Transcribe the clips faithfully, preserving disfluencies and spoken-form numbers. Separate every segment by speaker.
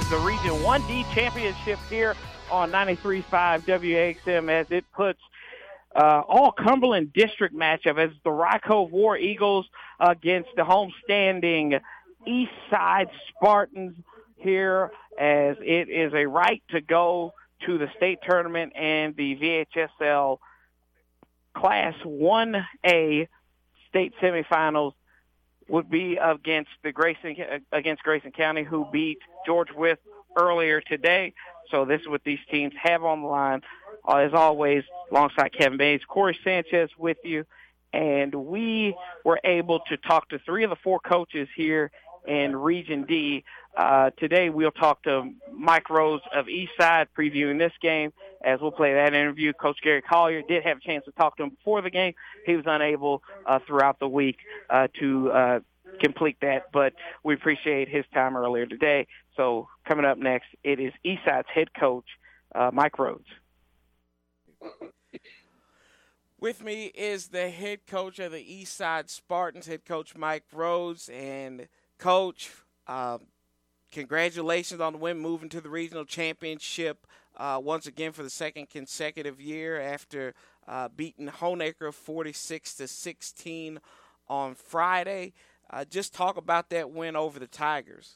Speaker 1: the Region one D Championship here on ninety-three point five W A X M as it puts uh, all Cumberland District matchup as the Rye Cove War Eagles against the homestanding East Side Spartans here, as it is a right to go to the state tournament and the V H S L Class one A state semifinals would be against the Grayson against Grayson County, who beat George Wythe earlier today. So this is what these teams have on the line. Uh, as always, alongside Kevin Baines, Corey Sanchez with you, and we were able to talk to three of the four coaches here in Region D. Uh, today we'll talk to Mike Rhodes of Eastside previewing this game, as we'll play that interview. Coach Gary Collier did have a chance to talk to him before the game. He was unable uh, throughout the week uh, to uh, complete that, but we appreciate his time earlier today. So coming up next, it is Eastside's head coach, uh, Mike Rhodes.
Speaker 2: With me is the head coach of the Eastside Spartans, head coach Mike Rhodes. And Coach, uh, congratulations on the win, moving to the regional championship uh, once again for the second consecutive year after uh, beating Honaker forty-six to sixteen on Friday. Uh, just talk about that win over the Tigers.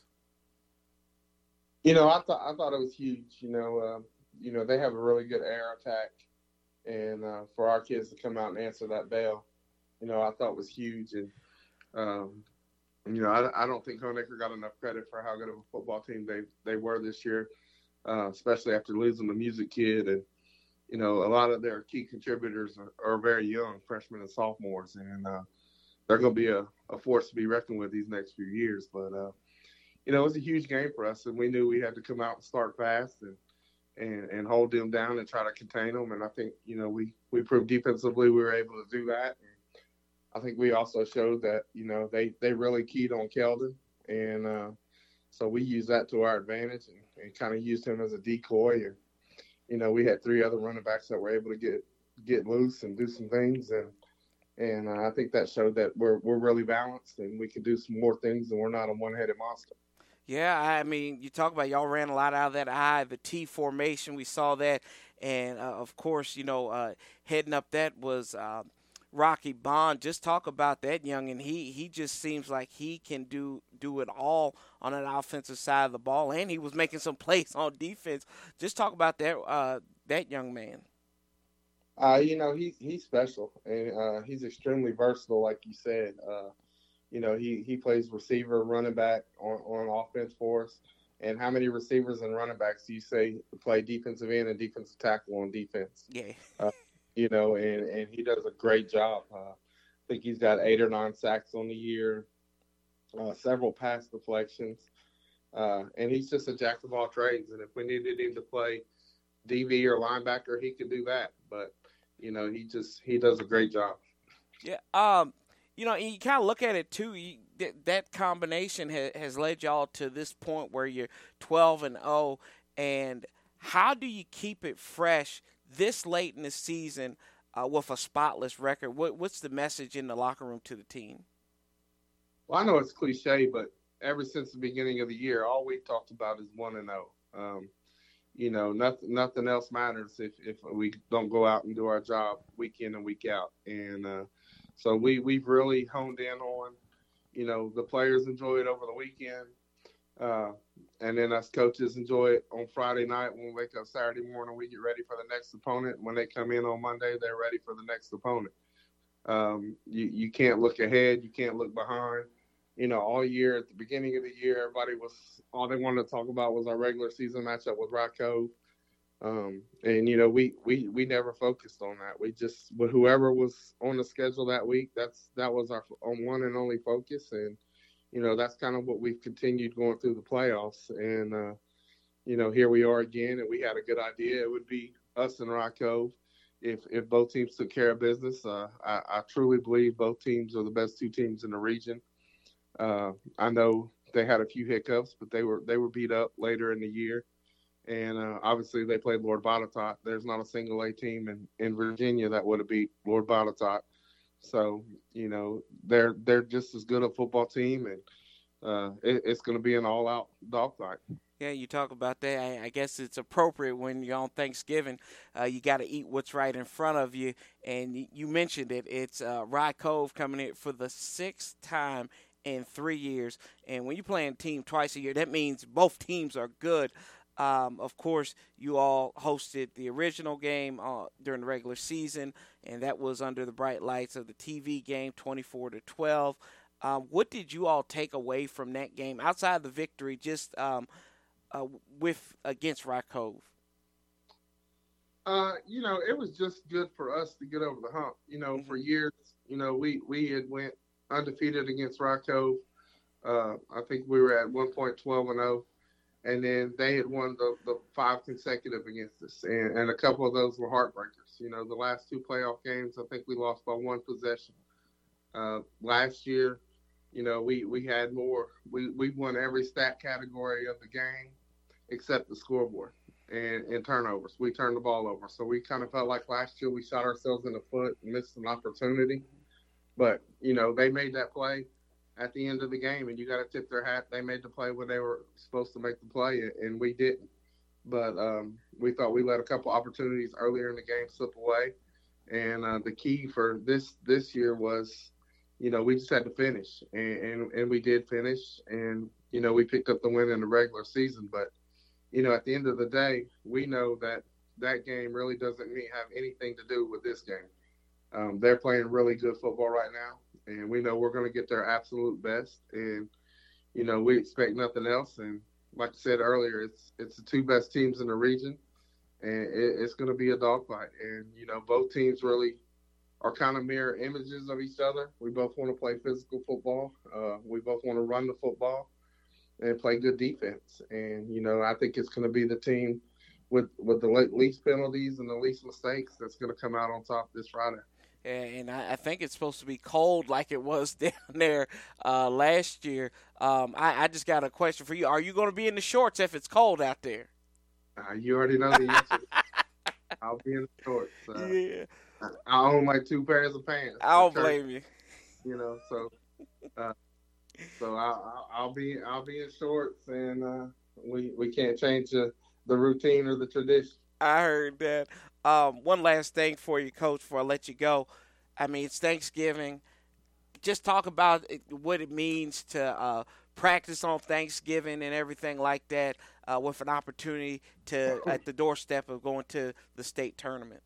Speaker 3: You know, I thought I thought it was huge. You know, uh, you know they have a really good air attack, and uh, for our kids to come out and answer that bell, you know, I thought it was huge. And um, you know, I, I don't think Honaker got enough credit for how good of a football team they they were this year, uh, especially after losing the music kid. And you know, a lot of their key contributors are, are very young, freshmen and sophomores, and uh, they're going to be a, a force to be reckoned with these next few years. But uh, you know, it was a huge game for us, and we knew we had to come out and start fast and and, and hold them down and try to contain them. And I think, you know, we, we proved defensively we were able to do that. And I think we also showed that, you know, they, they really keyed on Keldon. And uh, so we used that to our advantage and, and kind of used him as a decoy. And, you know, we had three other running backs that were able to get get loose and do some things. And and uh, I think that showed that we're we're really balanced and we can do some more things and we're not a one-headed monster.
Speaker 2: Yeah, I mean, you talk about y'all ran a lot out of that I, the T formation. We saw that. And, uh, of course, you know, uh, heading up that was uh, Rocky Bond. Just talk about that young, and he, he just seems like he can do do it all on an offensive side of the ball, and he was making some plays on defense. Just talk about that uh, that young man.
Speaker 3: Uh, you know, he, he's special, and uh, he's extremely versatile, like you said. Uh, You know, he, he plays receiver, running back on, on offense for us. And how many receivers and running backs do you say play defensive end and defensive tackle on defense?
Speaker 2: Yeah.
Speaker 3: Uh, you know, and, and he does a great job. Uh, I think he's got eight or nine sacks on the year, uh, several pass deflections. Uh, and he's just a jack of all trades. And if we needed him to play D V or linebacker, he could do that. But, you know, he just he does a great job.
Speaker 2: Yeah. Um. You know, you kind of look at it, too. You, th- that combination ha- has led y'all to this point where you're twelve and oh. And how do you keep it fresh this late in the season uh, with a spotless record? What, what's the message in the locker room to the team?
Speaker 3: Well, I know it's cliche, but ever since the beginning of the year, all we've talked about is one and oh. Um, you know, nothing, nothing else matters if, if we don't go out and do our job week in and week out. And, uh, So we, we've really honed in on, you know, the players enjoy it over the weekend. Uh, and then us coaches enjoy it on Friday night. When we wake up Saturday morning, we get ready for the next opponent. When they come in on Monday, they're ready for the next opponent. Um, you, you can't look ahead. You can't look behind. You know, all year at the beginning of the year, everybody was – all they wanted to talk about was our regular season matchup with Rye Cove. Um, and, you know, we, we, we never focused on that. We just, whoever was on the schedule that week, that's, that was our one and only focus. And, you know, that's kind of what we've continued going through the playoffs. And, uh, you know, here we are again, and we had a good idea. It would be us and Rye Cove if, if both teams took care of business. Uh, I, I truly believe both teams are the best two teams in the region. Uh, I know they had a few hiccups, but they were, they were beat up later in the year. And uh, obviously they played Lord Botetourt. There's not a single A team in, in Virginia that would have beat Lord Botetourt. So, you know, they're they're just as good a football team, and uh, it, it's going to be an all-out dogfight.
Speaker 2: Yeah, you talk about that. I, I guess it's appropriate when you're on Thanksgiving. Uh, you got to eat what's right in front of you. And y- you mentioned it. It's uh, Rye Cove coming in for the sixth time in three years. And when you're playing a team twice a year, that means both teams are good. Um, of course, you all hosted the original game uh, during the regular season, and that was under the bright lights of the T V game, twenty-four to twelve. Um, what did you all take away from that game outside of the victory? Just um, Uh, with against Rye Cove?
Speaker 3: Uh, you know, it was just good for us to get over the hump. You know, mm-hmm. for years, you know, we we had went undefeated against Rye Cove. Uh, I think we were at one point twelve and oh, and then they had won the, the five consecutive against us, and, and a couple of those were heartbreakers. You know, the last two playoff games, I think we lost by one possession. Uh, last year, you know, we, we had more. We, we won every stat category of the game except the scoreboard and, and turnovers. We turned the ball over. So we kind of felt like last year we shot ourselves in the foot and missed an opportunity. But, you know, they made that play at the end of the game, and you got to tip their hat. They made the play when they were supposed to make the play, and we didn't. But um, we thought we let a couple opportunities earlier in the game slip away. And uh, the key for this this year was, you know, we just had to finish, and, and, and we did finish. And, you know, we picked up the win in the regular season. But, you know, at the end of the day, we know that that game really doesn't have anything to do with this game. Um, they're playing really good football right now, and we know we're going to get their absolute best. And, you know, we expect nothing else. And like I said earlier, it's it's the two best teams in the region, and it, it's going to be a dogfight. And, you know, both teams really are kind of mirror images of each other. We both want to play physical football. Uh, we both want to run the football and play good defense. And, you know, I think it's going to be the team with, with the least penalties and the least mistakes that's going to come out on top this Friday.
Speaker 2: And I think it's supposed to be cold like it was down there uh, last year. Um, I, I just got a question for you. Are you going to be in the shorts if it's cold out there?
Speaker 3: Uh, you already know the answer. I'll be in the shorts. Uh, yeah. I own like two pairs of pants.
Speaker 2: I don't blame you.
Speaker 3: You know, so uh, so I'll, I'll be I'll be in shorts, and uh, we we can't change the, the routine or the tradition.
Speaker 2: I heard that. Um, one last thing for you, Coach, before I let you go. I mean, it's Thanksgiving. Just talk about it, what it means to uh, practice on Thanksgiving and everything like that uh, with an opportunity to at the doorstep of going to the state tournament.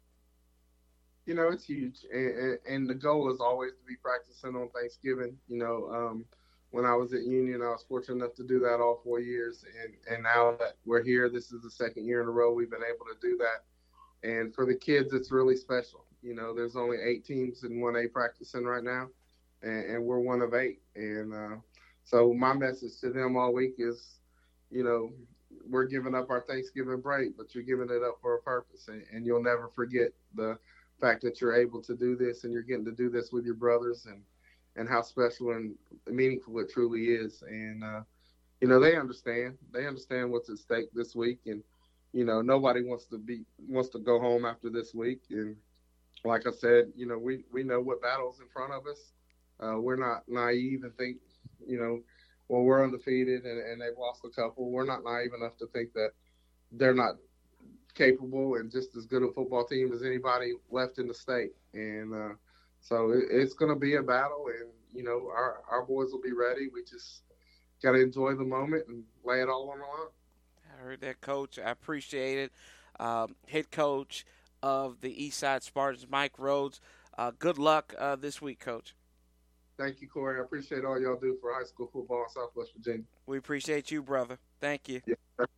Speaker 3: You know, it's huge. And, and the goal is always to be practicing on Thanksgiving. You know, um, when I was at Union, I was fortunate enough to do that all four years. And, and now that we're here, this is the second year in a row we've been able to do that. And for the kids, it's really special. You know, there's only eight teams in one A practicing right now, and, and we're one of eight. And uh, so my message to them all week is, you know, we're giving up our Thanksgiving break, but you're giving it up for a purpose. And, and you'll never forget the fact that you're able to do this, and you're getting to do this with your brothers, and, and how special and meaningful it truly is. And, uh, you know, they understand. They understand what's at stake this week. And, you know, nobody wants to be wants to go home after this week. And like I said, you know, we, we know what battle's in front of us. Uh, we're not naive and think, you know, well, we're undefeated and, and they've lost a couple. We're not naive enough to think that they're not capable and just as good a football team as anybody left in the state. And uh, so it, it's going to be a battle, and, you know, our, our boys will be ready. We just got to enjoy the moment and lay it all on the line.
Speaker 2: I heard that, Coach. I appreciate it. Um, head coach of the Eastside Spartans, Mike Rhodes. Uh, good luck uh, this week, Coach.
Speaker 3: Thank you, Corey. I appreciate all y'all do for high school football in Southwest Virginia.
Speaker 2: We appreciate you, brother. Thank you.
Speaker 3: Yeah.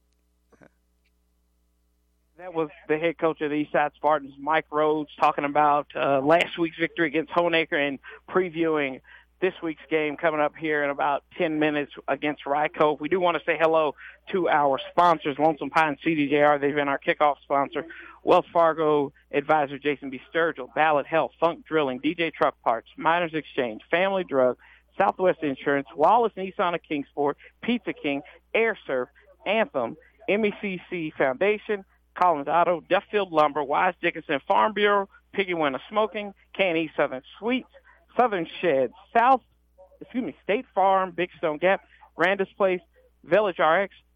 Speaker 1: That was the head coach of the Eastside Spartans, Mike Rhodes, talking about uh, last week's victory against Honaker and previewing this week's game coming up here in about ten minutes against Rye Cove. We do want to say hello to our sponsors, Lonesome Pine C D J R. They've been our kickoff sponsor. Wells Fargo advisor Jason B. Sturgill, Ballot Health, Funk Drilling, D J Truck Parts, Miners Exchange, Family Drug, Southwest Insurance, Wallace Nissan of Kingsport, Pizza King, Air Surf, Anthem, M E C C Foundation, Collins Auto, Duffield Lumber, Wise Dickinson Farm Bureau, Piggy Winter Smoking, Can Eat Southern Sweets, Southern Sheds, South, excuse me, State Farm, Big Stone Gap, Randus Place, Village R X,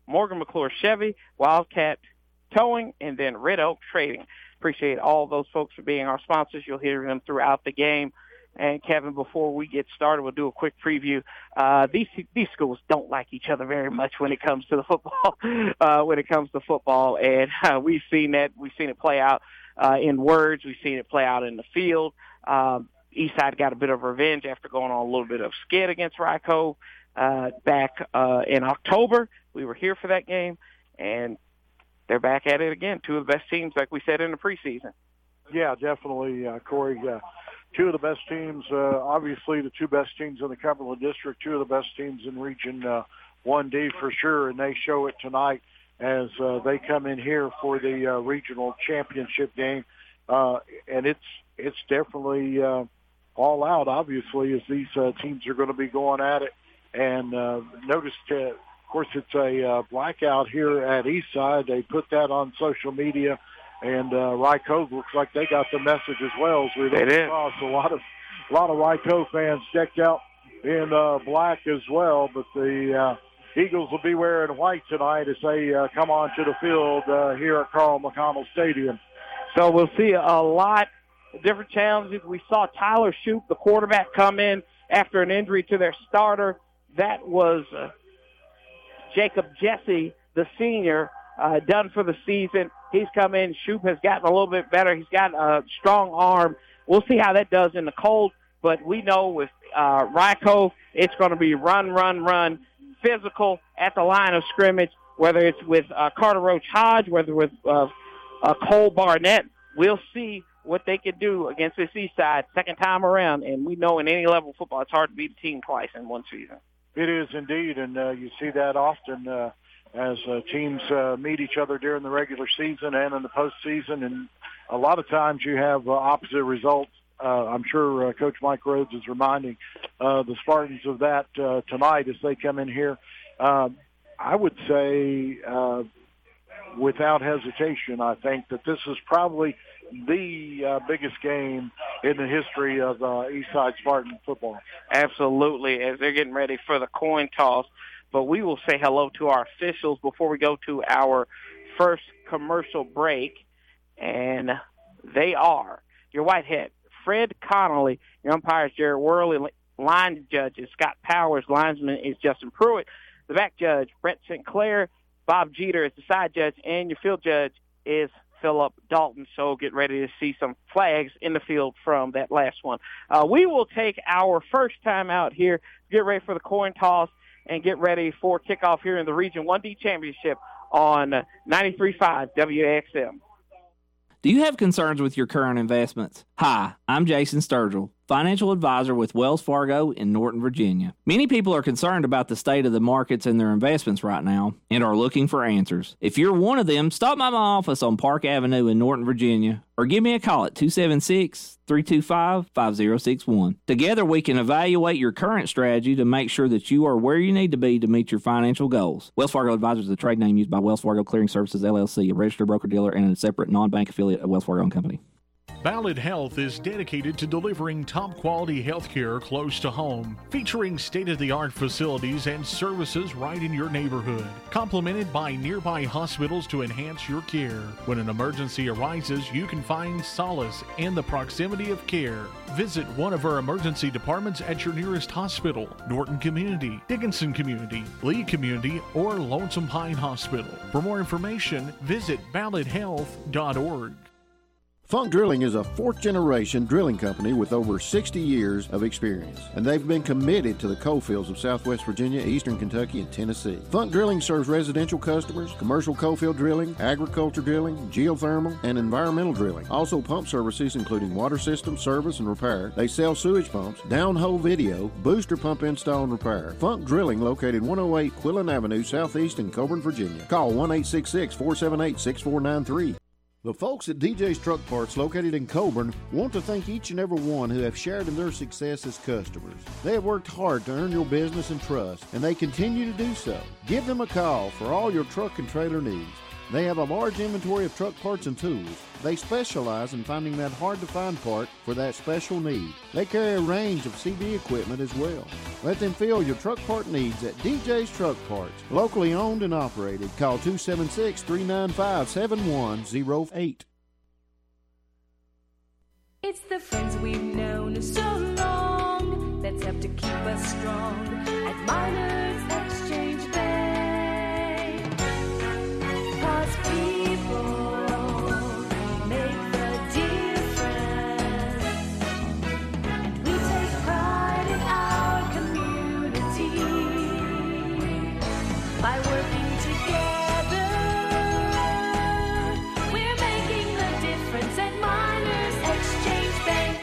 Speaker 1: Morgan McClure Chevy, Wildcat Towing, and then Red Oak Trading. Appreciate all those folks for being our sponsors. You'll hear them throughout the game. And, Kevin, before we get started, we'll do a quick preview. Uh, these these schools don't like each other very much when it comes to the football, uh, when it comes to football. And uh, we've seen that. We've seen it play out uh, in words. We've seen it play out in the field. Um, Eastside got a bit of revenge after going on a little bit of skid against Rycove uh, back uh, in October. We were here for that game, and they're back at it again. Two of the best teams, like we said in the preseason.
Speaker 4: Yeah, definitely, uh, Corey. Uh, two of the best teams, uh, obviously the two best teams in the Cumberland District, two of the best teams in Region uh, one D for sure, and they show it tonight as uh, they come in here for the uh, regional championship game. Uh, and it's it's definitely uh, all out, obviously, as these uh, teams are going to be going at it. And uh, notice, uh, of course, it's a uh, blackout here at Eastside. They put that on social media. And uh, Rycove looks like they got the message as well. As we look across, a lot of a lot of Rycove fans decked out in uh, black as well. But the uh, Eagles will be wearing white tonight as they uh, come onto the field uh, here at Carl McConnell Stadium.
Speaker 1: So we'll see a lot of different challenges. We saw Tyler Shoup, the quarterback, come in after an injury to their starter. That was uh, Jacob Jesse, the senior, uh, done for the season. He's come in. Shoup has gotten a little bit better. He's got a strong arm. We'll see how that does in the cold, but we know with uh, Rycove, it's going to be run, run, run, physical at the line of scrimmage, whether it's with uh, Carter Roach Hodge, whether with uh, uh, Cole Barnett. We'll see what they can do against this East Side second time around, and we know in any level of football it's hard to beat a team twice in one season.
Speaker 4: It is indeed, and uh, you see that often uh, as uh, teams uh, meet each other during the regular season and in the postseason, and a lot of times you have uh, opposite results. Uh, I'm sure uh, Coach Mike Rhodes is reminding uh, the Spartans of that uh, tonight as they come in here. Uh, I would say, uh, without hesitation, I think that this is probably the uh, biggest game in the history of uh, Eastside Spartan football.
Speaker 1: Absolutely, as they're getting ready for the coin toss. But we will say hello to our officials before we go to our first commercial break. And they are your Whitehead, Fred Connolly, your umpires, Jared Worley, line judges, Scott Powers, linesman is Justin Pruitt, the back judge, Brent Sinclair, Bob Jeter is the side judge, and your field judge is Philip Dalton. So get ready to see some flags in the field from that last one. Uh, we will take our first time out here, get ready for the coin toss, and get ready for kickoff here in the Region one D Championship on ninety-three point five W A X M.
Speaker 5: Do you have concerns with your current investments? Hi, I'm Jason Sturgill, financial advisor with Wells Fargo in Norton, Virginia. Many people are concerned about the state of the markets and their investments right now and are looking for answers. If you're one of them, stop by my office on Park Avenue in Norton, Virginia, or give me a call at two seven six, three two five, five zero six one. Together, we can evaluate your current strategy to make sure that you are where you need to be to meet your financial goals. Wells Fargo Advisors is a trade name used by Wells Fargo Clearing Services, L L C, a registered broker-dealer and a separate non-bank affiliate of Wells Fargo and Company.
Speaker 6: Ballad Health is dedicated to delivering top-quality health care close to home, featuring state-of-the-art facilities and services right in your neighborhood, complemented by nearby hospitals to enhance your care. When an emergency arises, you can find solace in the proximity of care. Visit one of our emergency departments at your nearest hospital, Norton Community, Dickinson Community, Lee Community, or Lonesome Pine Hospital. For more information, visit ballad health dot org.
Speaker 7: Funk Drilling is a fourth-generation drilling company with over sixty years of experience, and they've been committed to the coal fields of Southwest Virginia, Eastern Kentucky, and Tennessee. Funk Drilling serves residential customers, commercial coal field drilling, agriculture drilling, geothermal, and environmental drilling. Also pump services including water system service and repair. They sell sewage pumps, downhole video, booster pump install and repair. Funk Drilling located one oh eight Quillen Avenue, Southeast in Coburn, Virginia. Call one eight six six, four seven eight, six four nine three. The folks at D J's Truck Parts, located in Coburn, want to thank each and every one who have shared in their success as customers. They have worked hard to earn your business and trust, and they continue to do so. Give them a call for all your truck and trailer needs. They have a large inventory of truck parts and tools. They specialize in finding that hard-to-find part for that special need. They carry a range of C V equipment as well. Let them fill your truck part needs at D J's Truck Parts. Locally owned and operated. Call two seven six, three nine five, seven one zero eight.
Speaker 8: It's the friends we've known so long that's helped to keep us strong at Miners Exchange Bank. 'Cause people make the difference, and we take pride in our community by working together. We're making the difference at Miners Exchange Bank.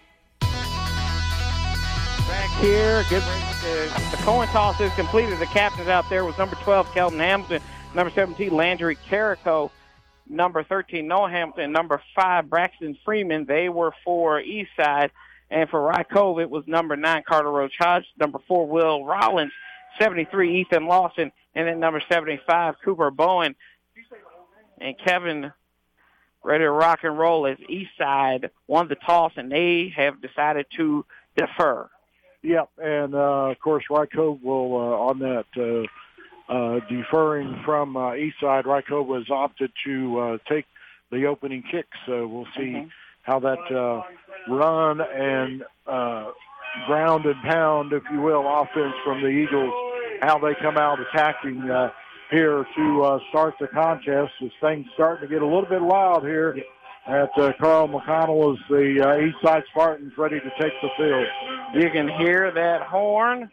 Speaker 1: Back here, good. Uh, the coin toss is completed. The captains out there was number twelve, Kelton Hamilton, number seventeen, Landry Carrico, number thirteen, Noah Hamilton, and number five, Braxton Freeman. They were for Eastside. And for Rye Cove, it was number nine, Carter Roach Hodge, number four, Will Rollins, seventy-three, Ethan Lawson, and then number seventy-five, Cooper Bowen. And Kevin ready to rock and roll as Eastside won the toss, and they have decided to defer.
Speaker 4: Yep, and uh, of course, Rye Cove will, uh, on that, uh, uh, deferring from uh, Eastside, Rye Cove has opted to uh, take the opening kick, so we'll see mm-hmm. how that uh, run and uh, ground and pound, if you will, offense from the Eagles, how they come out attacking uh, here to uh, start the contest as things starting to get a little bit loud here at uh, Carl McConnell as the uh, Eastside Spartans ready to take the field.
Speaker 1: You can hear that horn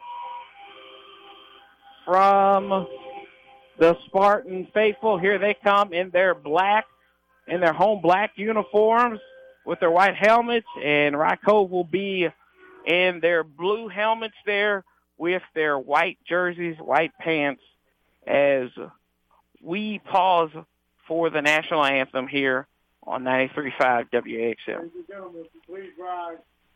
Speaker 1: from the Spartan faithful. Here they come in their black, in their home black uniforms with their white helmets, and Rye Cove will be in their blue helmets there with their white jerseys, white pants, as we pause for the national anthem here on ninety-three point five W A X M.
Speaker 4: Ladies and gentlemen, please rise.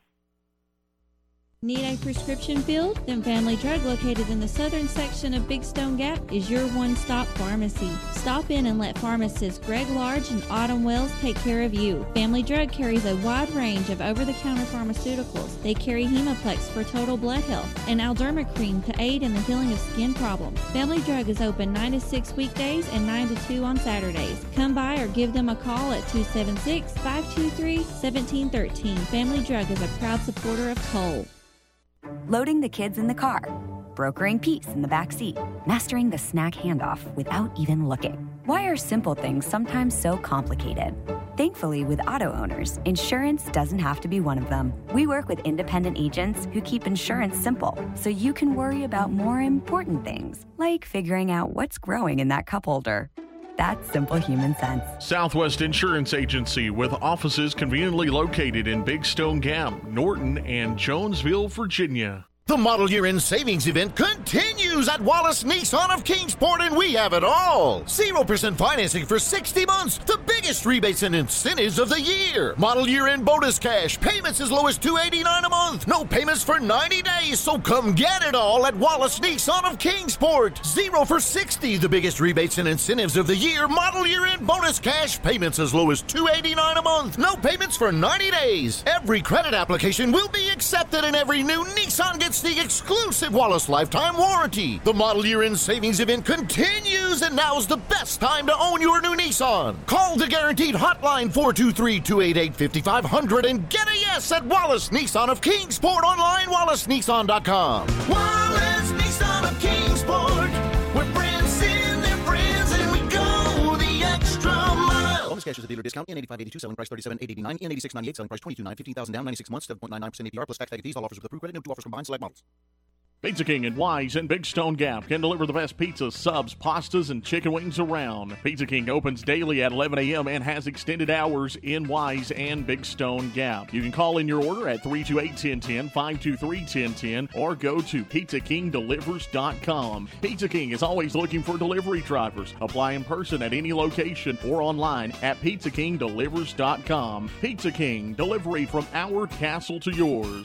Speaker 9: Need a prescription filled? Then Family Drug, located in the southern section of Big Stone Gap, is your one-stop pharmacy. Stop in and let pharmacists Greg Large and Autumn Wells take care of you. Family Drug carries a wide range of over-the-counter pharmaceuticals. They carry Hemoplex for total blood health and Alderma cream to aid in the healing of skin problems. Family Drug is open nine to six weekdays and nine to two on Saturdays. Come by or give them a call at two seven six, five two three, one seven one three. Family Drug is a proud supporter of Cole.
Speaker 10: Loading the kids in the car, brokering peace in the back seat, mastering the snack handoff without even looking. Why are simple things sometimes so complicated? Thankfully, with auto owners, insurance doesn't have to be one of them. We work with independent agents who keep insurance simple, so you can worry about more important things, like figuring out what's growing in that cup holder. That's simple human sense.
Speaker 6: Southwest Insurance Agency, with offices conveniently located in Big Stone Gap, Norton, and Jonesville, Virginia.
Speaker 11: The Model Year End Savings Event continues at Wallace Nissan of Kingsport, and we have it all. zero percent financing for sixty months, the biggest rebates and incentives of the year. Model Year End bonus cash, payments as low as two hundred eighty-nine dollars a month. No payments for ninety days, so come get it all at Wallace Nissan of Kingsport. Zero for sixty, the biggest rebates and incentives of the year. Model Year End bonus cash, payments as low as two hundred eighty-nine dollars a month. No payments for ninety days. Every credit application will be accepted, and every new Nissan gets the exclusive Wallace lifetime warranty. The Model Year End Savings Event continues, and now's the best time to own your new Nissan. Call the guaranteed hotline four two three, two eight eight, five five zero zero and get a yes at Wallace Nissan of Kingsport. Online, wallace nissan dot com. Wallace Nissan of Kingsport. We're friends in their friends, and we go the extra mile.
Speaker 12: Bonus cash is a dealer discount. N eighty-five eighty-two, selling price thirty-seven eighty-nine. N eighty-six ninety-eight, selling price twenty-two nine. fifteen thousand down, ninety-six months, seven point nine nine percent A P R plus tax tag fees. All offers with approved credit. No two offers combined. Select models.
Speaker 6: Pizza King and Wise in Big Stone Gap can deliver the best pizza, subs, pastas, and chicken wings around. Pizza King opens daily at eleven a.m. and has extended hours in Wise and Big Stone Gap. You can call in your order at three two eight, one zero one zero, five two three, one zero one zero or go to pizza king delivers dot com. Pizza King is always looking for delivery drivers. Apply in person at any location or online at pizza king delivers dot com. Pizza King, delivery from our castle to yours.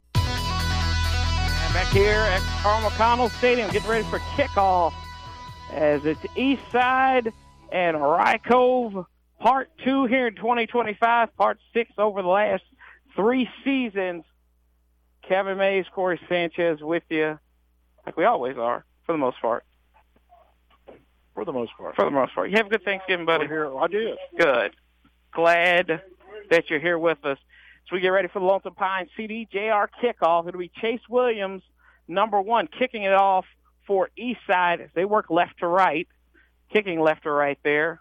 Speaker 1: Back here at Carl McConnell Stadium, getting ready for kickoff as it's East Side and Rye Cove Part two here in twenty twenty-five, Part six over the last three seasons. Kevin Mays, Corey Sanchez with you, like we always are, for the most part.
Speaker 4: For the most part.
Speaker 1: For the most part. You have a good Thanksgiving, buddy?
Speaker 4: Here, I did.
Speaker 1: Good. Glad that you're here with us. So we get ready for the Lonesome Pine C D J R kickoff. It'll be Chase Williams, number one, kicking it off for East Side. They work left to right, kicking left to right there.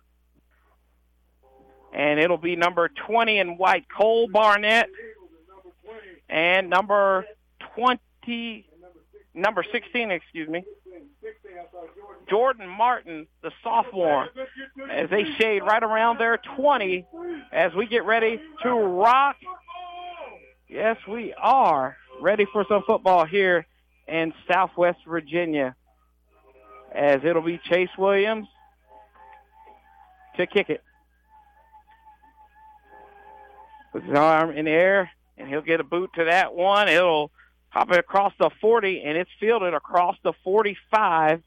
Speaker 1: And it'll be number twenty in white, Cole Barnett, and number twenty, number sixteen, excuse me, Jordan Martin, the sophomore, as they shade right around their twenty as we get ready to rock. Yes, we are ready for some football here in Southwest Virginia, as it'll be Chase Williams to kick it. With his arm in the air, and he'll get a boot to that one. It'll hop it across the forty, and it's fielded across the forty-five.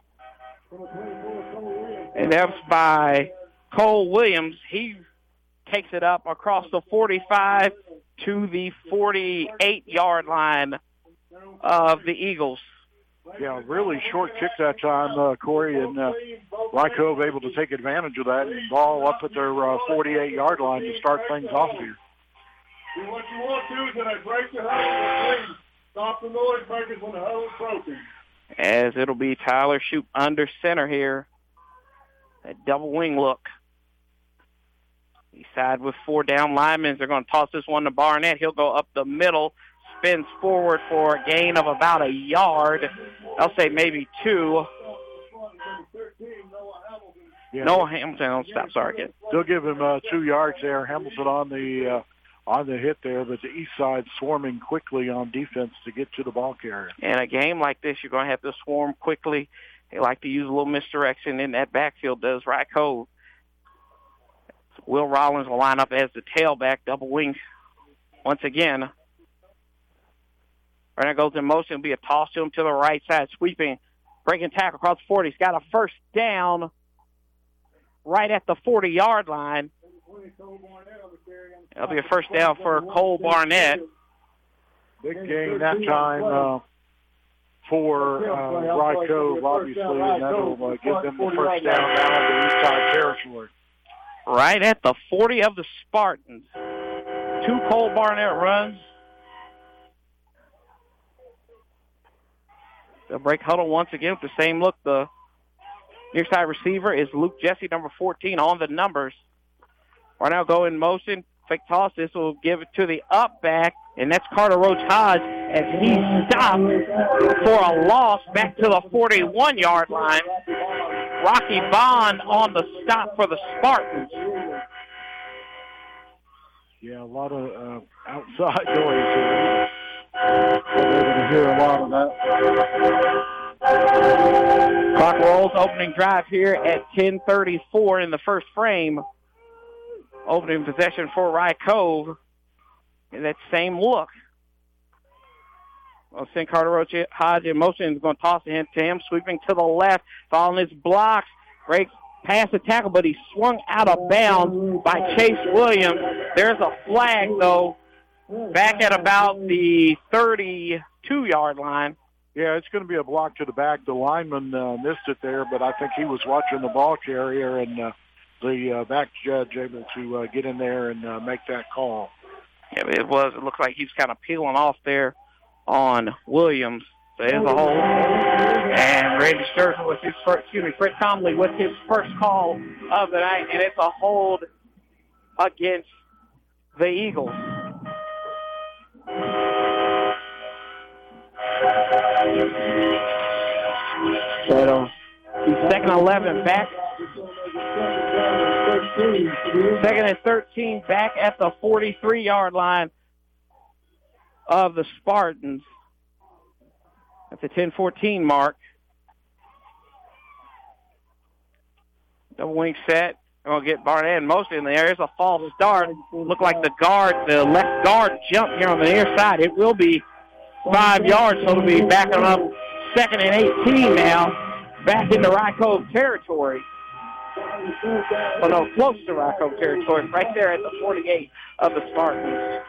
Speaker 1: And that's by Cole Williams. He takes it up across the forty-five to the forty-eight-yard line of the Eagles.
Speaker 4: Yeah, really short kick that time, uh, Corey, and uh, Rye Cove able to take advantage of that and ball up at their uh, forty-eight-yard line to start things off here.
Speaker 13: What you want to do is when I break the huddle, please stop the noise makers when the huddle's broken.
Speaker 1: As it'll be Tyler Shoup under center here. That double wing look. East side with four down linemen. They're going to toss this one to Barnett. He'll go up the middle, spins forward for a gain of about a yard. I'll say maybe two.
Speaker 4: Yeah.
Speaker 1: Noah Hamilton on stop. Sorry, kid.
Speaker 4: They'll give him uh, two yards there. Hamilton on the uh, on the hit there, but the East Side swarming quickly on defense to get to the ball carrier.
Speaker 1: In a game like this, you're going to have to swarm quickly. They like to use a little misdirection in that backfield, does Rye Cove. Will Rollins will line up as the tailback, double wing once again. Right now goes in motion. It'll be a toss to him to the right side, sweeping, breaking tackle across the forty. He's got a first down right at the forty-yard line. It'll be a first down for Cole Barnett.
Speaker 4: Big game that time uh, for uh, Rye Cove, obviously, and that'll uh, give them the first down now in the East Side territory.
Speaker 1: Right at the forty of the Spartans. Two Cole Barnett runs. They'll break huddle once again with the same look. The near side receiver is Luke Jesse, number fourteen, on the numbers. Right now go in motion. Fake toss. This will give it to the up back, and that's Carter Roach Hodge as he stopped for a loss back to the forty-one-yard line. Rocky Bond on the stop for the Spartans.
Speaker 4: Yeah, a lot of uh, outside noise here. We're going to hear a lot of that.
Speaker 1: Clock rolls. Opening drive here at ten thirty-four in the first frame. Opening possession for Rye Cove. And that same look. Well, send Carter Roach Hodge in motion. He's going to toss it to him, sweeping to the left, following his blocks. Breaks past the tackle, but he's swung out of bounds by Chase Williams. There's a flag, though, back at about the thirty-two-yard line.
Speaker 4: Yeah, it's going to be a block to the back. The lineman uh, missed it there, but I think he was watching the ball carrier, and uh, the uh, back judge able to uh, get in there and uh, make that call.
Speaker 1: Yeah, it was. It looked like he was kind of peeling off there on Williams. So there's a hold. And Randy Sturgeon with his first, excuse me, Fred Conley with his first call of the night, and it's a hold against the Eagles. So he's second and eleven back. Second and thirteen back at the forty-three-yard line of the Spartans at the ten fourteen mark. Double wing set. They're going to get Barnett in motion in there. There's a false start. Look like the guard, the left guard jumped here on the near side. It will be five yards, so it'll be backing up second and eighteen now back into Rye Cove territory. Oh, no, close to Rye Cove territory, right there at the forty-eight of the Spartans.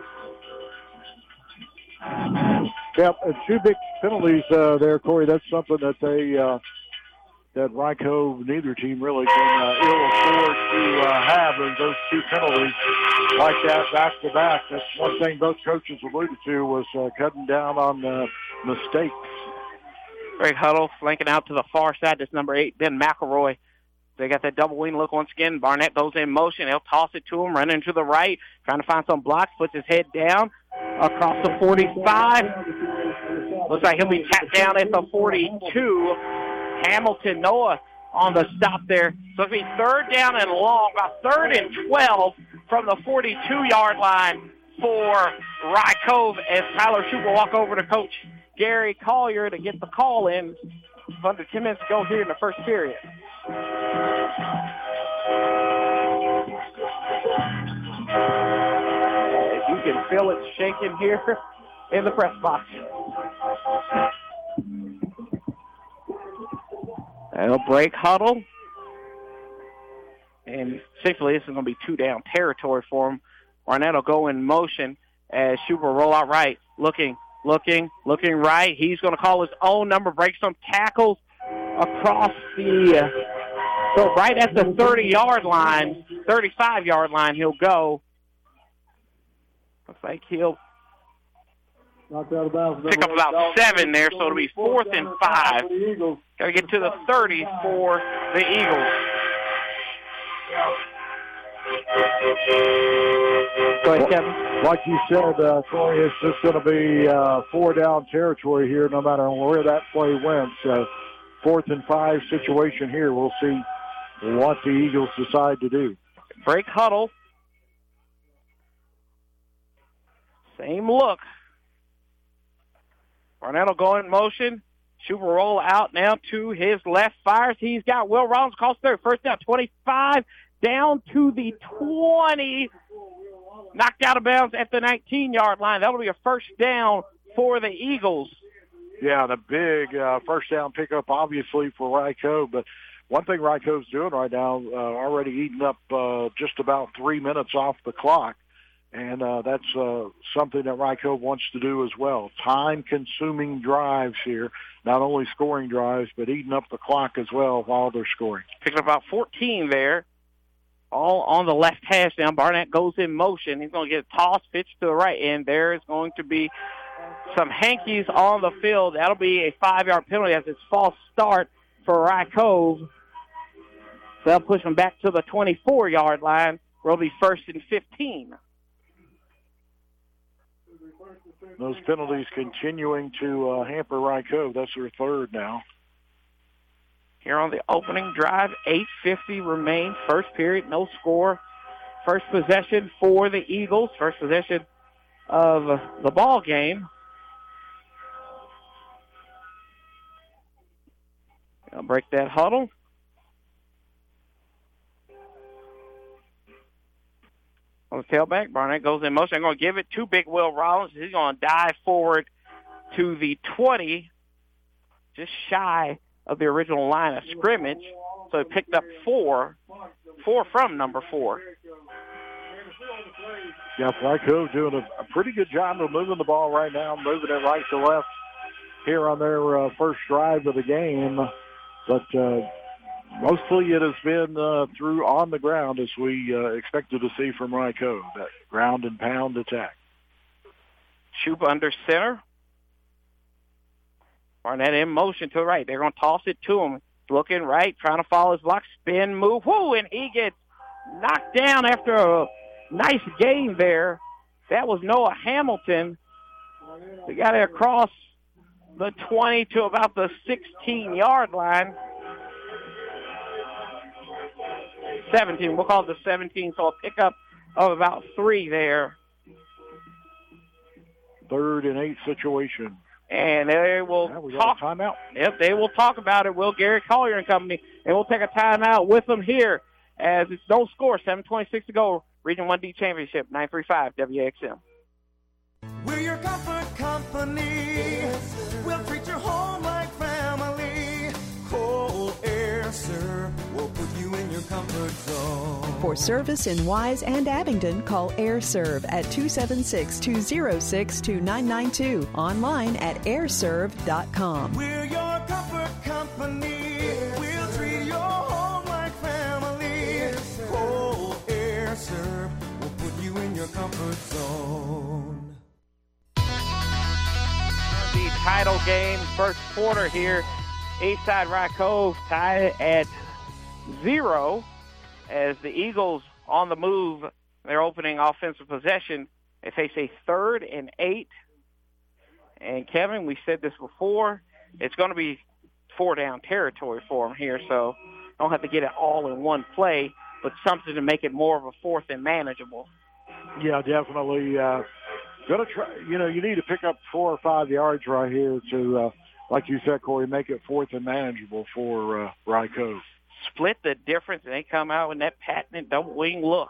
Speaker 4: Yep, and two big penalties uh, there, Corey. That's something that they, uh, that Rye Cove, neither team really can uh, ill afford to uh, have those, those two penalties like that back to back. That's one thing both coaches alluded to was uh, cutting down on uh, mistakes.
Speaker 1: Greg Huddle flanking out to the far side. That's number eight, Ben McElroy. They got that double wing look once again. Barnett goes in motion. They'll toss it to him, running to the right, trying to find some blocks, puts his head down across the forty-five. Looks like he'll be tapped down at the forty-two. Hamilton Noah on the stop there. So it'll be third down and long, about third and twelve from the forty-two-yard line for Rye Cove as Tyler Shoup will walk over to Coach Gary Collier to get the call in. Under ten minutes to go here in the first period. You can feel it shaking here in the press box. That'll break Huddle. And essentially this is going to be two down territory for him. Barnett will go in motion as Shoup will roll out right. Looking, looking, looking right. He's going to call his own number, break some tackles across the, uh, so right at the thirty-yard line, thirty-five-yard line he'll go. Looks like he'll pick up about seven there, so it'll be fourth and five. Got to get to the thirty for the Eagles. Go ahead, Kevin.
Speaker 4: Like you said, uh, Corey, it's just going to be uh, four-down territory here no matter where that play went. So fourth and five situation here. We'll see what the Eagles decide to do.
Speaker 1: Break Huddle. Same look. Barnett will go in motion. Shoup will roll out now to his left. Fires. He's got Will Rollins across third. First down, twenty-five. Down to the twenty. Knocked out of bounds at the nineteen-yard line. That'll be a first down for the Eagles.
Speaker 4: Yeah, the big uh, first down pickup, obviously, for Rye Cove. But one thing Rye Cove's doing right now, uh, already eating up uh, just about three minutes off the clock. And uh, that's uh, something that Rye Cove wants to do as well. Time-consuming drives here, not only scoring drives, but eating up the clock as well while they're scoring.
Speaker 1: Picking up about fourteen there. All on the left hash now. Barnett goes in motion. He's going to get a toss, pitch to the right end. There is going to be some hankies on the field. That'll be a five-yard penalty as it's false start for Rye Cove. So they'll push him back to the twenty-four-yard line, where it'll be first and fifteen.
Speaker 4: Those penalties continuing to uh, hamper Rye Cove. That's their third now.
Speaker 1: Here on the opening drive, eight fifty remains. First period, no score. First possession for the Eagles. First possession of the ball game. I'll break that huddle. On the tailback, Barnett goes in motion. I'm going to give it to Big Will Rollins. He's going to dive forward to the twenty, just shy of the original line of scrimmage. So he picked up four, four from number four.
Speaker 4: Yeah, Rye Cove doing a, a pretty good job of moving the ball right now, moving it right to left here on their uh, first drive of the game. But uh, mostly it has been uh, through on the ground as we uh, expected to see from Rye Cove, that ground and pound attack.
Speaker 1: Shoup under center. Barnett in motion to the right. They're going to toss it to him. Looking right, trying to follow his block, spin, move. Whoo, and he gets knocked down after a nice gain there. That was Noah Hamilton. They got it across the twenty to about the sixteen-yard line. seventeen. We'll call it the seventeen, so a pickup of about three there.
Speaker 4: Third and eight situation.
Speaker 1: And they will
Speaker 4: yeah, we
Speaker 1: talk.
Speaker 4: Got a timeout.
Speaker 1: Yep, they will talk about it. Will Gary Collier and company, and we'll take a timeout with them here as it's no score. seven twenty-six to go. Region one D Championship. nine three five W A X M.
Speaker 14: We're your comfort company. We'll treat your home like family. AirServe will put you in your comfort zone.
Speaker 15: For service in Wise and Abingdon, call AirServe at two seven six, two zero six, two nine nine two. Online at air serve dot com.
Speaker 14: We're your comfort company. We'll treat your home like family. Oh, AirServe will put you in your comfort zone.
Speaker 1: The title game, first quarter here. Eastside Rye Cove tied at zero as the Eagles on the move. Their opening offensive possession. They face a third and eight. And, Kevin, we said this before, it's going to be four-down territory for them here, so don't have to get it all in one play, but something to make it more of a fourth and manageable.
Speaker 4: Yeah, definitely. Uh, gonna try. You know, you need to pick up four or five yards right here to, uh, like you said, Corey, make it fourth and manageable for uh, Rye Cove.
Speaker 1: Split the difference, and they come out with that patented double wing look.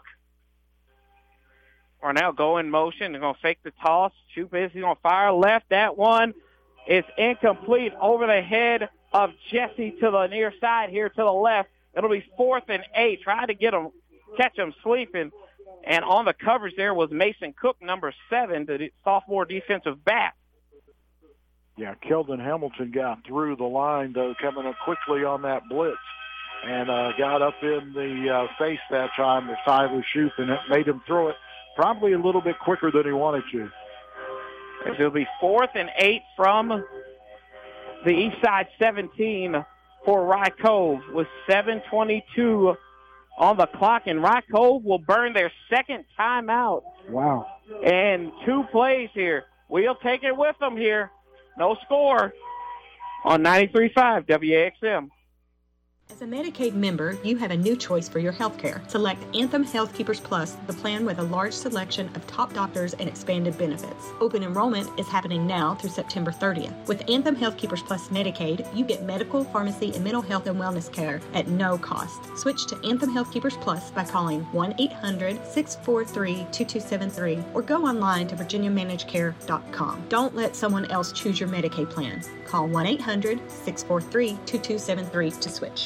Speaker 1: Parnell go in motion. They're going to fake the toss. Shoot busy. He's going to fire left. That one is incomplete over the head of Jesse to the near side here to the left. It'll be fourth and eight. Try to get him, catch him sleeping. And on the coverage there was Mason Cook, number seven, the sophomore defensive back.
Speaker 4: Yeah, Keldon Hamilton got through the line, though, coming up quickly on that blitz. And uh, got up in the uh, face that time to Tyler Shoup, and it made him throw it probably a little bit quicker than he wanted to.
Speaker 1: It'll be fourth and eight from the east side seventeen for Rye Cove with seven twenty-two on the clock, and Rye Cove will burn their second timeout.
Speaker 4: Wow.
Speaker 1: And two plays here. We'll take it with them here. No score on ninety-three point five W A X M.
Speaker 16: As a Medicaid member, you have a new choice for your health care. Select Anthem Health Keepers Plus, the plan with a large selection of top doctors and expanded benefits. Open enrollment is happening now through September thirtieth. With Anthem Health Keepers Plus Medicaid, you get medical, pharmacy, and mental health and wellness care at no cost. Switch to Anthem Health Keepers Plus by calling one eight hundred, six four three, two two seven three or go online to virginia managed care dot com. Don't let someone else choose your Medicaid plan. Call one eight hundred, six four three, two two seven three to switch.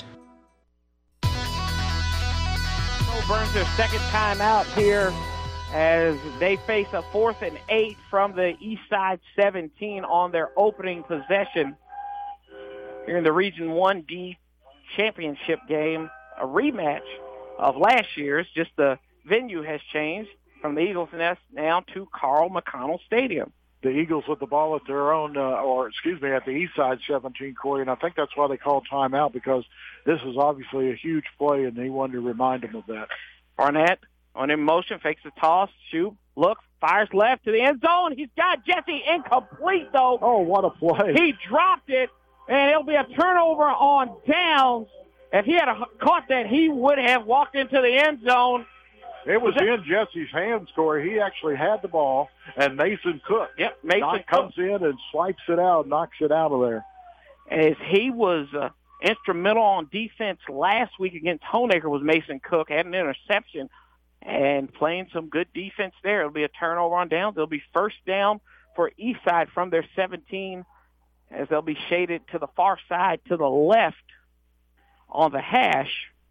Speaker 1: Burns their second time out here as they face a fourth and eight from the east side seventeen on their opening possession here in the Region one D championship game, a rematch of last year's. Just the venue has changed from the Eagles Nest now to Carl McConnell Stadium.
Speaker 4: The Eagles with the ball at their own, uh, or excuse me, at the east side seventeen, Corey, and I think that's why they called timeout, because this is obviously a huge play, and they wanted to remind them of that.
Speaker 1: Barnett on in motion, fakes the toss, shoot, looks, fires left to the end zone. He's got Jesse incomplete, though.
Speaker 4: Oh, what a play.
Speaker 1: He dropped it, and it'll be a turnover on downs. If he had a, caught that, he would have walked into the end zone.
Speaker 4: It was in Jesse's hands, Corey. He actually had the ball, and Mason Cook
Speaker 1: yep, Mason
Speaker 4: Cook comes in and swipes it out, knocks it out of there.
Speaker 1: As he was uh, instrumental on defense last week against Honaker was Mason Cook, had an interception and playing some good defense there. It'll be a turnover on downs. It'll be first down for Eastside from their seventeen as they'll be shaded to the far side to the left on the hash,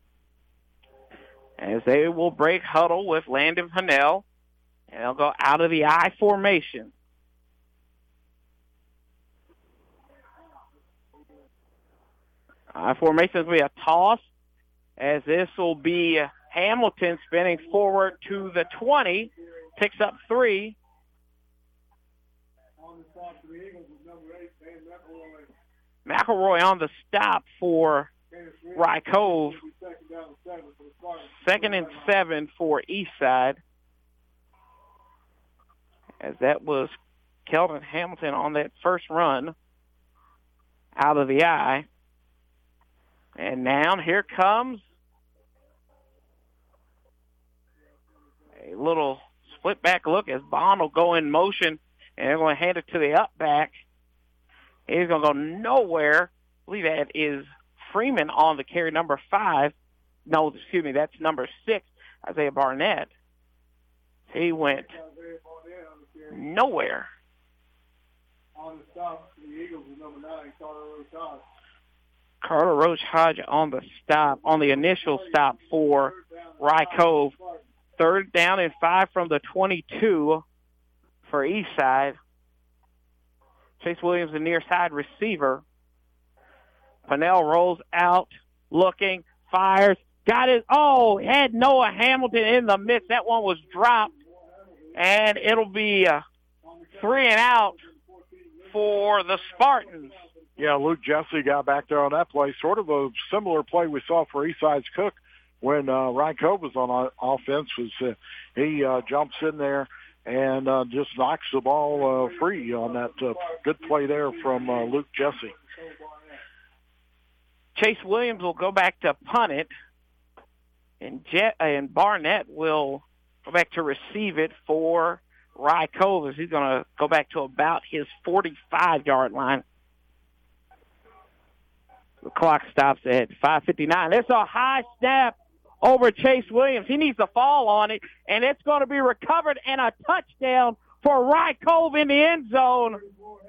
Speaker 1: as they will break huddle with Landon Pannell, and they'll go out of the I formation. I formation will be a toss, as this will be Hamilton spinning forward to the twenty, picks up three. McElroy on the stop for Rye Cove. Second and seven for Eastside, as that was Kelvin Hamilton on that first run out of the eye. And now here comes a little split back look as Bond will go in motion, and they're going to hand it to the up back. He's going to go nowhere. I believe that is Freeman on the carry, number five. No, excuse me, that's number six, Isaiah Barnett. He went nowhere.
Speaker 13: On the stop, the Eagles is number nine, Carter Todd.
Speaker 1: Carter Roach Hodge on the stop, on the initial stop for Rye Cove. Third down and five from the twenty-two for Eastside. Chase Williams, the near side receiver. Pennell rolls out, looking, fires, got it. Oh, had Noah Hamilton in the midst. That one was dropped, and it'll be uh, three and out for the Spartans.
Speaker 4: Yeah, Luke Jesse got back there on that play. Sort of a similar play we saw for Eastside's Cook when uh, Ryan Cove was on offense. Was uh, he uh, jumps in there and uh, just knocks the ball uh, free on that uh, good play there from uh, Luke Jesse.
Speaker 1: Chase Williams will go back to punt it, and Jet and Barnett will go back to receive it for Rye Cove as he's going to go back to about his forty-five-yard line. The clock stops at five fifty-nine. There's a high snap over Chase Williams. He needs to fall on it, and it's going to be recovered and a touchdown for Rye Cove in the end zone.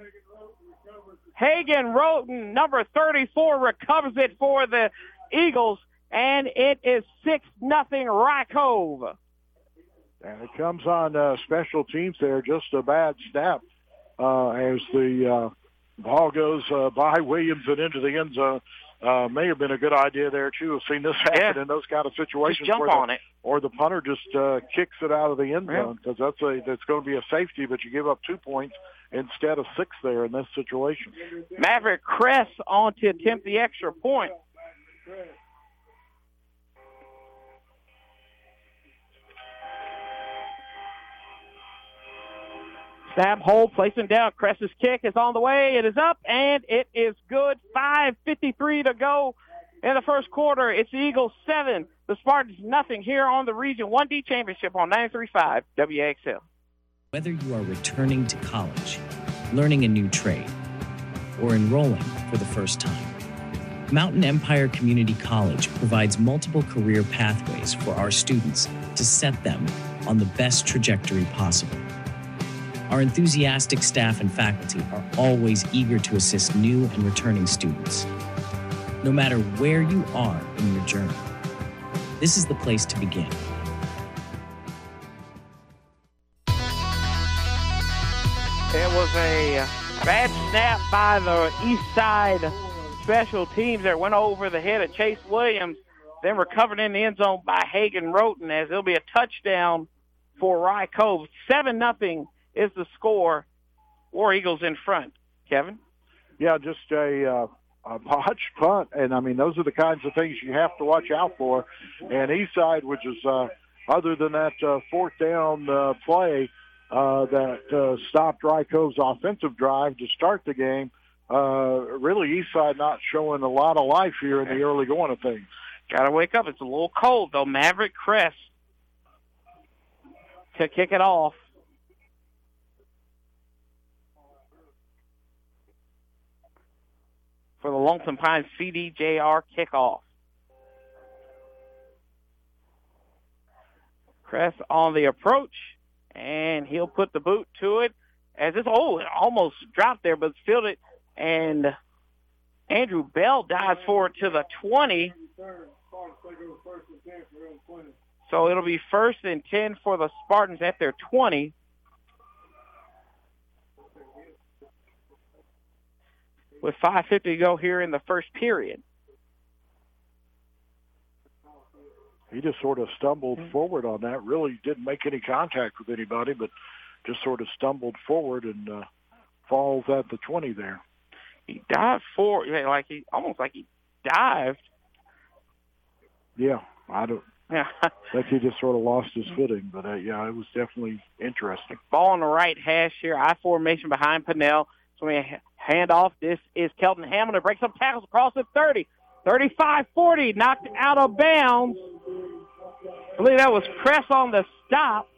Speaker 1: Hagen Roten, number thirty-four, recovers it for the Eagles, and it is six nothing Rye Cove.
Speaker 4: And it comes on uh, special teams there, just a bad snap uh, as the uh, ball goes uh, by Williams and into the end zone. Uh, may have been a good idea there, too. I've seen this happen
Speaker 1: yeah.
Speaker 4: in those kind of situations.
Speaker 1: Just jump
Speaker 4: where the,
Speaker 1: on it.
Speaker 4: Or the punter just uh, kicks it out of the end
Speaker 1: yeah.
Speaker 4: zone because that's, a, that's going to be a safety, but you give up two points instead of six there in this situation.
Speaker 1: Maverick Kress on to attempt the extra point. Snap, hold, placing down. Kress's kick is on the way. It is up, and it is good. five fifty-three to go in the first quarter. It's the Eagles seven, the Spartans nothing here on the Region one D Championship on ninety-three point five W A X L.
Speaker 17: Whether you are returning to college, learning a new trade, or enrolling for the first time, Mountain Empire Community College provides multiple career pathways for our students to set them on the best trajectory possible. Our enthusiastic staff and faculty are always eager to assist new and returning students. No matter where you are in your journey, this is the place to begin.
Speaker 1: It was a bad snap by the East Side special teams that went over the head of Chase Williams, then recovered in the end zone by Hagen Roten as it'll be a touchdown for Rye Cove. seven nothing is the score. War Eagles in front. Kevin?
Speaker 4: Yeah, just a, uh, a botched punt, and, I mean, those are the kinds of things you have to watch out for. And Eastside, which is, uh, other than that uh, fourth down uh, play uh, that uh, stopped Rye Cove's offensive drive to start the game, uh, really Eastside not showing a lot of life here in the early going of things.
Speaker 1: Got to wake up. It's a little cold, though. Maverick Kress to kick it off. For the Lonesome Pines C D J R kickoff. Kress on the approach, and he'll put the boot to it. As it's, oh, it almost dropped there, but it's fielded, and Andrew Bell dives forward to the twenty. So it'll be first and ten for the Spartans at their twenty. With five fifty to go here in the first period.
Speaker 4: He just sort of stumbled forward on that. Really didn't make any contact with anybody, but just sort of stumbled forward and uh, falls at the twenty there.
Speaker 1: He dived forward, like he almost like he dived.
Speaker 4: Yeah, I don't.
Speaker 1: Yeah,
Speaker 4: think he just sort of lost his footing, but uh, yeah, it was definitely interesting.
Speaker 1: Ball on the right hash here, I formation behind Pennell. So we hand off. This is Kelton Hamilton. Breaks up tackles across the thirty. thirty-five forty, knocked out of bounds. I believe that was Kress on the stop.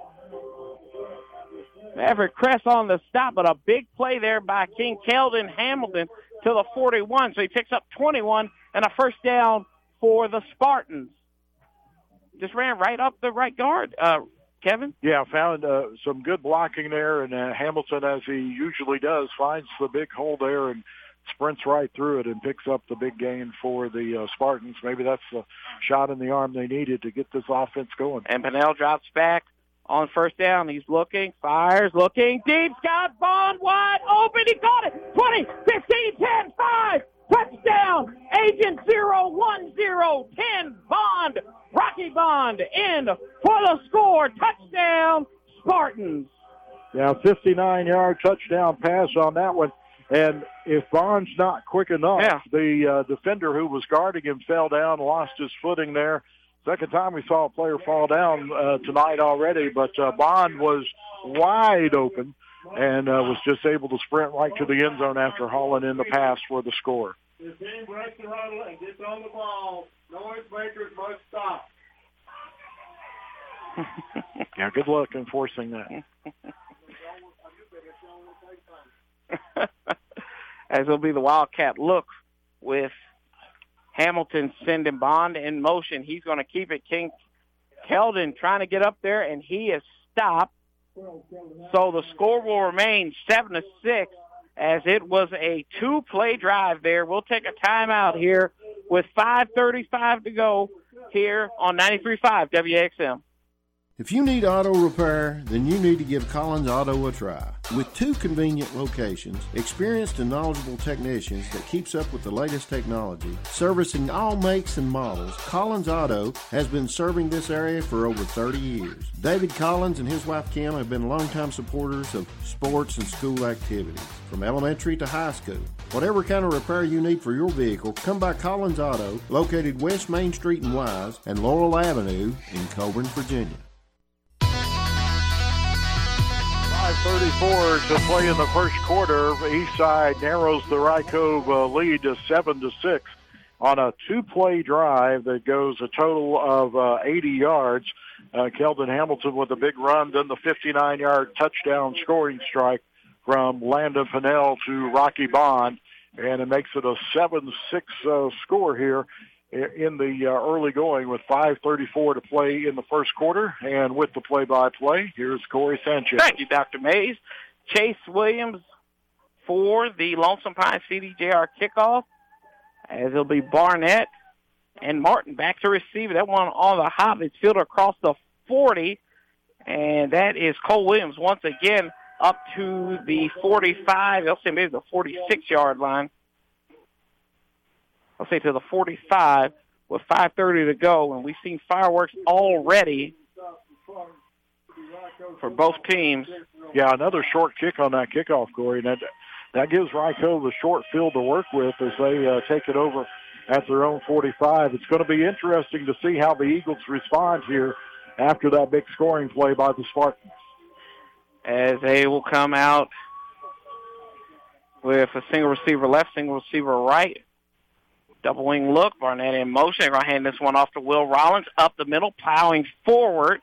Speaker 1: Maverick Kress on the stop, but a big play there by King Kelton Hamilton to the forty-one. So he picks up twenty-one and a first down for the Spartans. Just ran right up the right guard. Uh, Kevin?
Speaker 4: Yeah, found uh, some good blocking there, and uh, Hamilton, as he usually does, finds the big hole there and sprints right through it and picks up the big gain for the uh, Spartans. Maybe that's the shot in the arm they needed to get this offense going.
Speaker 1: And Pennell drops back on first down. He's looking, fires, looking deep. Scott Bond wide open. He caught it. twenty, fifteen, ten, five. Touchdown. Agent zero one zero ten. Bond. Rocky Bond in for the score. Touchdown, Spartans.
Speaker 4: Yeah, fifty-nine-yard touchdown pass on that one. And if Bond's not quick enough,
Speaker 1: yeah.
Speaker 4: the uh, defender who was guarding him fell down, lost his footing there. Second time we saw a player fall down uh, tonight already, but uh, Bond was wide open and uh, was just able to sprint right to the end zone after hauling in the pass for the score.
Speaker 13: The team breaks the huddle and gets on the ball. Noisemakers must stop.
Speaker 4: Yeah, good luck enforcing that.
Speaker 1: As it'll be the Wildcat look with Hamilton sending Bond in motion. He's going to keep it. King Keldon trying to get up there, and he is stopped. So the score will remain seven to six as it was a two-play drive there. We'll take a timeout here with five thirty-five to go here on ninety-three point five W X M.
Speaker 7: If you need auto repair, then you need to give Collins Auto a try. With two convenient locations, experienced and knowledgeable technicians that keeps up with the latest technology, servicing all makes and models, Collins Auto has been serving this area for over thirty years. David Collins and his wife Kim have been longtime supporters of sports and school activities, from elementary to high school. Whatever kind of repair you need for your vehicle, come by Collins Auto, located West Main Street in Wise and Laurel Avenue in Coburn, Virginia.
Speaker 4: five thirty-four to play in the first quarter. Eastside narrows the Rycove uh, lead to seven to six on a two-play drive that goes a total of uh, eighty yards. Uh, Keldon Hamilton with a big run, then the fifty-nine-yard touchdown scoring strike from Landon Pennell to Rocky Bond, and it makes it a seven six uh, score here in the uh, early going with five thirty-four to play in the first quarter. And with the play-by-play, here's Corey Sanchez.
Speaker 1: Thank you, Doctor Mays. Chase Williams for the Lonesome Pine C D J R kickoff, as it'll be Barnett and Martin back to receive that one on the hop. It's fielded across the forty, and that is Cole Williams once again up to the forty-five. I'll say maybe the forty-six-yard line. I'll say to the forty-five with five thirty to go, and we've seen fireworks already for both teams.
Speaker 4: Yeah, another short kick on that kickoff, Corey. That, that gives Rycove the short field to work with as they uh, take it over at their own forty-five. It's going to be interesting to see how the Eagles respond here after that big scoring play by the Spartans.
Speaker 1: As they will come out with a single receiver left, single receiver right. Double wing look, Barnett in motion. They're going to hand this one off to Will Rollins up the middle, plowing forward.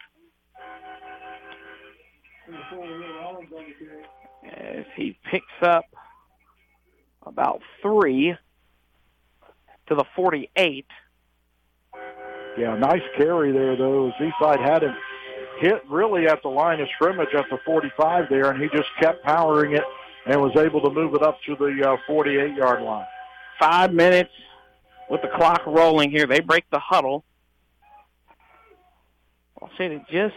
Speaker 1: As he picks up about three to the forty-eight.
Speaker 4: Yeah, nice carry there, though, as Eastside had him hit really at the line of scrimmage at the forty-five there, and he just kept powering it and was able to move it up to the uh, forty-eight-yard line.
Speaker 1: Five minutes with the clock rolling here. They break the huddle. I'll say that just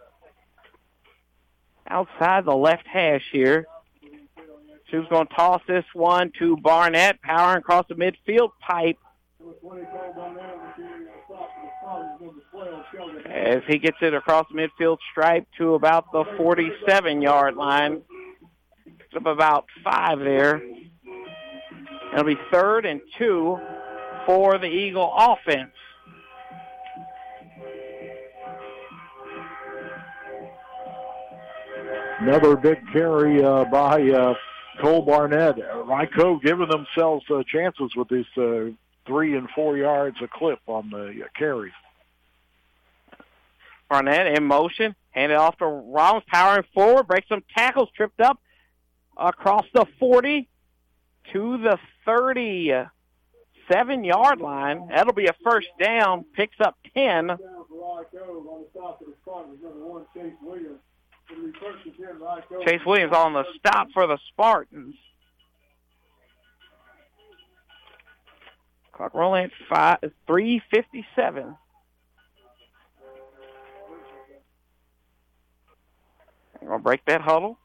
Speaker 1: outside the left hash here. Who's going to toss this one to Barnett, powering across the midfield pipe. As he gets it across the midfield stripe to about the forty-seven-yard line. Picks up about five there. It'll be third and two for the Eagle offense.
Speaker 4: Another big carry uh, by uh, Cole Barnett. Rycove giving themselves uh, chances with these uh, three and four yards a clip on the uh, carries.
Speaker 1: Barnett in motion, handed off to Rollins, powering forward, breaks some tackles, tripped up across the forty to the thirty-seven-yard line. That'll be a first down, picks up ten. Chase Williams on the stop for the Spartans. Clock rolling at five, three fifty-seven. We're going to break that huddle.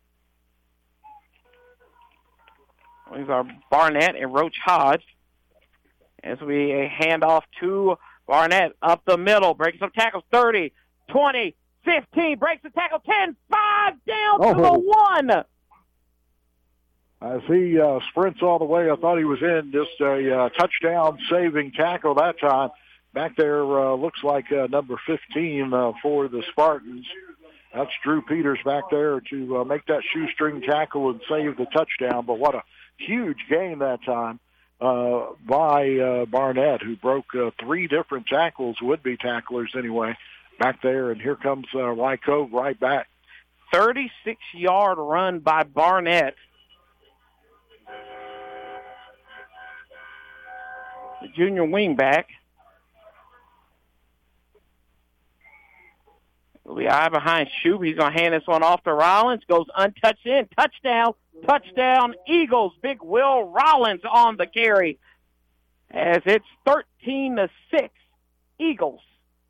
Speaker 1: These are Barnett and Roach Hodge. As we a handoff to Barnett up the middle, breaking some tackles, thirty, twenty, fifteen, breaks the tackle, ten, five, down
Speaker 4: oh.
Speaker 1: to the one.
Speaker 4: As he uh, sprints all the way, I thought he was in. Just a uh, touchdown-saving tackle that time. Back there uh, looks like uh, number fifteen uh, for the Spartans. That's Drew Peters back there to uh, make that shoestring tackle and save the touchdown. But what a huge gain that time uh, by uh, Barnett, who broke uh, three different tackles, would-be tacklers anyway, back there. And here comes uh, Rycove right back.
Speaker 1: thirty-six-yard run by Barnett. The junior wingback. The eye behind Shoup. He's going to hand this one off to Rollins. Goes untouched in. Touchdown. Touchdown, Eagles. Big Will Rollins on the carry. As it's thirteen to six, Eagles.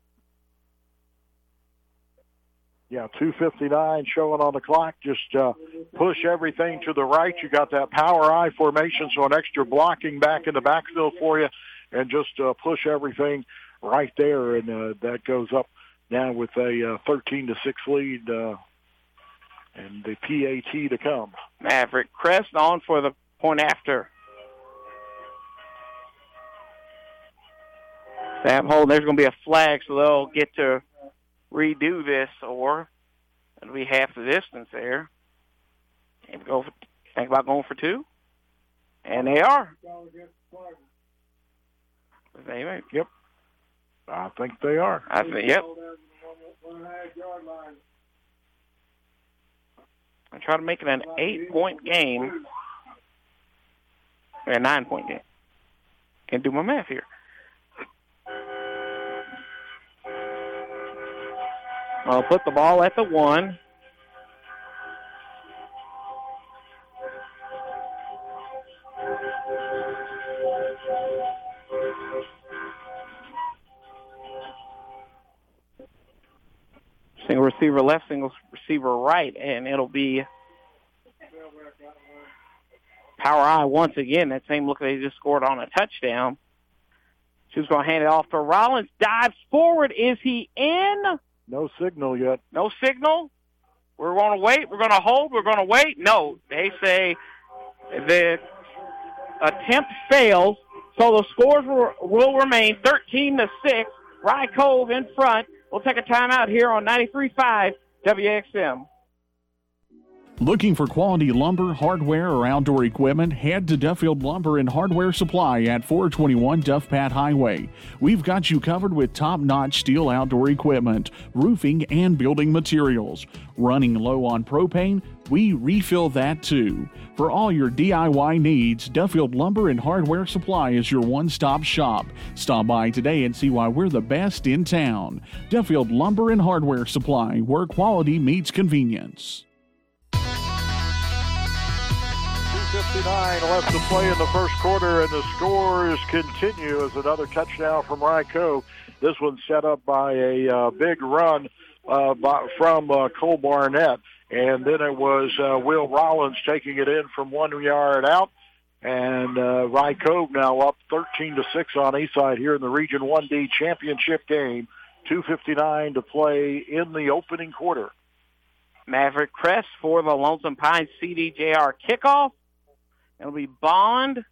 Speaker 4: Yeah, two fifty-nine showing on the clock. Just uh, push everything to the right. You got that power I formation, so an extra blocking back in the backfield for you, and just uh, push everything right there, and uh, that goes up now with a uh, thirteen to six lead, uh, and the P A T to come.
Speaker 1: Maverick Crest on for the point after. Sam Holden, there's going to be a flag, so they'll get to redo this, or it'll be half the distance there. And go for, think about going for two, and they are. They
Speaker 4: yep, I think they are.
Speaker 1: I think yep. I try to make it an eight-point game, or a nine-point game. Can't do my math here. I'll put the ball at the one. Single receiver left, single receiver right, and it'll be power I once again. That same look they just scored on a touchdown. She's going to hand it off to Rollins. Dives forward. Is he in?
Speaker 4: No signal yet.
Speaker 1: No signal? We're going to wait. We're going to hold. We're going to wait. No, they say the attempt fails, so the scores will, will remain thirteen to six. Rye Cove in front. We'll take a timeout here on ninety-three point five W X M.
Speaker 6: Looking for quality lumber, hardware, or outdoor equipment? Head to Duffield Lumber and Hardware Supply at four twenty-one Duff Pat Highway. We've got you covered with top-notch steel outdoor equipment, roofing, and building materials. Running low on propane? We refill that too. For all your D I Y needs, Duffield Lumber and Hardware Supply is your one-stop shop. Stop by today and see why we're the best in town. Duffield Lumber and Hardware Supply, where quality meets convenience.
Speaker 4: two fifty-nine left to play in the first quarter, and the scores continue as another touchdown from Rye Cove. This one set up by a uh, big run uh, by, from uh, Cole Barnett. And then it was uh, Will Rollins taking it in from one yard out. And uh, Rye Cove now up thirteen to six on Eastside here in the Region one D championship game. two fifty-nine to play in the opening quarter.
Speaker 1: Maverick Crest for the Lonesome Pines C D J R kickoff. It'll be Bond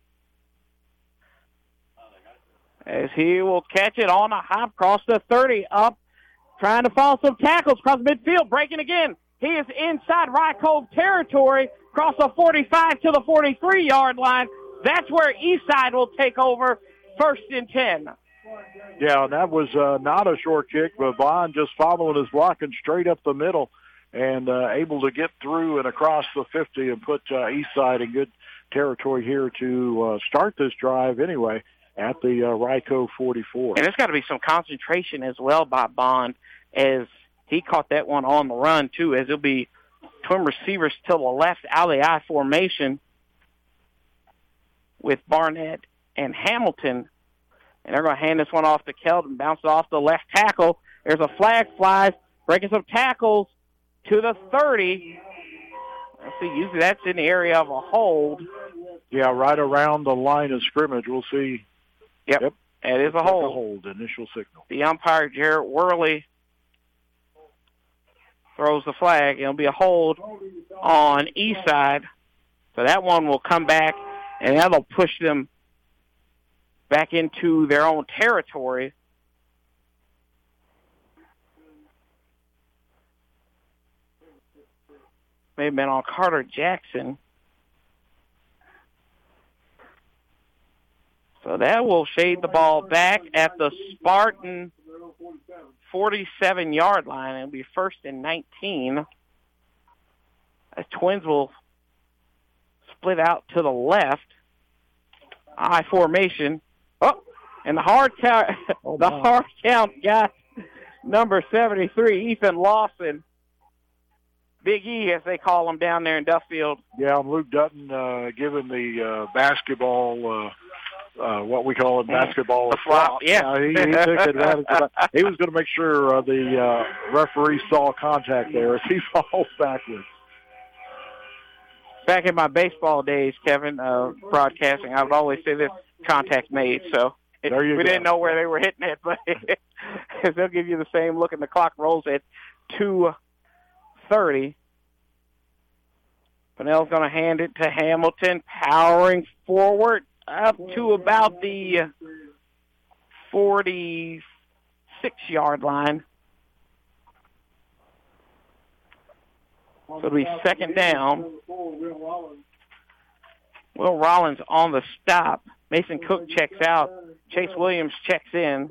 Speaker 1: as he will catch it on a hop across the thirty, up, trying to follow some tackles across midfield, breaking again. He is inside Rye Cove territory, across the forty-five to the forty-three-yard line. That's where Eastside will take over, first and ten.
Speaker 4: Yeah, and that was uh, not a short kick, but Bond just following his blocking straight up the middle and uh, able to get through and across the fifty and put uh, Eastside in good territory here to uh, start this drive anyway at the uh, Rye Cove forty-four.
Speaker 1: And there's got to be some concentration as well by Bond as he caught that one on the run, too, as it'll be twin receivers to the left out of the I formation with Barnett and Hamilton. And they're going to hand this one off to Kelton, bounce it off the left tackle. There's a flag flies, breaking some tackles to the thirty. Let's see, usually that's in the area of a hold.
Speaker 4: Yeah, right around the line of scrimmage. We'll see.
Speaker 1: Yep,
Speaker 4: yep.
Speaker 1: It is a hold.
Speaker 4: A hold, initial signal.
Speaker 1: The umpire, Jarrett Worley, throws the flag. It'll be a hold on east side. So that one will come back, and that'll push them back into their own territory. May have been on Carter Jackson. So that will shade the ball back at the Spartan forty-seven-yard line. It'll be first and nineteen. As Twins will split out to the left. I formation. Oh, and the hard count, oh, the hard count got number seventy-three, Ethan Lawson. Big E, as they call him down there in Duffield.
Speaker 4: Yeah, Luke Dutton uh, giving the uh, basketball, uh, uh, what we call it, basketball.
Speaker 1: The flop, yeah.
Speaker 4: Uh, he, he took advantage of that. He was going to make sure uh, the uh, referee saw contact there as he falls backwards.
Speaker 1: Back in my baseball days, Kevin, uh, broadcasting, I would always say this, contact made. So it,
Speaker 4: there you
Speaker 1: we
Speaker 4: go.
Speaker 1: didn't know where they were hitting it, but they'll give you the same look, and the clock rolls at two thirty. Pennell's going to hand it to Hamilton, powering forward up to about the forty-six-yard line. So it'll be second down. Will Rollins on the stop. Mason Cook checks out. Chase Williams checks in.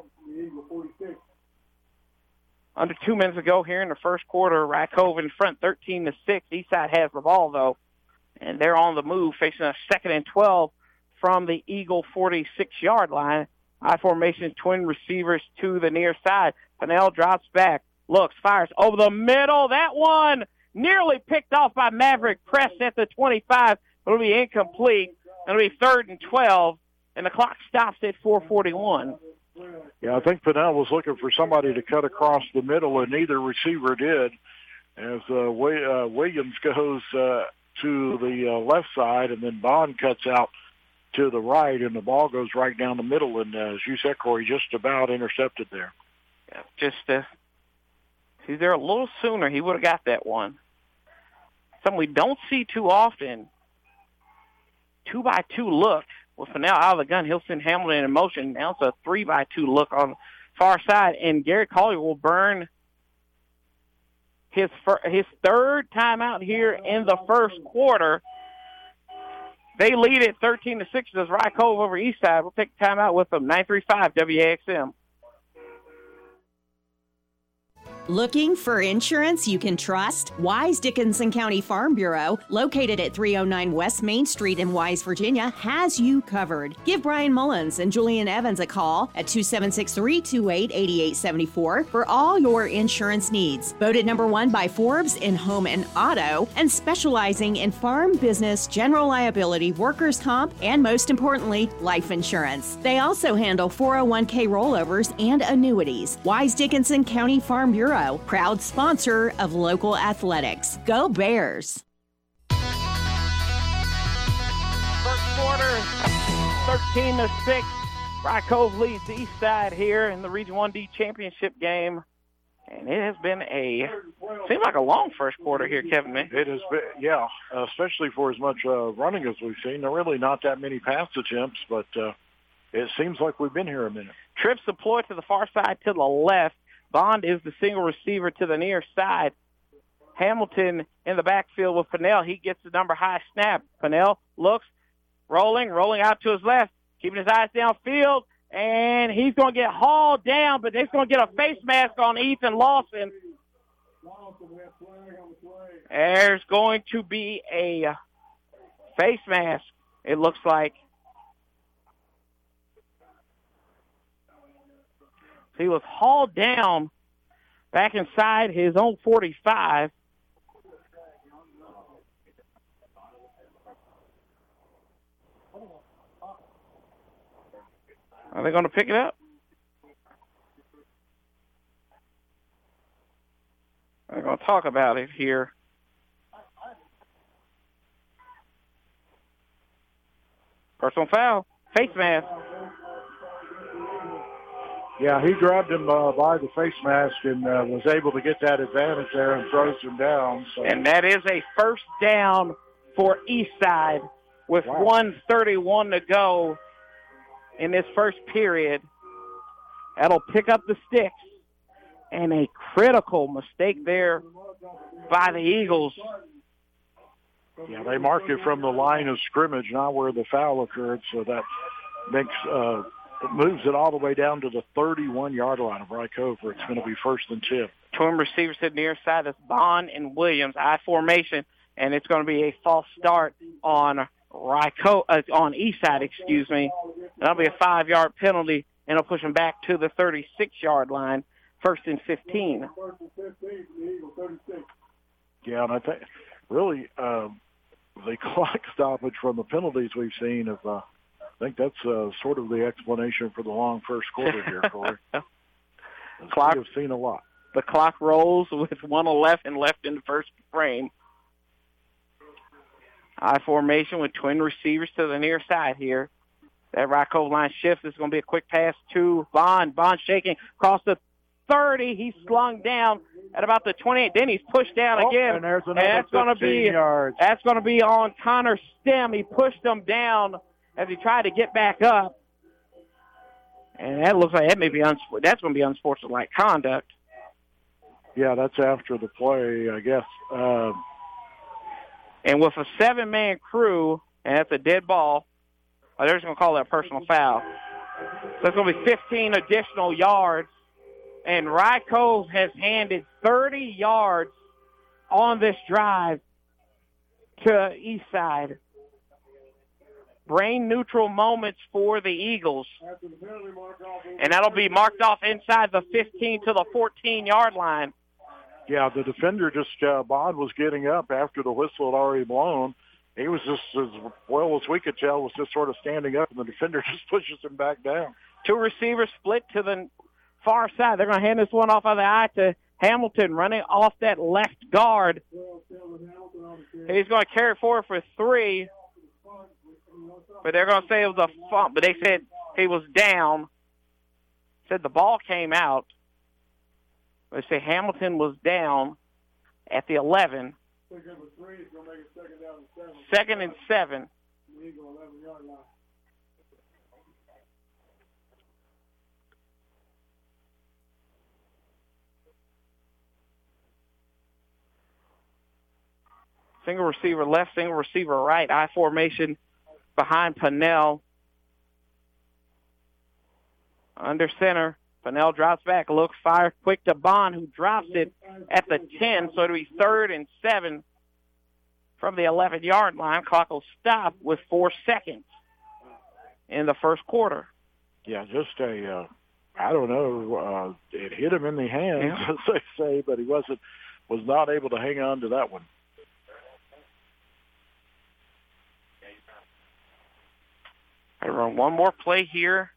Speaker 1: Under two minutes ago here in the first quarter, Rycove in front thirteen to six. Eastside has the ball, though, and they're on the move, facing a second and twelve from the Eagle forty-six-yard line. I formation, twin receivers to the near side. Pennell drops back, looks, fires over the middle. That one nearly picked off by Maverick Press at the twenty-five. It'll be incomplete. It'll be third and twelve, and the clock stops at four forty-one.
Speaker 4: Yeah, I think Pennell was looking for somebody to cut across the middle, and neither receiver did. As uh, uh, Williams goes uh, to the uh, left side, and then Bond cuts out to the right, and the ball goes right down the middle, and uh, as you said, Corey, just about intercepted there.
Speaker 1: Yeah, just uh, he's there a little sooner, he would have got that one. Something we don't see too often. Two by two look. With Pennell out of the gun, he'll send Hamilton in motion. Now it's a three by two look on the far side, and Gary Collier will burn his fir- his third timeout here in the first quarter. They lead it thirteen to six as Rycove over Eastside. We'll take a timeout with them. nine three five W A X M.
Speaker 18: Looking for insurance you can trust? Wise Dickinson County Farm Bureau, located at three oh nine West Main Street in Wise, Virginia, has you covered. Give Brian Mullins and Julian Evans a call at two seven six, three two eight, eight eight seven four for all your insurance needs. Voted number one by Forbes in home and auto, and specializing in farm business, general liability, workers' comp, and most importantly, life insurance. They also handle four oh one k rollovers and annuities. Wise Dickinson County Farm Bureau, proud sponsor of local athletics. Go Bears!
Speaker 1: First quarter, thirteen to six. Rycove leads the East Side here in the Region one D championship game. And it has been a, seems like a long first quarter here, Kevin. Man.
Speaker 4: It has been, yeah, uh, especially for as much uh, running as we've seen. There are really not that many pass attempts, but uh, it seems like we've been here a minute.
Speaker 1: Trips deployed to the far side to the left. Bond is the single receiver to the near side. Hamilton in the backfield with Pennell. He gets the number high snap. Pennell looks, rolling, rolling out to his left, keeping his eyes downfield, and he's going to get hauled down, but they're going to get a face mask on Ethan Lawson. There's going to be a face mask, it looks like. He was hauled down back inside his own forty-five. Are they going to pick it up? We're going to talk about it here. Personal foul. Face mask.
Speaker 4: Yeah, he grabbed him uh, by the face mask and uh, was able to get that advantage there and throws him down. So.
Speaker 1: And that is a first down for Eastside with
Speaker 4: Wow.
Speaker 1: one thirty-one to go in this first period. That'll pick up the sticks. And a critical mistake there by the Eagles.
Speaker 4: Yeah, they marked it from the line of scrimmage, not where the foul occurred, so that makes uh, it moves it all the way down to the thirty-one-yard line of Rycove, where it's going to be first and ten.
Speaker 1: Twin receivers to the near side. That's Bond and Williams. I formation, and it's going to be a false start on Rycove, uh, on Eastside, excuse me. That'll be a five-yard penalty, and it'll push them back to the thirty-six-yard line. First and fifteen.
Speaker 4: Yeah, and I think really uh, the clock stoppage from the penalties we've seen, of, uh, I think that's uh, sort of the explanation for the long first quarter here, Corey.
Speaker 1: Clock,
Speaker 4: we've seen a lot.
Speaker 1: The clock rolls with one eleven left in the first frame. I formation with twin receivers to the near side here. That Rycove line shifts. It's going to be a quick pass to Bond. Bond shaking across the thirty. He's slung down at about the twenty-eight. Then he's pushed down
Speaker 4: oh,
Speaker 1: again.
Speaker 4: And there's
Speaker 1: and
Speaker 4: another
Speaker 1: that's going to be
Speaker 4: yards.
Speaker 1: that's going to be on Connor Stem. He pushed him down as he tried to get back up. And that looks like that may be unsport. That's going to be unsportsmanlike conduct.
Speaker 4: Yeah, that's after the play, I guess. Uh,
Speaker 1: and with a seven-man crew, and that's a dead ball, oh, they're just going to call that a personal foul. So it's going to be fifteen additional yards. And Rycove has handed thirty yards on this drive to Eastside. Brain-neutral moments for the Eagles. And that'll be marked off inside the fifteen to the fourteen-yard line.
Speaker 4: Yeah, the defender just, uh, Bond was getting up after the whistle had already blown. He was just, as well as we could tell, was just sort of standing up, and the defender just pushes him back down.
Speaker 1: Two receivers split to the far side. They're going to hand this one off of the eye to Hamilton, running off that left guard. He's going to carry it forward for three, but they're going to say it was a fumble. But they said he was down. Said the ball came out. They say Hamilton was down at the eleven. Second and seven. Single receiver left, single receiver right. I formation behind Pennell. Under center. Pennell drops back, looks, fires quick to Bond, who drops it at the ten. So it'll be third and seven from the eleven-yard line. Clock will stop with four seconds in the first quarter.
Speaker 4: Yeah, just a, uh, I don't know, uh, it hit him in the hands,
Speaker 1: Yeah.
Speaker 4: as they say, but he wasn't, was not able to hang on to that one.
Speaker 1: I run one more play here,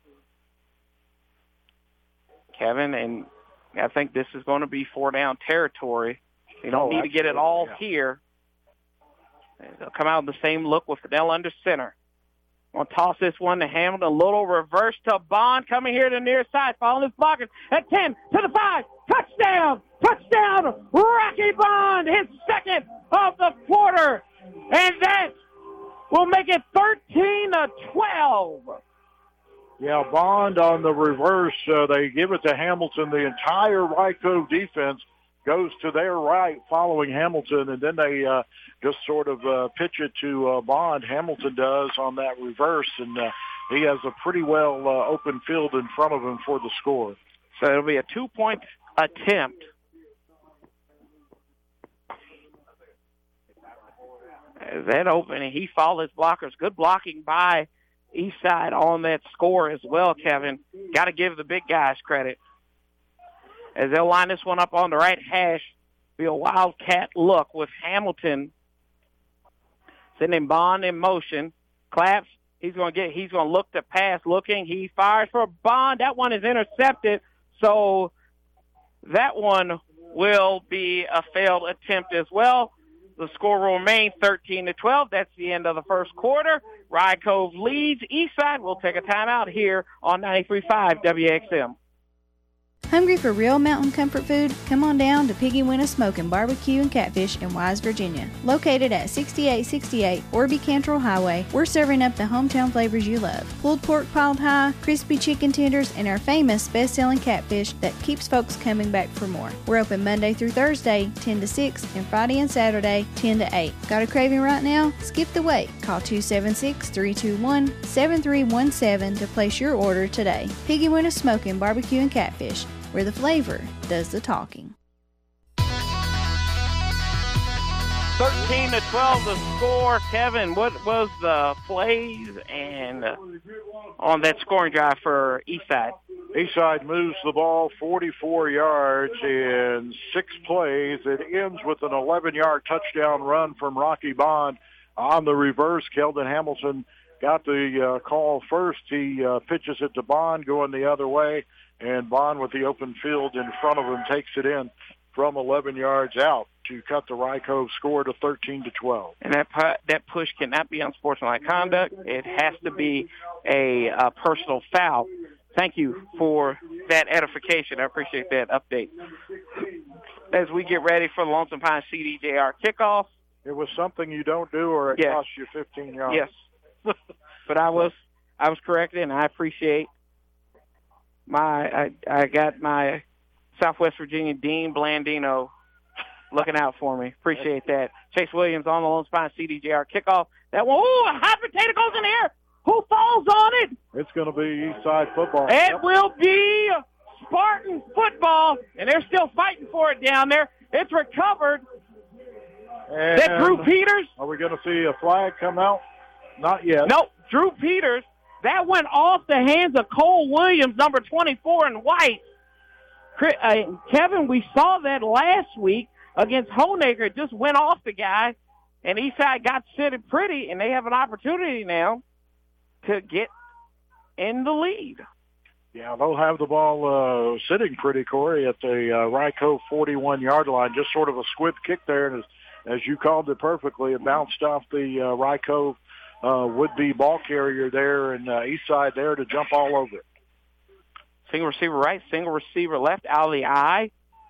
Speaker 1: Kevin, and I think this is going to be four-down territory. You don't
Speaker 4: Oh,
Speaker 1: need to get it
Speaker 4: absolutely,
Speaker 1: all
Speaker 4: yeah.
Speaker 1: here. They'll come out in the same look with Fidel under center. Going to toss this one to Hamilton. A little reverse to Bond coming here to the near side, following his blockers. At ten, to the five. Touchdown! Touchdown! Rocky Bond, his second of the quarter. And that will make it thirteen to twelve.
Speaker 4: Yeah, Bond on the reverse. Uh, they give it to Hamilton. The entire Rycove defense goes to their right following Hamilton, and then they uh, just sort of uh, pitch it to uh, Bond. Hamilton does on that reverse, and uh, he has a pretty well uh, open field in front of him for the score.
Speaker 1: So it'll be a two-point attempt. As that open, and he followed his blockers. Good blocking by Eastside on that score as well, Kevin. Got to give the big guys credit. As they'll line this one up on the right hash, be a wildcat look with Hamilton sending Bond in motion. Claps He's going to get. He's going to look to pass. Looking. He fires for Bond. That one is intercepted. So that one will be a failed attempt as well. The score will remain thirteen to twelve. That's the end of the first quarter. Rye Cove leads. Eastside will take a timeout here on ninety-three point five W X M.
Speaker 19: Hungry for real mountain comfort food? Come on down to Piggy Winna Smokin' Barbecue and Catfish in Wise, Virginia. Located at sixty-eight sixty-eight Orby Cantrell Highway, we're serving up the hometown flavors you love. Pulled pork piled high, crispy chicken tenders, and our famous best-selling catfish that keeps folks coming back for more. We're open Monday through Thursday, ten to six, and Friday and Saturday, ten to eight. Got a craving right now? Skip the wait. Call two seven six, three two one, seven three one seven to place your order today. Piggy Winna Smokin' Barbecue and Catfish, where the flavor does the talking.
Speaker 1: thirteen to twelve the score. Kevin, what was the plays and uh, on that scoring drive for Eastside?
Speaker 4: Eastside moves the ball forty-four yards in six plays. It ends with an eleven-yard touchdown run from Rocky Bond. On the reverse, Keldon Hamilton got the uh, call first. He uh, pitches it to Bond going the other way, and Bond with the open field in front of him takes it in from eleven yards out to cut the Rye Cove score to thirteen to twelve.
Speaker 1: And that pu- that push cannot be unsportsmanlike conduct. It has to be a, a personal foul. Thank you for that edification. I appreciate that update. As we get ready for the Lonesome Pine C D J R kickoff.
Speaker 4: It was something you don't do or it
Speaker 1: yes.
Speaker 4: costs you fifteen yards.
Speaker 1: Yes. But I was I was corrected, and I appreciate my I, I got my Southwest Virginia Dean Blandino looking out for me. Appreciate that. Chase Williams on the Lone Pine C D J R kickoff. That one, ooh, a hot potato goes in the air. Who falls on it?
Speaker 4: It's going to be Eastside football.
Speaker 1: It
Speaker 4: yep.
Speaker 1: will be Spartan football, and they're still fighting for it down there. It's recovered.
Speaker 4: And
Speaker 1: that Drew Peters.
Speaker 4: Are we going to see a flag come out? Not yet.
Speaker 1: Nope. Drew Peters. That went off the hands of Cole Williams, number twenty-four in white. Uh, Kevin, we saw that last week against Honaker. It just went off the guy, and Eastside got sitting pretty, and they have an opportunity now to get in the lead.
Speaker 4: Yeah, they'll have the ball uh, sitting pretty, Corey, at the uh, Rye Cove forty-one-yard line. Just sort of a squib kick there, and as, as you called it perfectly, it bounced off the uh, Rye Cove uh, would-be ball carrier there, and uh, Eastside there to jump all over it.
Speaker 1: Single receiver right, single receiver left, out of the eye.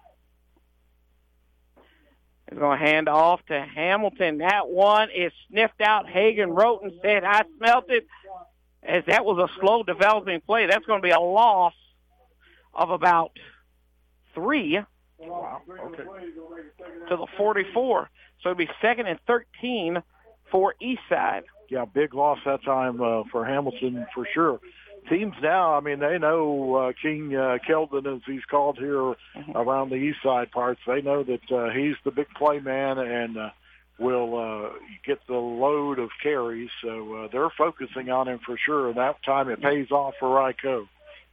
Speaker 1: He's going to hand off to Hamilton. That one is sniffed out. Hagan Roten said, I smelt it. As that was a slow developing play. That's going to be a loss of about three
Speaker 4: wow. okay.
Speaker 1: to the forty-four. So it'll be second and thirteen for Eastside.
Speaker 4: Yeah, big loss that time uh, for Hamilton for sure. Teams now, I mean, they know uh, King uh, Keldon, as he's called here mm-hmm. around the east side parts. They know that uh, he's the big play man and uh, will uh, get the load of carries. So uh, they're focusing on him for sure. And that time it pays off for Rye Cove.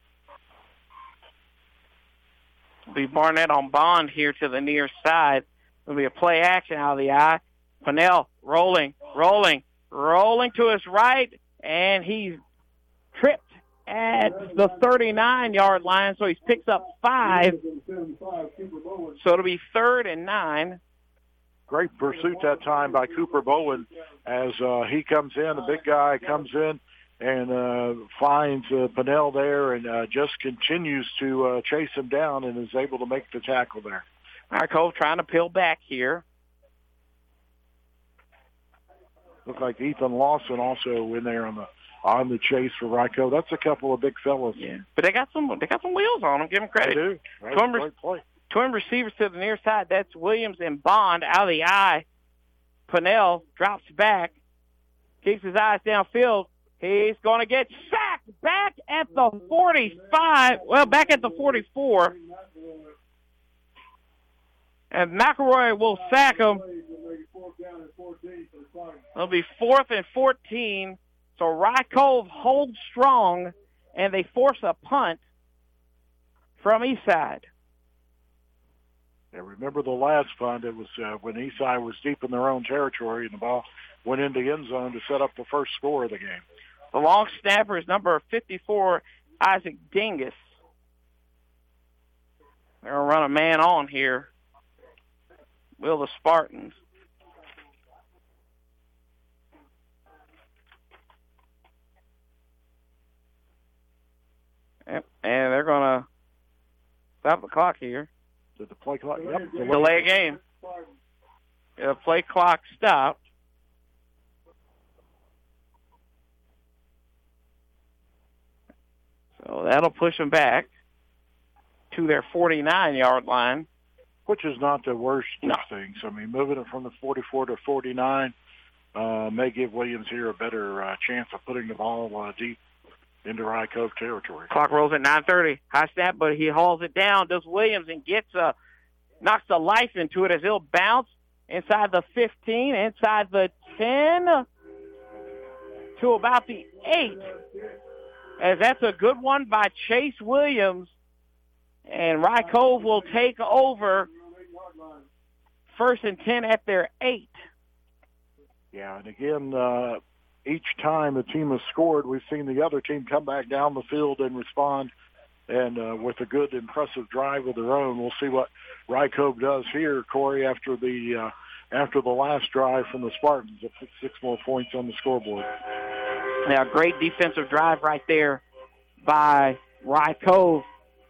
Speaker 1: It'll be Barnett on Bond here to the near side. It'll be a play action out of the eye. Pannell rolling, rolling, rolling to his right, and he's tripped at the thirty-nine-yard line, so he picks up five. So it'll be third and nine.
Speaker 4: Great pursuit that time by Cooper Bowen as uh, he comes in. The big guy comes in and uh, finds uh, Pannell there and uh, just continues to uh, chase him down and is able to make the tackle there.
Speaker 1: Rye Cove trying to peel back here.
Speaker 4: Looks like Ethan Lawson also in there on the on the chase for Rye Cove. That's a couple of big fellas.
Speaker 1: Yeah, but they got some they got some wheels on them. Give them credit.
Speaker 4: They do. That's
Speaker 1: twin,
Speaker 4: a great play.
Speaker 1: Twin receivers to the near side. That's Williams and Bond out of the eye. Pannell drops back, keeps his eyes downfield. He's going to get sacked back at the forty-five. Well, back at the forty-four. And McElroy will sack him. It'll be fourth and fourteen. So Rye Cove holds strong, and they force a punt from Eastside.
Speaker 4: Yeah, remember the last punt? It was uh, when Eastside was deep in their own territory, and the ball went into the end zone to set up the first score of the game.
Speaker 1: The long snapper is number fifty-four, Isaac Dingus. They're going to run a man on here. Will the Spartans. Yep. And they're going to stop the clock here.
Speaker 4: Did the play clock? Yep. Delay,
Speaker 1: delay game. The play clock stopped. So that'll push them back to their forty-nine-yard line.
Speaker 4: Which is not the worst of things. I mean, moving it from the forty-four to forty-nine uh, may give Williams here a better uh, chance of putting the ball uh, deep into Rye Cove territory.
Speaker 1: Clock rolls at nine thirty. High snap, but he hauls it down, does Williams, and gets a, knocks the life into it as he'll bounce inside the fifteen, inside the ten, to about the eight. As that's a good one by Chase Williams. And Rye Cove will take over first and ten at their eight.
Speaker 4: Yeah, and again, uh, each time the team has scored, we've seen the other team come back down the field and respond, and uh, with a good, impressive drive of their own. We'll see what Rye Cove does here, Corey, after the uh, after the last drive from the Spartans. It puts six more points on the scoreboard.
Speaker 1: Yeah, great defensive drive right there by Rye Cove.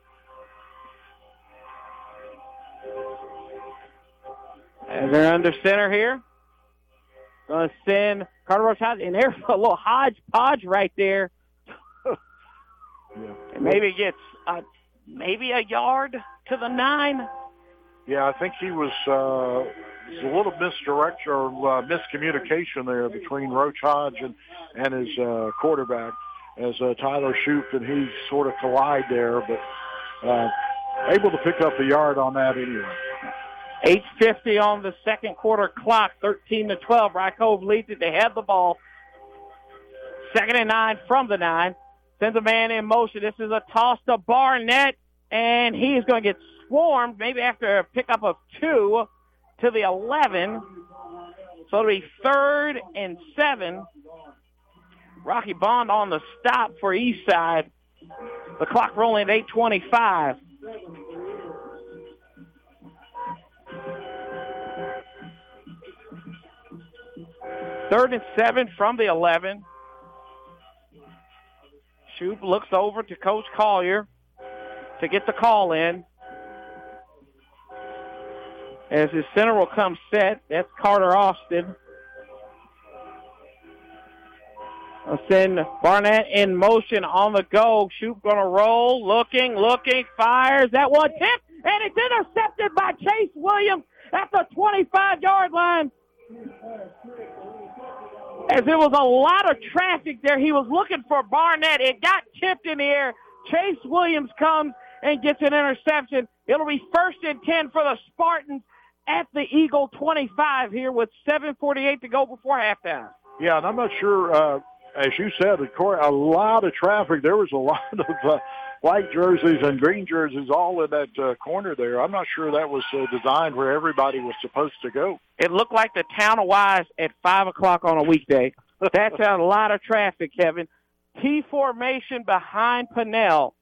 Speaker 1: And they're under center here. Going to send Carter Roach out, and there's a little hodgepodge right there.
Speaker 4: Yeah.
Speaker 1: And maybe it gets uh, maybe a yard to the nine.
Speaker 4: Yeah, I think he was uh, a little misdirection or uh, miscommunication there between Roach Hodge and, and his uh, quarterback as uh, Tyler Shoup and he sort of collide there, but uh, able to pick up the yard on that anyway.
Speaker 1: eight fifty on the second quarter clock, thirteen to twelve. Rye Cove leads it. They have the ball. Second and nine from the nine. Sends a man in motion. This is a toss to Barnett, and he's going to get swarmed maybe after a pickup of two to the eleven. So it'll be third and seven. Rocky Bond on the stop for Eastside. The clock rolling at eight twenty-five. Third and seven from the eleven. Shoup looks over to Coach Collier to get the call in. As his center will come set, that's Carter Austin. I'll send Barnett in motion on the go. Shoup going to roll, looking, looking, fires. That one tipped, and it's intercepted by Chase Williams at the twenty-five-yard line. As there was a lot of traffic there, he was looking for Barnett. It got tipped in the air. Chase Williams comes and gets an interception. It'll be first and ten for the Spartans at the Eagle twenty-five here with seven forty-eight to go before halftime.
Speaker 4: Yeah, and I'm not sure, uh, as you said, a lot of traffic. There was a lot of uh, white jerseys and green jerseys all in that uh, corner there. I'm not sure that was uh, designed where everybody was supposed to go.
Speaker 1: It looked like the town of Wise at five o'clock on a weekday. That's a lot of traffic, Kevin. T formation behind Pinnell.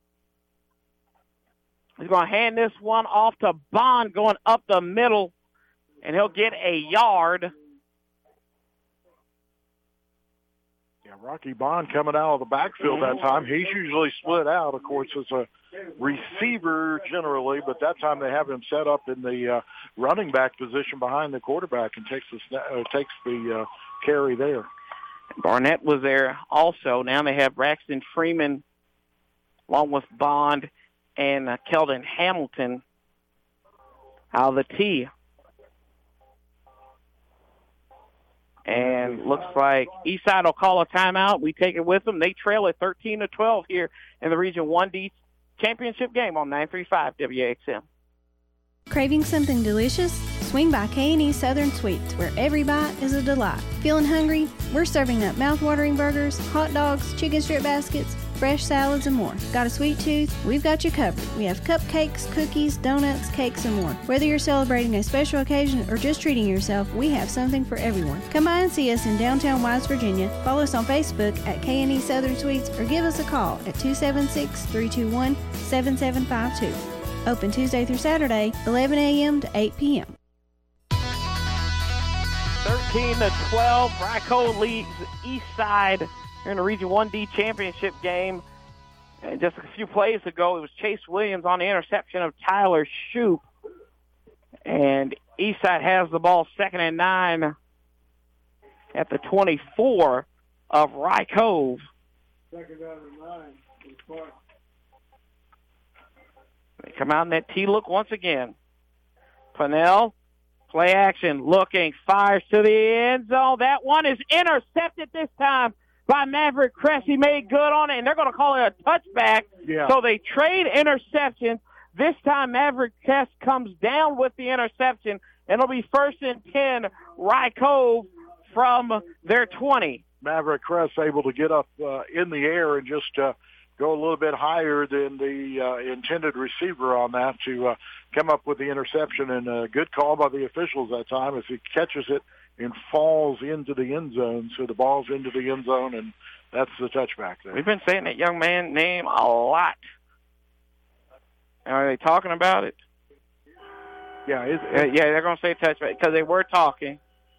Speaker 1: He's going to hand this one off to Bond going up the middle, and he'll get a yard.
Speaker 4: Yeah, Rocky Bond coming out of the backfield that time. He's usually split out, of course, as a receiver generally, but that time they have him set up in the uh, running back position behind the quarterback and takes the, uh, takes the uh, carry there.
Speaker 1: Barnett was there also. Now they have Braxton Freeman along with Bond and uh, Keldon Hamilton out of the tee. And looks like Eastside will call a timeout. We take it with them. They trail at thirteen to twelve here in the Region one D championship game on nine three five W A X M.
Speaker 19: Craving something delicious? Swing by K and E Southern Sweets, where every bite is a delight. Feeling hungry? We're serving up mouth-watering burgers, hot dogs, chicken strip baskets, fresh salads, and more. Got a sweet tooth? We've got you covered. We have cupcakes, cookies, donuts, cakes, and more. Whether you're celebrating a special occasion or just treating yourself, we have something for everyone. Come by and see us in downtown Wise, Virginia. Follow us on Facebook at K and E Southern Sweets or give us a call at two seven six, three two one, seven seven five two. Open Tuesday through Saturday, eleven a.m. to eight p.m.
Speaker 1: thirteen to twelve, Ryco leads Eastside here in the Region one D championship game. And just a few plays ago, it was Chase Williams on the interception of Tyler Shoup. And Eastside has the ball second and nine at the twenty-four of Rycove.
Speaker 13: Second down and nine.
Speaker 1: They come out in that T-look once again. Pannell, play action, looking, fires to the end zone. That one is intercepted this time by Maverick Cress. He made good on it, and they're going to call it a touchback.
Speaker 4: Yeah.
Speaker 1: So they trade interceptions. This time Maverick Cress comes down with the interception, and it'll be first and ten, Rycove from their twenty.
Speaker 4: Maverick Cress able to get up uh, in the air and just uh, go a little bit higher than the uh, intended receiver on that to uh, come up with the interception, and a good call by the officials that time as he catches it and falls into the end zone. So the ball's into the end zone, and that's the touchback there.
Speaker 1: We've been saying that young man's name a lot. Are they talking about it?
Speaker 4: Yeah, it's,
Speaker 1: Uh, yeah, they're going to say touchback because they were talking.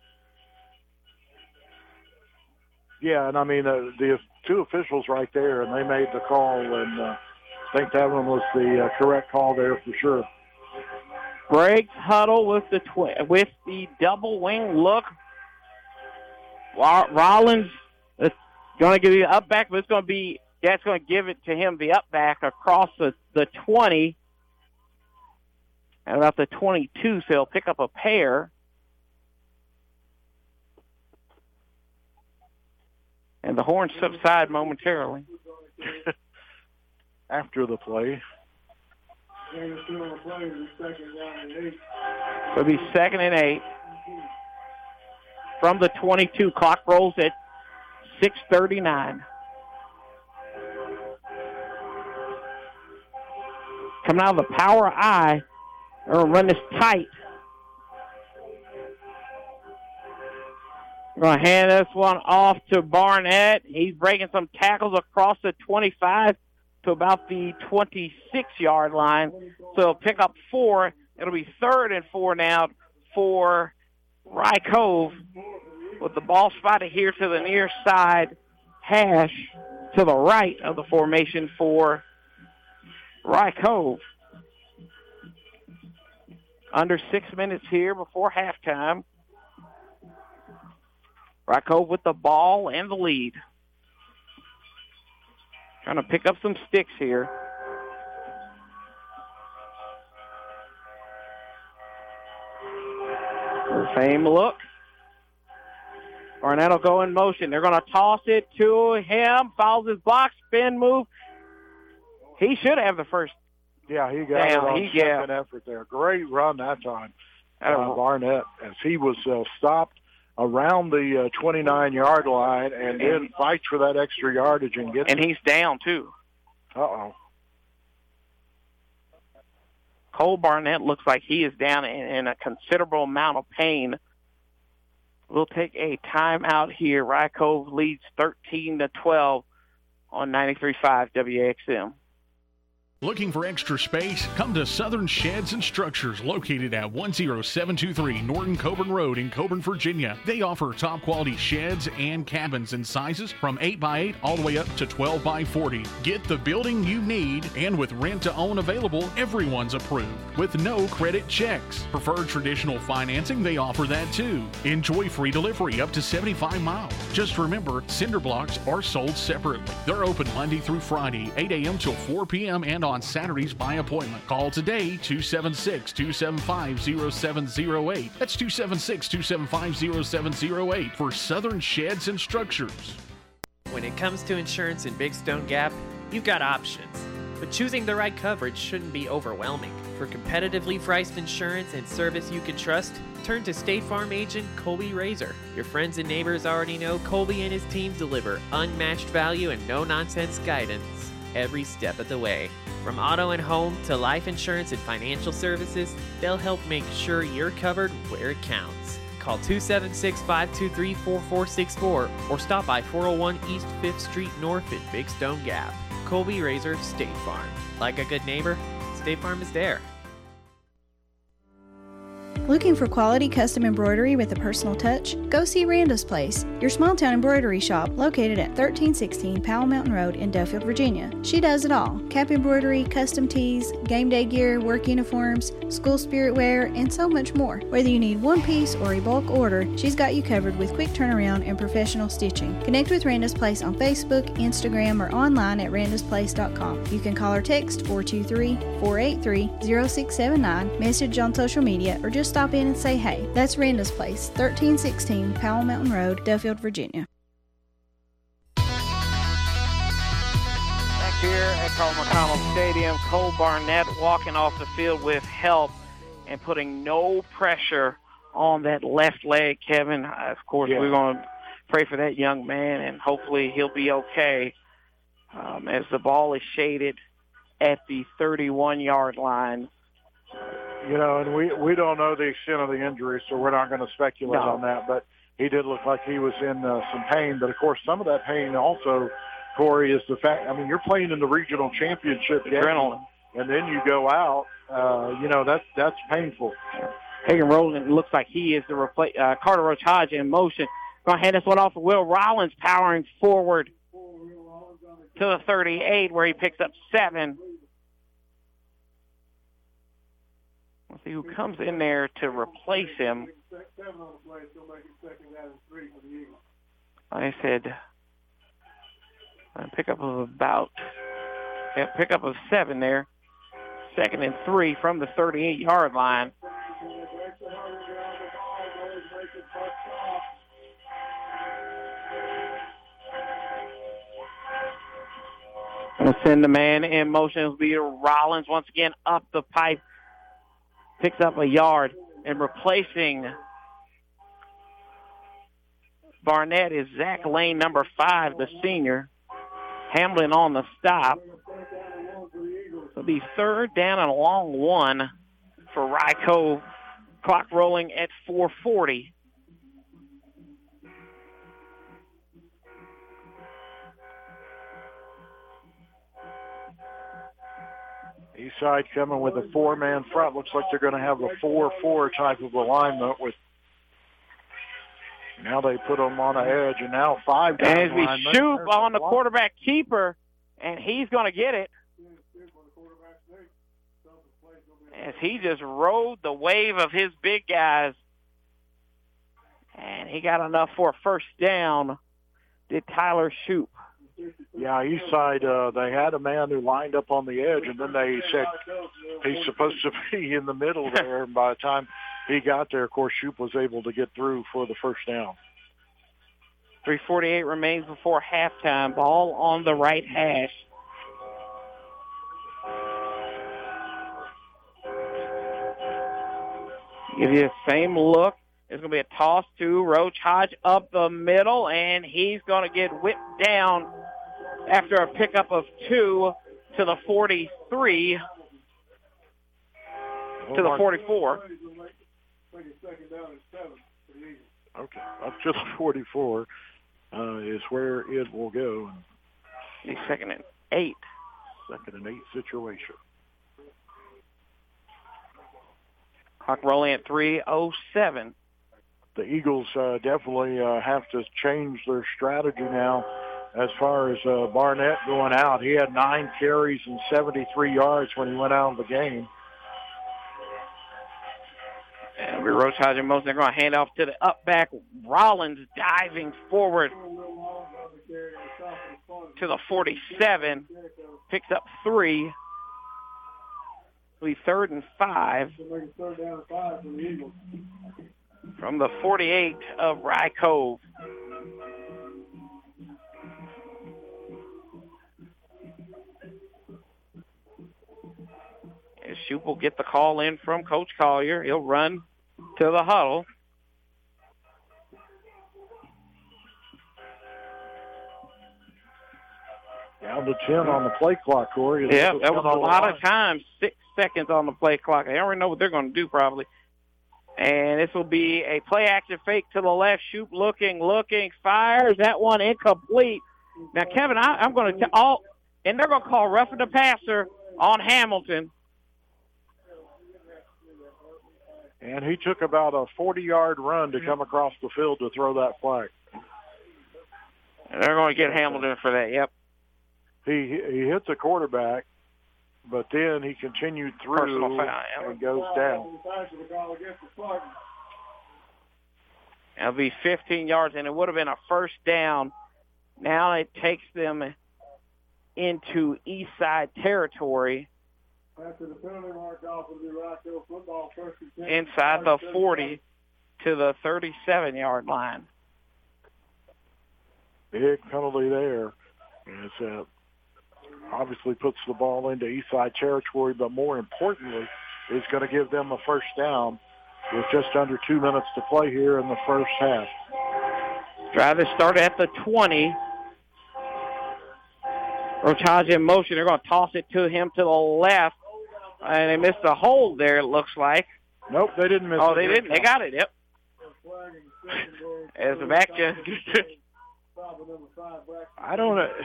Speaker 4: Yeah, and I mean, uh, the two officials right there, and they made the call, and uh, I think that one was the uh, correct call there for sure.
Speaker 1: Breaks huddle with the tw- with the double wing look. Rollins is going to give you the up back, but it's going to be that's going to give it to him the up back across the, the twenty and about the twenty-two, so he'll pick up a pair. And the horns subside momentarily.
Speaker 4: After the play.
Speaker 1: It'll be second and eight. From the twenty-two, clock rolls at six thirty-nine. Coming out of the power I, they're going to run this tight. We're going to hand this one off to Barnett. He's breaking some tackles across the twenty-five to about the twenty-six-yard line. So he'll pick up four. It'll be third and four now for Rycove with the ball spotted here to the near side hash to the right of the formation for Rycove. Under six minutes here before halftime. Rycove with the ball and the lead. Trying to pick up some sticks here. Same look. Barnett will go in motion. They're going to toss it to him. Fouls his block, spin move. He should have the first.
Speaker 4: Yeah, he got
Speaker 1: down.
Speaker 4: it on
Speaker 1: he,
Speaker 4: second
Speaker 1: yeah.
Speaker 4: effort there. Great run that time.
Speaker 1: Uh,
Speaker 4: Barnett, as he was uh, stopped around the uh, twenty-nine-yard line and then fights for that extra yardage and gets
Speaker 1: And
Speaker 4: it.
Speaker 1: he's down, too.
Speaker 4: Uh-oh.
Speaker 1: Cole Barnett looks like he is down in, in a considerable amount of pain. We'll take a timeout here. Rycove leads thirteen to twelve on ninety-three point five W A X M.
Speaker 6: Looking for extra space? Come to Southern Sheds and Structures, located at one oh seven two three Norton Coburn Road in Coburn, Virginia. They offer top-quality sheds and cabins in sizes from eight by eight all the way up to twelve by forty. Get the building you need, and with rent-to-own available, everyone's approved, with no credit checks. Prefer traditional financing? They offer that too. Enjoy free delivery up to seventy-five miles. Just remember, cinder blocks are sold separately. They're open Monday through Friday, eight a.m. till four p.m. and on on Saturdays by appointment. Call today, two seven six, two seven five, zero seven zero eight. That's two seven six, two seven five, zero seven zero eight for Southern Sheds and Structures.
Speaker 20: When it comes to insurance in Big Stone Gap, you've got options. but choosing the right coverage shouldn't be overwhelming. For competitively priced insurance and service you can trust, turn to State Farm agent Colby Razor. Your friends and neighbors already know Colby and his team deliver unmatched value and no-nonsense guidance every step of the way. From auto and home to life insurance and financial services, they'll help make sure you're covered where it counts. Call two seven six, five two three, four four six four or stop by four oh one East fifth Street North in Big Stone Gap. Colby Razor, State Farm. Like a good neighbor, State Farm is there.
Speaker 19: Looking for quality custom embroidery with a personal touch? Go see Randa's Place, your small town embroidery shop located at thirteen sixteen Powell Mountain Road in Duffield, Virginia. She does it all: cap embroidery, custom tees, game day gear, work uniforms, school spirit wear, and so much more. Whether you need one piece or a bulk order, she's got you covered with quick turnaround and professional stitching. Connect with Randa's Place on Facebook, Instagram, or online at randas place dot com. You can call or text four two three, four eight three, zero six seven nine, message on social media, or just stop in and say hey. That's Randa's Place, thirteen sixteen Powell Mountain Road, Duffield, Virginia.
Speaker 1: Back here at Carl McConnell Stadium, Cole Barnett walking off the field with help and putting no pressure on that left leg, Kevin. Of course,
Speaker 4: Yeah.
Speaker 1: we're going to pray for that young man, and hopefully he'll be okay um, as the ball is shaded at the thirty-one-yard line.
Speaker 4: You know, and we, we don't know the extent of the injury, so we're not going to speculate
Speaker 1: No.
Speaker 4: on that. But he did look like he was in uh, some pain. But, of course, some of that pain also, Corey, is the fact, I mean, you're playing in the regional championship game,
Speaker 1: Adrenaline.
Speaker 4: and then you go out. Uh, you know, that's, that's painful.
Speaker 1: Hagen Rowland looks like he is the replace. Uh, Carter Roach Hodge in motion. Going to hand this one off to Will Rollins, powering forward to the thirty-eight, where he picks up seven. Let's see who comes in there to replace him. Like I said, a pickup of about, yeah, pickup of seven there. Second and three from the thirty-eight-yard line. Going to send the man in motion. It'll be Rollins once again up the pipe. Picks up a yard, and replacing Barnett is Zach Lane, number five, the senior. Hamlin on the stop. It'll be third down and a long one for Rye Cove. Clock rolling at four forty.
Speaker 4: Eastside coming with a four-man front. Looks like they're going to have a four four type of alignment with. Now they put them on the edge, and now five down
Speaker 1: As we
Speaker 4: alignment.
Speaker 1: shoot
Speaker 4: There's
Speaker 1: on
Speaker 4: a
Speaker 1: the
Speaker 4: block.
Speaker 1: quarterback keeper, and he's going to get it. As he just rode the wave of his big guys, and he got enough for a first down, did Tyler Shoup.
Speaker 4: Yeah, Eastside, uh, they had a man who lined up on the edge, and then they said he's supposed to be in the middle there. And by the time he got there, of course, Shoup was able to get through for the first down.
Speaker 1: three forty-eight remains before halftime. Ball on the right hash. Give you the same look. There's going to be a toss to Roach Hodge up the middle, and he's going to get whipped down after a pickup of two to the forty-three, to the forty-four.
Speaker 4: Okay, up to the forty-four uh, is where it will go.
Speaker 1: The second and eight.
Speaker 4: Second and eight situation.
Speaker 1: Clock rolling at three oh seven.
Speaker 4: The Eagles uh, definitely uh, have to change their strategy now as far as uh, Barnett going out. He had nine carries and seventy-three yards when he went out of the game.
Speaker 1: And we Roach Hodge in motion. They're going to hand off to the up back. Rollins diving forward to the forty-seven. Picks up three. It'll be third and five from the forty-eight of Rye Cove. And Shoup will get the call in from Coach Collier. He'll run to the huddle.
Speaker 4: Down to ten on the play clock, Corey.
Speaker 1: Yeah, that was a lot of time. Six seconds on the play clock. They already know what they're going to do probably. And this will be a play-action fake to the left. Shoup looking, looking, fires. That one incomplete. Now, Kevin, I, I'm going to all, and they're going to call roughing the passer on Hamilton.
Speaker 4: And he took about a forty-yard run to come across the field to throw that flag.
Speaker 1: And they're going to get Hamilton for that, yep.
Speaker 4: He he hit the quarterback, but then he continued through
Speaker 1: Personal foul,
Speaker 4: and goes down.
Speaker 1: It'll be fifteen yards, and it would have been a first down. Now it takes them into East Side territory.
Speaker 13: After the penalty mark off, it'll be Rockville football first and ten.
Speaker 1: Inside the forty to the thirty-seven-yard line.
Speaker 4: Big penalty there. And it's uh, obviously puts the ball into East Side territory, but more importantly, is going to give them a first down with just under two minutes to play here in the first half.
Speaker 1: Drive is started at the twenty. Rotage in motion. They're going to toss it to him to the left. And they missed a hold there, it looks like.
Speaker 4: Nope, they didn't miss it.
Speaker 1: Oh, they didn't? They got it, yep. As the back just...
Speaker 4: I don't know.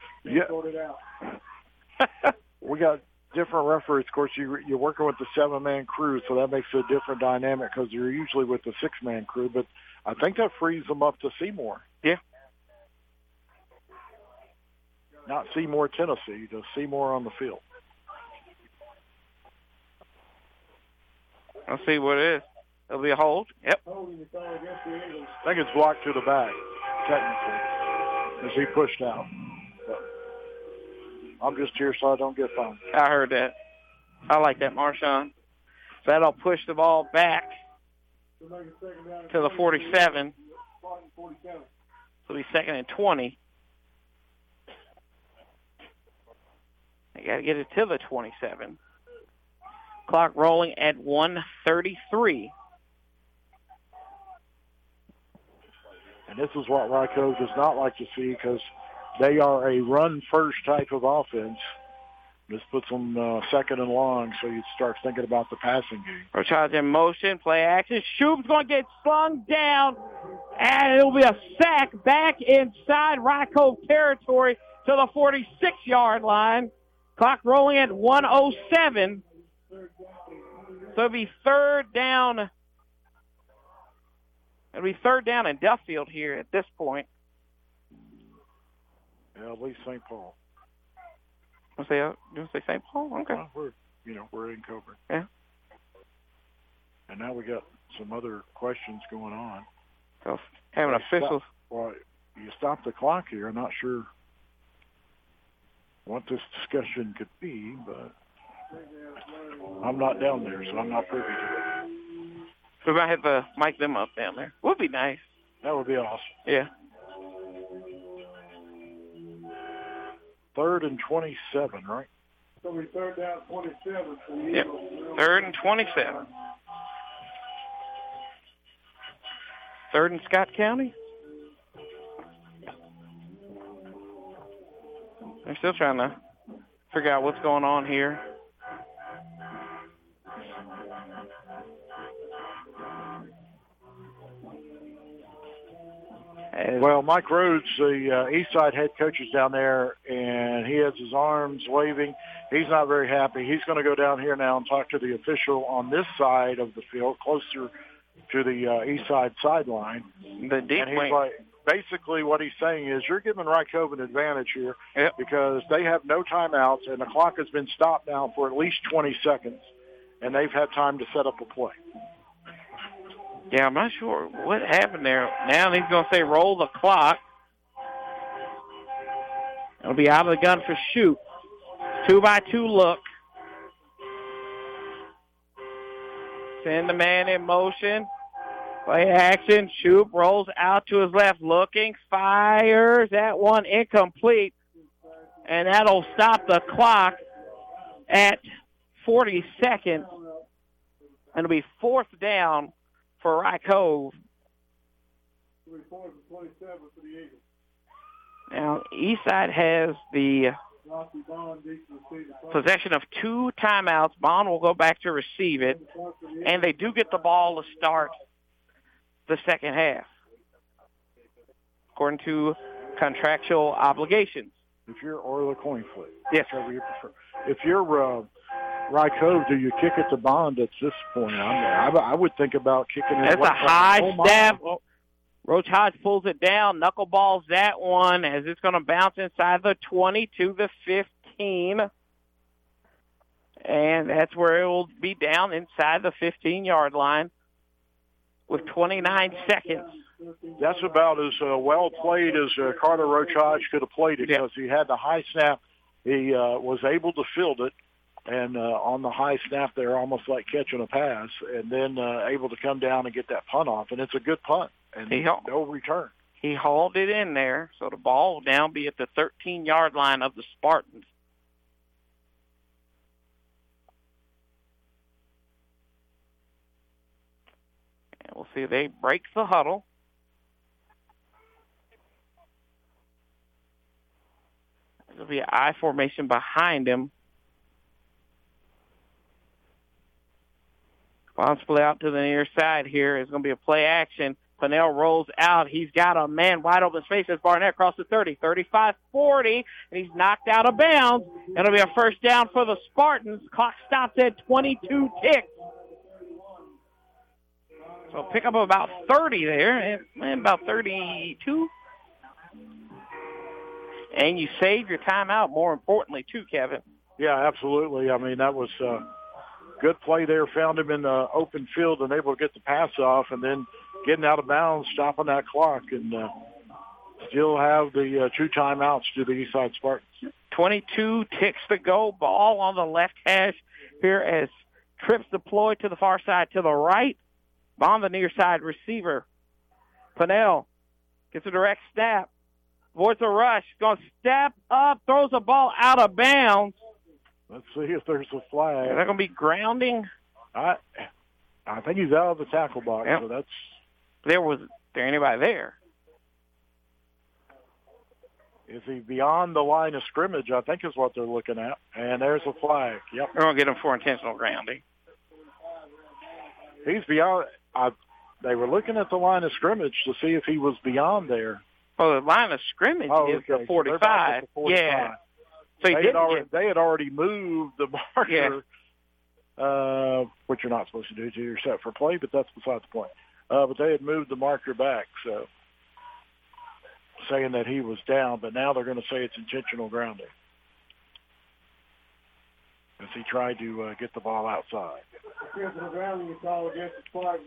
Speaker 4: Yeah. We got different referees. Of course, you, you're working with the seven-man crew, so that makes it a different dynamic because you're usually with the six-man crew. But I think that frees them up to Seymour.
Speaker 1: Yeah.
Speaker 4: Not Seymour, Tennessee, to Seymour on the field.
Speaker 1: I'll see what it is. It'll be a hold. Yep.
Speaker 4: I think it's blocked to the back, technically, as he pushed out. But I'm just here so I don't get fined.
Speaker 1: I heard that. I like that, Marshawn. So that'll push the ball back to the forty-seven. It'll be second and twenty. They got to get it to the twenty-seven. Clock rolling at one thirty-three.
Speaker 4: And this is what Ryco does not like to see because they are a run-first type of offense. This puts them uh, second and long, so you start thinking about the passing game.
Speaker 1: Rochard in motion, play action. Shoup's going to get slung down, and it'll be a sack back inside Ryco territory to the forty-six-yard line. Clock rolling at one oh seven. So it'll be third down. It'll be third down in Duffield here at this point.
Speaker 4: Yeah, at least Saint Paul.
Speaker 1: You say, you want to say Saint Paul? Okay.
Speaker 4: Well, we're, you know, we're in Coburn.
Speaker 1: Yeah.
Speaker 4: And now we got some other questions going on.
Speaker 1: So having officials.
Speaker 4: Well, you stop the clock here. I'm not sure what this discussion could be, but I'm not down there, so I'm not privy to it.
Speaker 1: So we're going to have to mic them up down there. Would be nice.
Speaker 4: That would be awesome.
Speaker 1: Yeah.
Speaker 4: Third and twenty-seven, right?
Speaker 13: So we third down twenty-seven. So
Speaker 1: yep. Third and twenty-seven. Third in Scott County. They're still trying to figure out what's going on here.
Speaker 4: Well, Mike Rhodes, the uh, East Side head coach, is down there, and he has his arms waving. He's not very happy. He's going to go down here now and talk to the official on this side of the field, closer to the uh, East Side sideline.
Speaker 1: The deep
Speaker 4: and he's
Speaker 1: wing.
Speaker 4: like, basically what he's saying is you're giving Rycove an advantage here
Speaker 1: yep.
Speaker 4: because they have no timeouts, and the clock has been stopped now for at least twenty seconds, and they've had time to set up a play.
Speaker 1: Yeah, I'm not sure what happened there. Now he's going to say roll the clock. It'll be out of the gun for Shoup. Two by two look. Send the man in motion. Play action. Shoup rolls out to his left looking. Fires. That one incomplete. And that'll stop the clock at forty seconds. And it'll be fourth down for Rye Cove. Now, Eastside has the possession of two timeouts. Bond will go back to receive it, and they do get the ball to start the second half, according to contractual obligations.
Speaker 4: If you're or the coin flip,
Speaker 1: yes,
Speaker 4: whichever you prefer. If you're uh, Rye Cove, do you kick it to Bond at this point? I'm, I, I would think about kicking it.
Speaker 1: That's a high snap. Roach Hodge pulls it down, knuckleballs that one as it's going to bounce inside the twenty to the fifteen. And that's where it will be down inside the fifteen-yard line with twenty-nine seconds.
Speaker 4: That's about as uh, well played as uh, Carter Roach Hodge could have played it, because he had the high snap. He uh, was able to field it, and uh, on the high snap there, almost like catching a pass, and then uh, able to come down and get that punt off. And it's a good punt, and
Speaker 1: he,
Speaker 4: no return.
Speaker 1: He hauled it in there, so the ball will now be at the thirteen-yard line of the Spartans. And we'll see if they break the huddle. There'll be an I formation behind him. Bond split out to the near side here. It's going to be a play action. Pennell rolls out. He's got a man wide open space as Barnett across the thirty, thirty-five, forty, and he's knocked out of bounds. And it'll be a first down for the Spartans. Clock stops at twenty-two ticks. So pick up about thirty there, and about thirty-two. And you save your timeout, more importantly, too, Kevin.
Speaker 4: Yeah, absolutely. I mean, that was a good play there. Found him in the open field and able to get the pass off, and then getting out of bounds, stopping that clock, and uh, still have the uh, two timeouts to the Eastside Spartans.
Speaker 1: twenty-two ticks to go. Ball on the left hash here as trips deployed to the far side to the right. On the near side receiver. Pennell gets a direct snap. Avoids a rush. Going to step up, throws the ball out of bounds.
Speaker 4: Let's see if there's a flag.
Speaker 1: Is that going to be grounding?
Speaker 4: I I think he's out of the tackle box,
Speaker 1: yep.
Speaker 4: so that's...
Speaker 1: There was there anybody there?
Speaker 4: Is he beyond the line of scrimmage, I think is what they're looking at. And there's a flag. Yep.
Speaker 1: They're going to get him for intentional grounding.
Speaker 4: He's beyond... I, they were looking at the line of scrimmage to see if he was beyond there.
Speaker 1: Oh, the line of scrimmage
Speaker 4: oh,
Speaker 1: is
Speaker 4: okay.
Speaker 1: the forty-five.
Speaker 4: So forty-five.
Speaker 1: Yeah. So he
Speaker 4: they,
Speaker 1: didn't
Speaker 4: had already,
Speaker 1: get...
Speaker 4: they had already moved the marker,
Speaker 1: yeah.
Speaker 4: uh, which you're not supposed to do to you're set for play, but that's beside the point. Uh, but they had moved the marker back, so saying that he was down, but now they're going to say it's intentional grounding as he tried to uh, get the ball outside.
Speaker 13: Intentional grounding is called against the Spartans.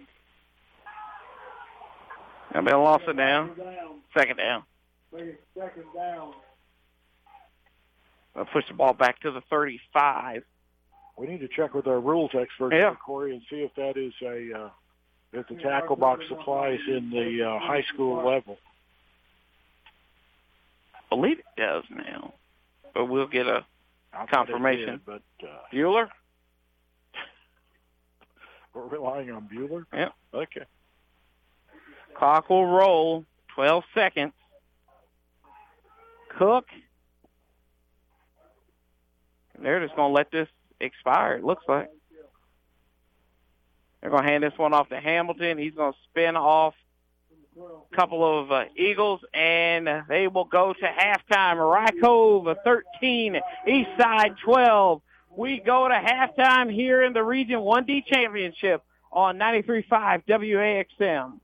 Speaker 1: That'll be a loss of down. Second down.
Speaker 13: Second down.
Speaker 1: They'll push the ball back to the thirty-five.
Speaker 4: We need to check with our rules expert,
Speaker 1: yeah.
Speaker 4: Corey, and see if that is a uh, if the tackle box applies in the uh, high school level.
Speaker 1: I believe it does now, but we'll get a
Speaker 4: I
Speaker 1: confirmation.
Speaker 4: Did, but uh,
Speaker 1: Bueller?
Speaker 4: We're relying on Bueller?
Speaker 1: Yeah.
Speaker 4: Okay.
Speaker 1: Clock will roll. twelve seconds. Cook. They're just going to let this expire, it looks like. They're going to hand this one off to Hamilton. He's going to spin off a couple of uh, Eagles, and they will go to halftime. Rye Cove thirteen, Eastside twelve. We go to halftime here in the Region one D Championship on ninety-three point five W A X M.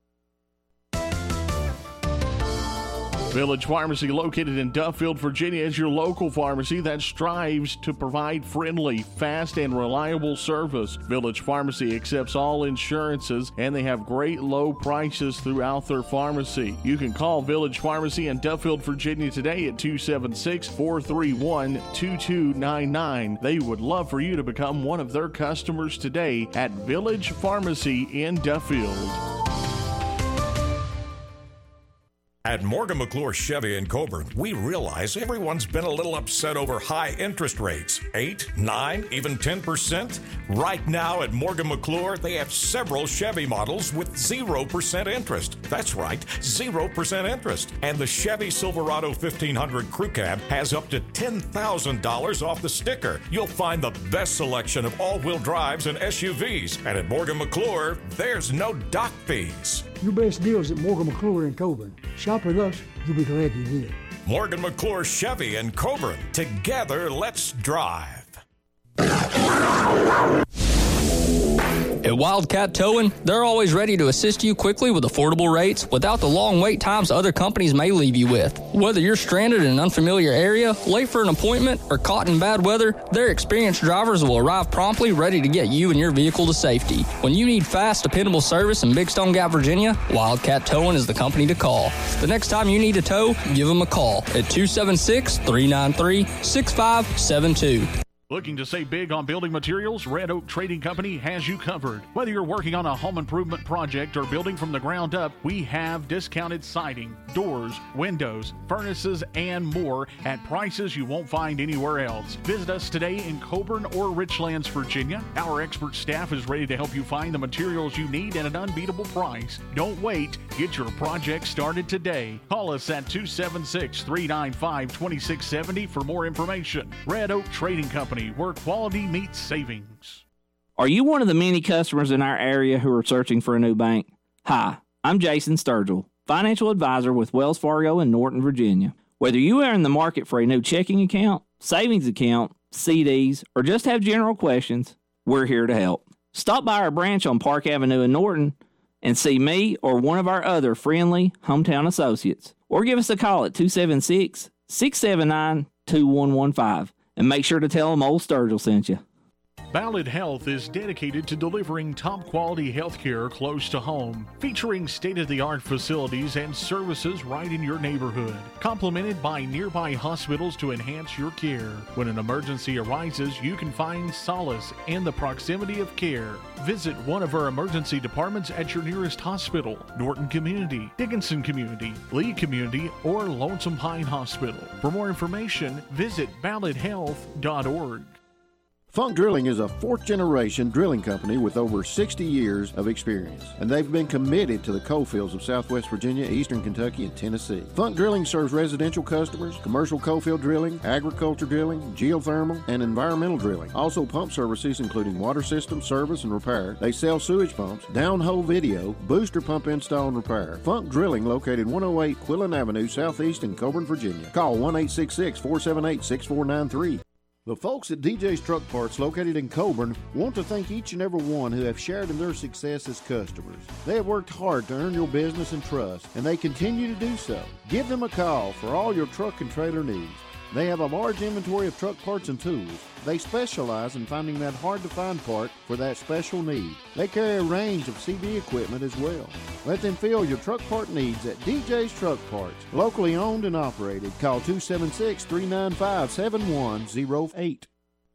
Speaker 6: Village Pharmacy, located in Duffield, Virginia, is your local pharmacy that strives to provide friendly, fast, and reliable service. Village Pharmacy accepts all insurances, and they have great low prices throughout their pharmacy. You can call Village Pharmacy in Duffield, Virginia today at two seven six, four three one, two two nine nine. They would love for you to become one of their customers today at Village Pharmacy in Duffield.
Speaker 21: At Morgan McClure Chevy in Coburn, we realize everyone's been a little upset over high interest rates. eight, nine, even ten percent. Right now at Morgan McClure, they have several Chevy models with zero percent interest. That's right, zero percent interest. And the Chevy Silverado fifteen hundred Crew Cab has up to ten thousand dollars off the sticker. You'll find the best selection of all-wheel drives and S U Vs. And at Morgan McClure, there's no dock fees.
Speaker 22: Your best deals at Morgan McClure in Coburn. Shop with us, you'll be glad you did.
Speaker 21: Morgan McClure Chevy in Coburn. Together, let's drive.
Speaker 23: At Wildcat Towing, they're always ready to assist you quickly with affordable rates without the long wait times other companies may leave you with. Whether you're stranded in an unfamiliar area, late for an appointment, or caught in bad weather, their experienced drivers will arrive promptly ready to get you and your vehicle to safety. When you need fast, dependable service in Big Stone Gap, Virginia, Wildcat Towing is the company to call. The next time you need a tow, give them a call at two seven six, three nine three, six five seven two.
Speaker 6: Looking to save big on building materials? Red Oak Trading Company has you covered. Whether you're working on a home improvement project or building from the ground up, we have discounted siding, doors, windows, furnaces, and more at prices you won't find anywhere else. Visit us today in Coburn or Richlands, Virginia. Our expert staff is ready to help you find the materials you need at an unbeatable price. Don't wait. Get your project started today. Call us at two seven six, three nine five, two six seven zero for more information. Red Oak Trading Company, where quality meets savings.
Speaker 5: Are you one of the many customers in our area who are searching for a new bank? Hi, I'm Jason Sturgill, financial advisor with Wells Fargo in Norton, Virginia. Whether you are in the market for a new checking account, savings account, C Ds, or just have general questions, we're here to help. Stop by our branch on Park Avenue in Norton and see me or one of our other friendly hometown associates. Or give us a call at two seven six, six seven nine, two one one five. And make sure to tell them old Sturgill sent you.
Speaker 6: Ballad Health is dedicated to delivering top-quality health care close to home, featuring state-of-the-art facilities and services right in your neighborhood, complemented by nearby hospitals to enhance your care. When an emergency arises, you can find solace in the proximity of care. Visit one of our emergency departments at your nearest hospital, Norton Community, Dickinson Community, Lee Community, or Lonesome Pine Hospital. For more information, visit ballad health dot org.
Speaker 7: Funk Drilling is a fourth-generation drilling company with over sixty years of experience, and they've been committed to the coal fields of Southwest Virginia, Eastern Kentucky, and Tennessee. Funk Drilling serves residential customers, commercial coal field drilling, agriculture drilling, geothermal, and environmental drilling. Also pump services including water system service and repair. They sell sewage pumps, downhole video, booster pump install and repair. Funk Drilling, located one oh eight Quillen Avenue, Southeast in Coburn, Virginia. Call one eight six six, four seven eight, six four nine three. The folks at D J's Truck Parts, located in Coburn, want to thank each and every one who have shared in their success as customers. They have worked hard to earn your business and trust, and they continue to do so. Give them a call for all your truck and trailer needs. They have a large inventory of truck parts and tools. They specialize in finding that hard-to-find part for that special need. They carry a range of C V equipment as well. Let them fill your truck part needs at D J's Truck Parts. Locally owned and operated. Call two seven six, three nine five, seven one zero eight.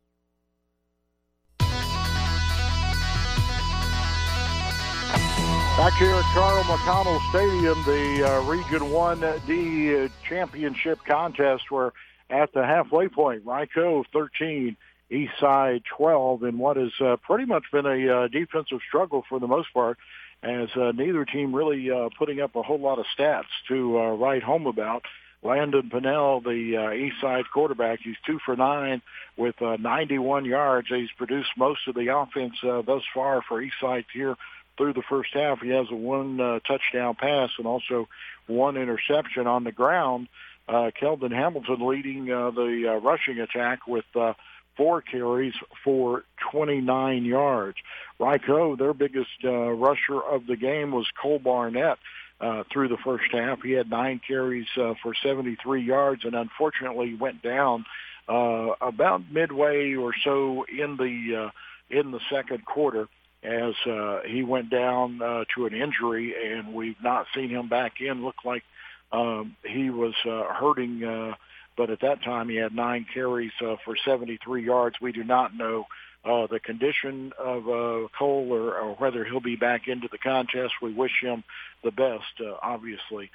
Speaker 4: Back here at Carl McConnell Stadium, the uh, Region one D uh, Championship contest, where at the halfway point, Ryco thirteen, Eastside twelve, in what has uh, pretty much been a uh, defensive struggle for the most part, as uh, neither team really uh, putting up a whole lot of stats to uh, write home about. Landon Pinnell, the uh, Eastside quarterback, he's two for nine with uh, ninety-one yards. He's produced most of the offense uh, thus far for Eastside here through the first half. He has a one uh, touchdown pass and also one interception on the ground. Uh, Keldon Hamilton leading uh, the uh, rushing attack with uh, four carries for twenty-nine yards. Ryco, their biggest uh, rusher of the game was Cole Barnett uh, through the first half. He had nine carries uh, for seventy-three yards and unfortunately went down uh, about midway or so in the uh, in the second quarter, as uh, he went down uh, to an injury, and we've not seen him back in. Looked like um, he was uh, hurting, uh, but at that time he had nine carries uh, for seventy-three yards. We do not know uh, the condition of uh, Cole or, or whether he'll be back into the contest. We wish him the best, uh, obviously.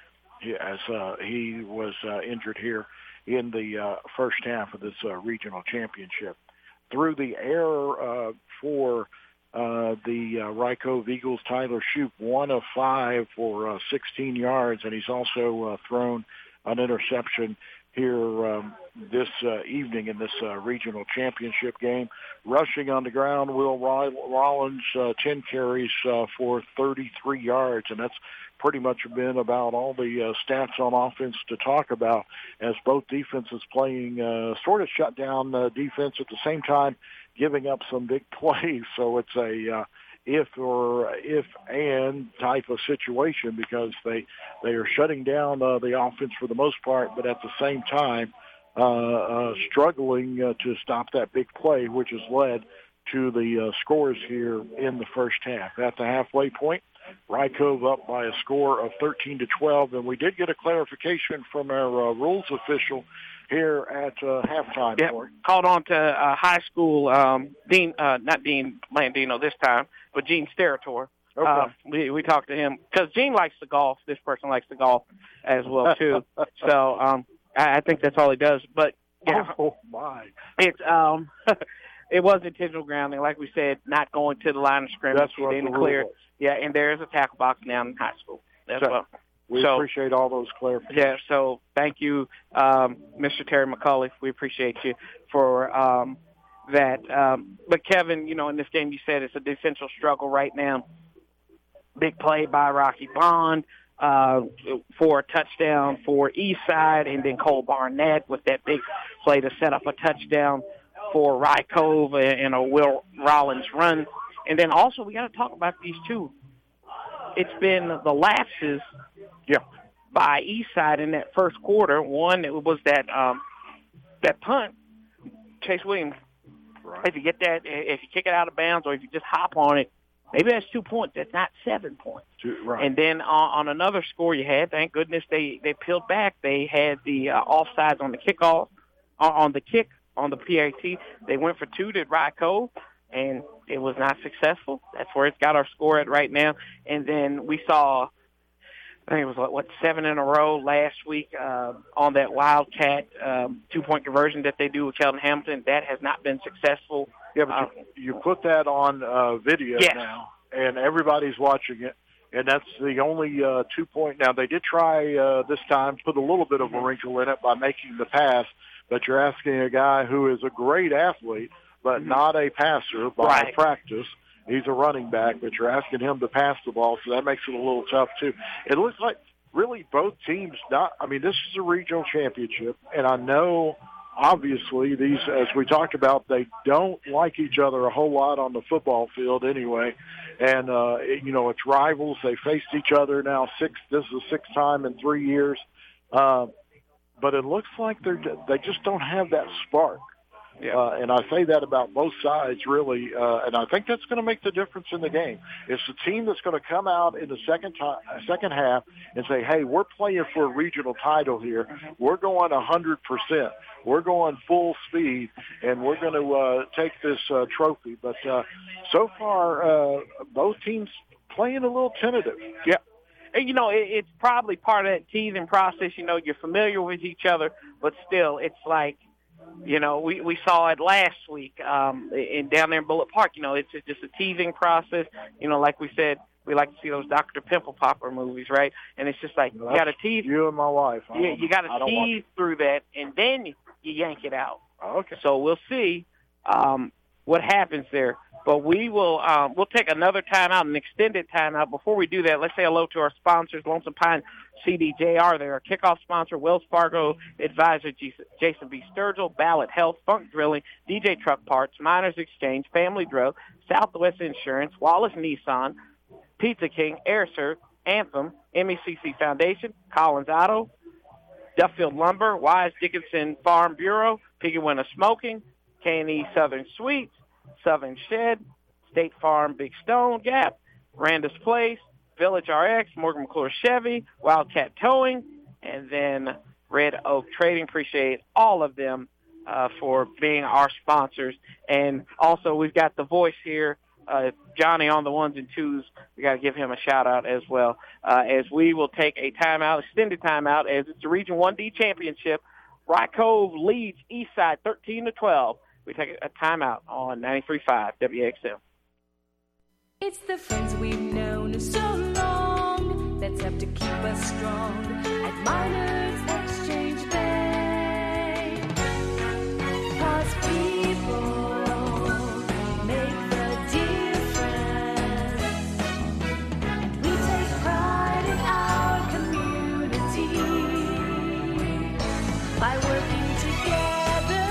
Speaker 4: he, as uh, he was uh, injured here in the uh, first half of this uh, regional championship. Through the air uh, for uh, the uh, Rye Cove Eagles, Tyler Shoup, one of five for uh, sixteen yards, and he's also uh, thrown an interception here um, this uh, evening in this uh, regional championship game. Rushing on the ground, Will Rollins, uh, ten carries uh, for thirty-three yards, and that's pretty much been about all the uh, stats on offense to talk about, as both defenses playing uh, sort of shut down uh, defense at the same time, giving up some big plays. So it's a uh, if or if and type of situation, because they they are shutting down uh, the offense for the most part, but at the same time uh, uh, struggling uh, to stop that big play, which has led to the uh, scores here in the first half. At the halfway point, Rye Cove up by a score of thirteen to twelve, and we did get a clarification from our uh, rules official here at uh, halftime.
Speaker 1: Yep. Called on to uh, high school um, Dean, uh, not Dean Landino this time, but Gene Sterator.
Speaker 4: Okay.
Speaker 1: Uh, we we talked to him because Gene likes to golf. This person likes to golf as well too. so um, I, I think that's all he does. But yeah,
Speaker 4: oh my,
Speaker 1: it's um, it was intentional grounding, like we said, not going to the line of scrimmage.
Speaker 4: That's what
Speaker 1: didn't
Speaker 4: the
Speaker 1: clear.
Speaker 4: rule was.
Speaker 1: Yeah, and there is a tackle box now in high school. That's
Speaker 4: so,
Speaker 1: what.
Speaker 4: We
Speaker 1: so,
Speaker 4: appreciate all those clarifications.
Speaker 1: Yeah, so thank you, um, Mister Terry McCulley. We appreciate you for um, that. Um, but, Kevin, you know, in this game you said it's a defensive struggle right now. Big play by Rocky Bond uh, for a touchdown for Eastside, and then Cole Barnett with that big play to set up a touchdown for Rye Cove and a Will Rollins run. And then also we got to talk about these two. It's been the lapses
Speaker 4: yeah.
Speaker 1: by Eastside in that first quarter. One, it was that um, that punt, Chase Williams.
Speaker 4: Right.
Speaker 1: If you get that, if you kick it out of bounds, or if you just hop on it, maybe that's two points. That's not seven points.
Speaker 4: Two, right.
Speaker 1: And then on, on another score you had, thank goodness they, they peeled back. They had the uh, offsides on the kickoff, uh, on the kick, on the P A T. They went for two to Rye Cove, and it was not successful. That's where it's got our score at right now. And then we saw, I think it was, what, what seven in a row last week uh, on that Wildcat um, two-point conversion that they do with Kelton Hamilton. That has not been successful.
Speaker 4: Yeah, but uh, you, you put that on uh, video
Speaker 1: yes.
Speaker 4: now, and everybody's watching it. And that's the only uh, two-point. Now, they did try uh, this time, put a little bit of a wrinkle in it by making the pass, but you're asking a guy who is a great athlete, but mm-hmm. not a passer by
Speaker 1: right.
Speaker 4: practice. He's a running back, but you're asking him to pass the ball, so that makes it a little tough, too. It looks like really both teams not – I mean, this is a regional championship, and I know obviously these, as we talked about, they don't like each other a whole lot on the football field anyway. And, uh, you know, it's rivals. They faced each other now six – this is the sixth time in three years. Uh, but it looks like they're they just don't have that spark.
Speaker 1: Yeah.
Speaker 4: Uh, and I say that about both sides, really, uh, and I think that's going to make the difference in the game. It's the team that's going to come out in the second time, second half and say, hey, we're playing for a regional title here. We're going one hundred percent. We're going full speed, and we're going to uh, take this uh, trophy. But uh, so far, uh, both teams playing a little tentative.
Speaker 1: Yeah. And, you know, it, it's probably part of that teething process. You know, you're familiar with each other, but still, it's like, you know, we, we saw it last week um, in down there in Bullitt Park. You know, it's just a teething process. You know, like we said, we like to see those Doctor Pimple Popper movies, right? And it's just like
Speaker 4: well,
Speaker 1: you got to tease.
Speaker 4: You and my wife.
Speaker 1: You, you got to tease through that, and then you, you yank it out.
Speaker 4: Okay.
Speaker 1: So we'll see um, what happens there. But we will um, we'll take another timeout, an extended timeout. Before we do that, let's say hello to our sponsors, Lonesome Pine C D J R. They're our kickoff sponsor, Wells Fargo Advisor, Jason B. Sturgill, Ballot Health, Funk Drilling, D J Truck Parts, Miners Exchange, Family Drug, Southwest Insurance, Wallace Nissan, Pizza King, AirServe, Anthem, M E C C Foundation, Collins Auto, Duffield Lumber, Wise Dickinson Farm Bureau, Piggy Winter Smoking, K and E Southern Sweets, Southern Shed, State Farm Big Stone Gap, Randus Place, Village R X, Morgan McClure Chevy, Wildcat Towing, and then Red Oak Trading. Appreciate all of them uh, for being our sponsors. And also we've got the voice here uh, Johnny on the ones and twos. We got to give him a shout out as well. Uh, as we will take a timeout, extended timeout, as it's the Region one D championship. Rye Cove leads Eastside thirteen to twelve. We take a timeout on ninety-three point five W A X M.
Speaker 2: It's the friends we've known so long that's up to keep us strong at Miners Exchange Bank. 'Cause people make the difference. We take pride in our community by working together.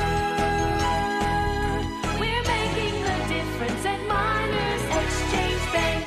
Speaker 2: We're making the difference at Miners Exchange Bank.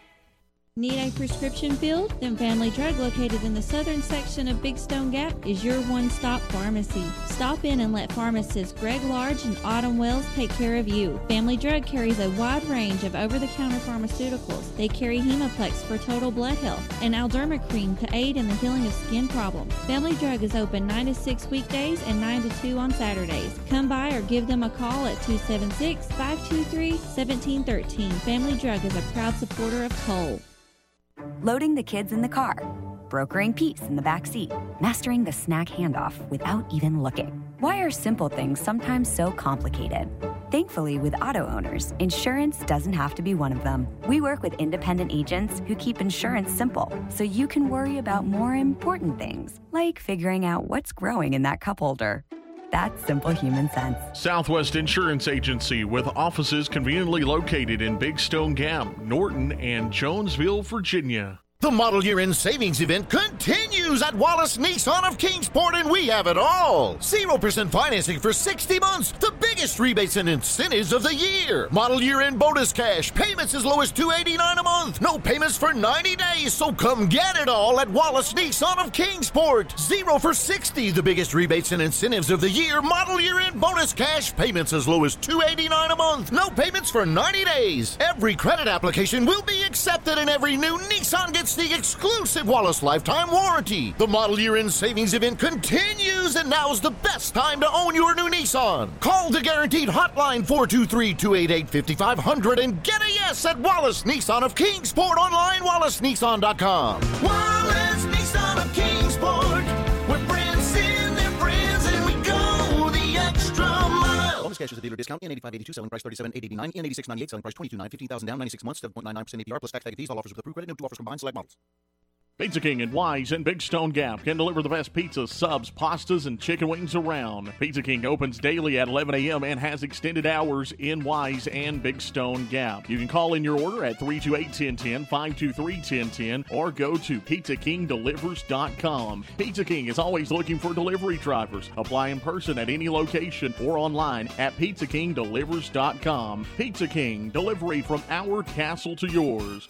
Speaker 9: Need a prescription filled? Then Family Drug, located in the southern section of Big Stone Gap, is your one-stop pharmacy. Stop in and let pharmacists Greg Large and Autumn Wells take care of you. Family Drug carries a wide range of over-the-counter pharmaceuticals. They carry Hemoplex for total blood health and Alderma cream to aid in the healing of skin problems. Family Drug is open nine to six weekdays and nine to two on Saturdays. Come by or give them a call at two seven six, five two three, one seven one three. Family Drug is a proud supporter of Cole.
Speaker 10: Loading the kids in the car, brokering peace in the back seat, mastering the snack handoff without even looking. Why are simple things sometimes so complicated? Thankfully, with auto owners, insurance doesn't have to be one of them. We work with independent agents who keep insurance simple, so you can worry about more important things, like figuring out what's growing in that cup holder. That's simple human sense.
Speaker 6: Southwest Insurance Agency, with offices conveniently located in Big Stone Gap, Norton, and Jonesville, Virginia.
Speaker 11: The Model Year End Savings Event continues at Wallace Nissan of Kingsport, and we have it all. zero percent financing for sixty months, the biggest rebates and incentives of the year. Model Year End bonus cash, payments as low as two hundred eighty-nine dollars a month. No payments for ninety days, so come get it all at Wallace Nissan of Kingsport. Zero for sixty, the biggest rebates and incentives of the year. Model Year End bonus cash, payments as low as two hundred eighty-nine dollars a month. No payments for ninety days. Every credit application will be accepted, and every new Nissan gets the exclusive Wallace lifetime warranty. The Model Year End Savings Event continues, and now's the best time to own your new Nissan. Call the guaranteed hotline four two three, two eight eight, five five zero zero and get a yes at Wallace Nissan of Kingsport, online wallace nissan dot com. Wallace Nissan of Kingsport, we're friends in their friends, and we go the extra mile.
Speaker 12: Bonus cash is a dealer discount. N eighty-five eighty-two, selling price thirty-seven eighty-nine. N eighty-six ninety-eight, selling price twenty-two nine, fifteen thousand down, ninety-six months, seven point nine nine percent A P R plus tax tag fees. All offers with approved credit. No two offers combined. Select models.
Speaker 6: Pizza King and Wise in Big Stone Gap can deliver the best pizza, subs, pastas, and chicken wings around. Pizza King opens daily at eleven a.m. and has extended hours in Wise and Big Stone Gap. You can call in your order at three two eight, one zero one zero, five two three, one zero one zero or go to pizza king delivers dot com. Pizza King is always looking for delivery drivers. Apply in person at any location or online at pizza king delivers dot com. Pizza King, delivery from our castle to yours.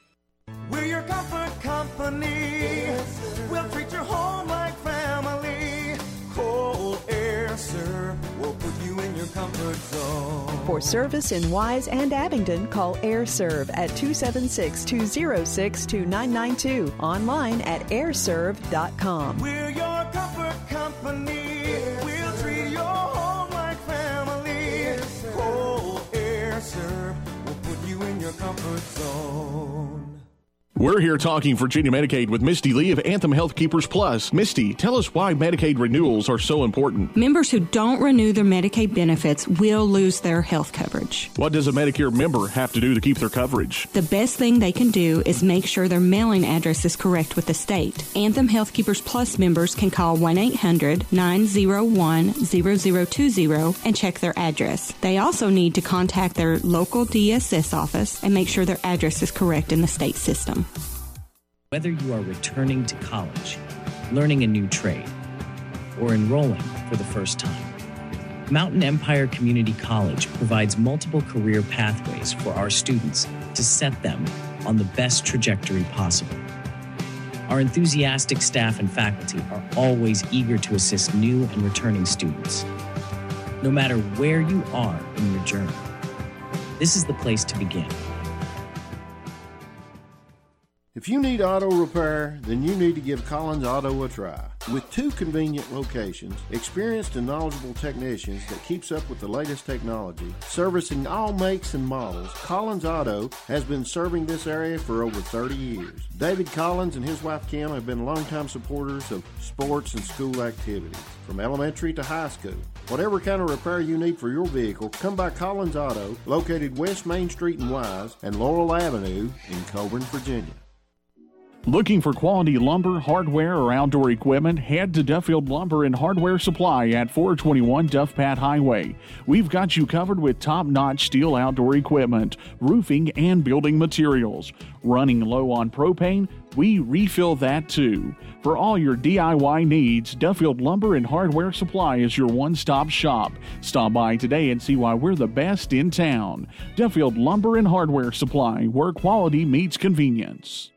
Speaker 14: We're your comfort company. We'll treat your home like family. Cold Air Serve will put you in your comfort zone.
Speaker 15: For service in Wise and Abingdon, call Air Serve at two seven six, two zero six, two nine nine two. Online at air serve dot com.
Speaker 14: We're your comfort company. We'll treat your home like family. Cold Air Serve will put you in your comfort zone.
Speaker 6: We're here talking Virginia Medicaid with Misty Lee of Anthem Health Keepers Plus. Misty, tell us why Medicaid renewals are so important.
Speaker 3: Members who don't renew their Medicaid benefits will lose their health coverage.
Speaker 6: What does a Medicare member have to do to keep their coverage?
Speaker 3: The best thing they can do is make sure their mailing address is correct with the state. Anthem Health Keepers Plus members can call one eight hundred, nine oh one, zero zero two zero and check their address. They also need to contact their local D S S office and make sure their address is correct in the state system.
Speaker 17: Whether you are returning to college, learning a new trade, or enrolling for the first time, Mountain Empire Community College provides multiple career pathways for our students to set them on the best trajectory possible. Our enthusiastic staff and faculty are always eager to assist new and returning students. No matter where you are in your journey, this is the place to begin.
Speaker 7: If you need auto repair, then you need to give Collins Auto a try. With two convenient locations, experienced and knowledgeable technicians that keeps up with the latest technology, servicing all makes and models, Collins Auto has been serving this area for over thirty years. David Collins and his wife Kim have been longtime supporters of sports and school activities, from elementary to high school. Whatever kind of repair you need for your vehicle, come by Collins Auto, located West Main Street in Wise and Laurel Avenue in Coburn, Virginia.
Speaker 6: Looking for quality lumber, hardware, or outdoor equipment? Head to Duffield Lumber and Hardware Supply at four twenty-one Duff Pat Highway. We've got you covered with top-notch steel outdoor equipment, roofing, and building materials. Running low on propane? We refill that too. For all your D I Y needs, Duffield Lumber and Hardware Supply is your one-stop shop. Stop by today and see why we're the best in town. Duffield Lumber and Hardware Supply, where quality meets convenience.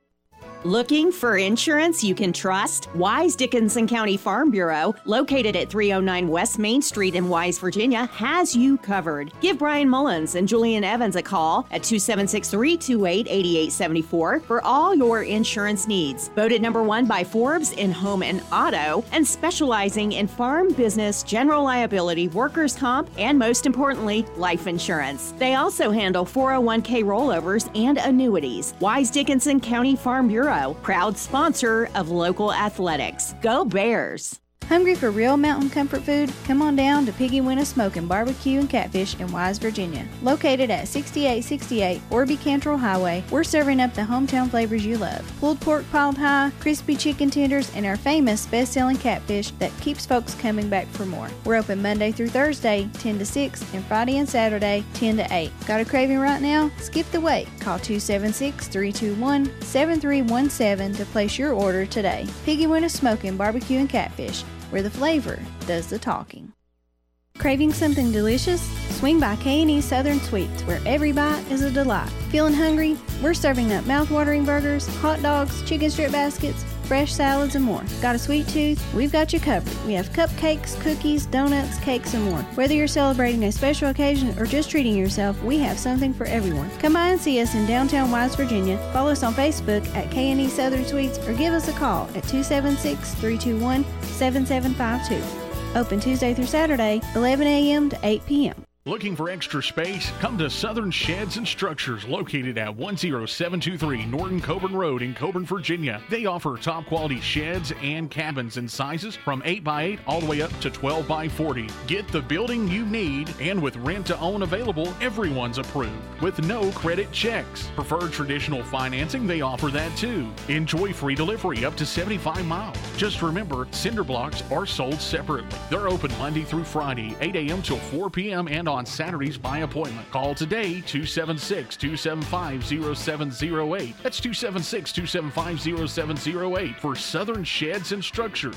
Speaker 8: Looking for insurance you can trust? Wise Dickinson County Farm Bureau, located at three oh nine West Main Street in Wise, Virginia, has you covered. Give Brian Mullins and Julian Evans a call at two seven six, three two eight, eight eight seven four for all your insurance needs. Voted number one by Forbes in home and auto, and specializing in farm, business, general liability, workers' comp, and most importantly, life insurance. They also handle four oh one k rollovers and annuities. Wise Dickinson County Farm Bureau, proud sponsor of local athletics. Go Bears!
Speaker 19: Hungry for real mountain comfort food? Come on down to Piggy Winna Smokin' Barbecue and Catfish in Wise, Virginia. Located at sixty-eight sixty-eight Orby Cantrell Highway, we're serving up the hometown flavors you love. Pulled pork piled high, crispy chicken tenders, and our famous best-selling catfish that keeps folks coming back for more. We're open Monday through Thursday, ten to six, and Friday and Saturday, ten to eight. Got a craving right now? Skip the wait. Call two seven six, three two one, seven three one seven to place your order today. Piggy Winna Smokin' Barbecue and Catfish, where the flavor does the talking. Craving something delicious? Swing by K and E Southern Sweets, where every bite is a delight. Feeling hungry? We're serving up mouth-watering burgers, hot dogs, chicken strip baskets, fresh salads, and more. Got a sweet tooth? We've got you covered. We have cupcakes, cookies, donuts, cakes, and more. Whether you're celebrating a special occasion or just treating yourself, we have something for everyone. Come by and see us in downtown Wise, Virginia. Follow us on Facebook at K and E Southern Sweets or give us a call at two seven six, three two one, seven seven five two. Open Tuesday through Saturday, eleven a.m. to eight p.m.
Speaker 6: Looking for extra space? Come to Southern Sheds and Structures, located at one oh seven two three Norton Coburn Road in Coburn, Virginia. They offer top quality sheds and cabins in sizes from eight by eight all the way up to twelve by forty. Get the building you need, and with rent to own available, everyone's approved with no credit checks. Preferred traditional financing? They offer that too. Enjoy free delivery up to seventy-five miles. Just remember, cinder blocks are sold separately. They're open Monday through Friday, eight a.m. till four p.m. and on on Saturdays by appointment. Call today, two seven six, two seven five, zero seven zero eight. That's two seven six, two seven five, zero seven zero eight for Southern Sheds and Structures.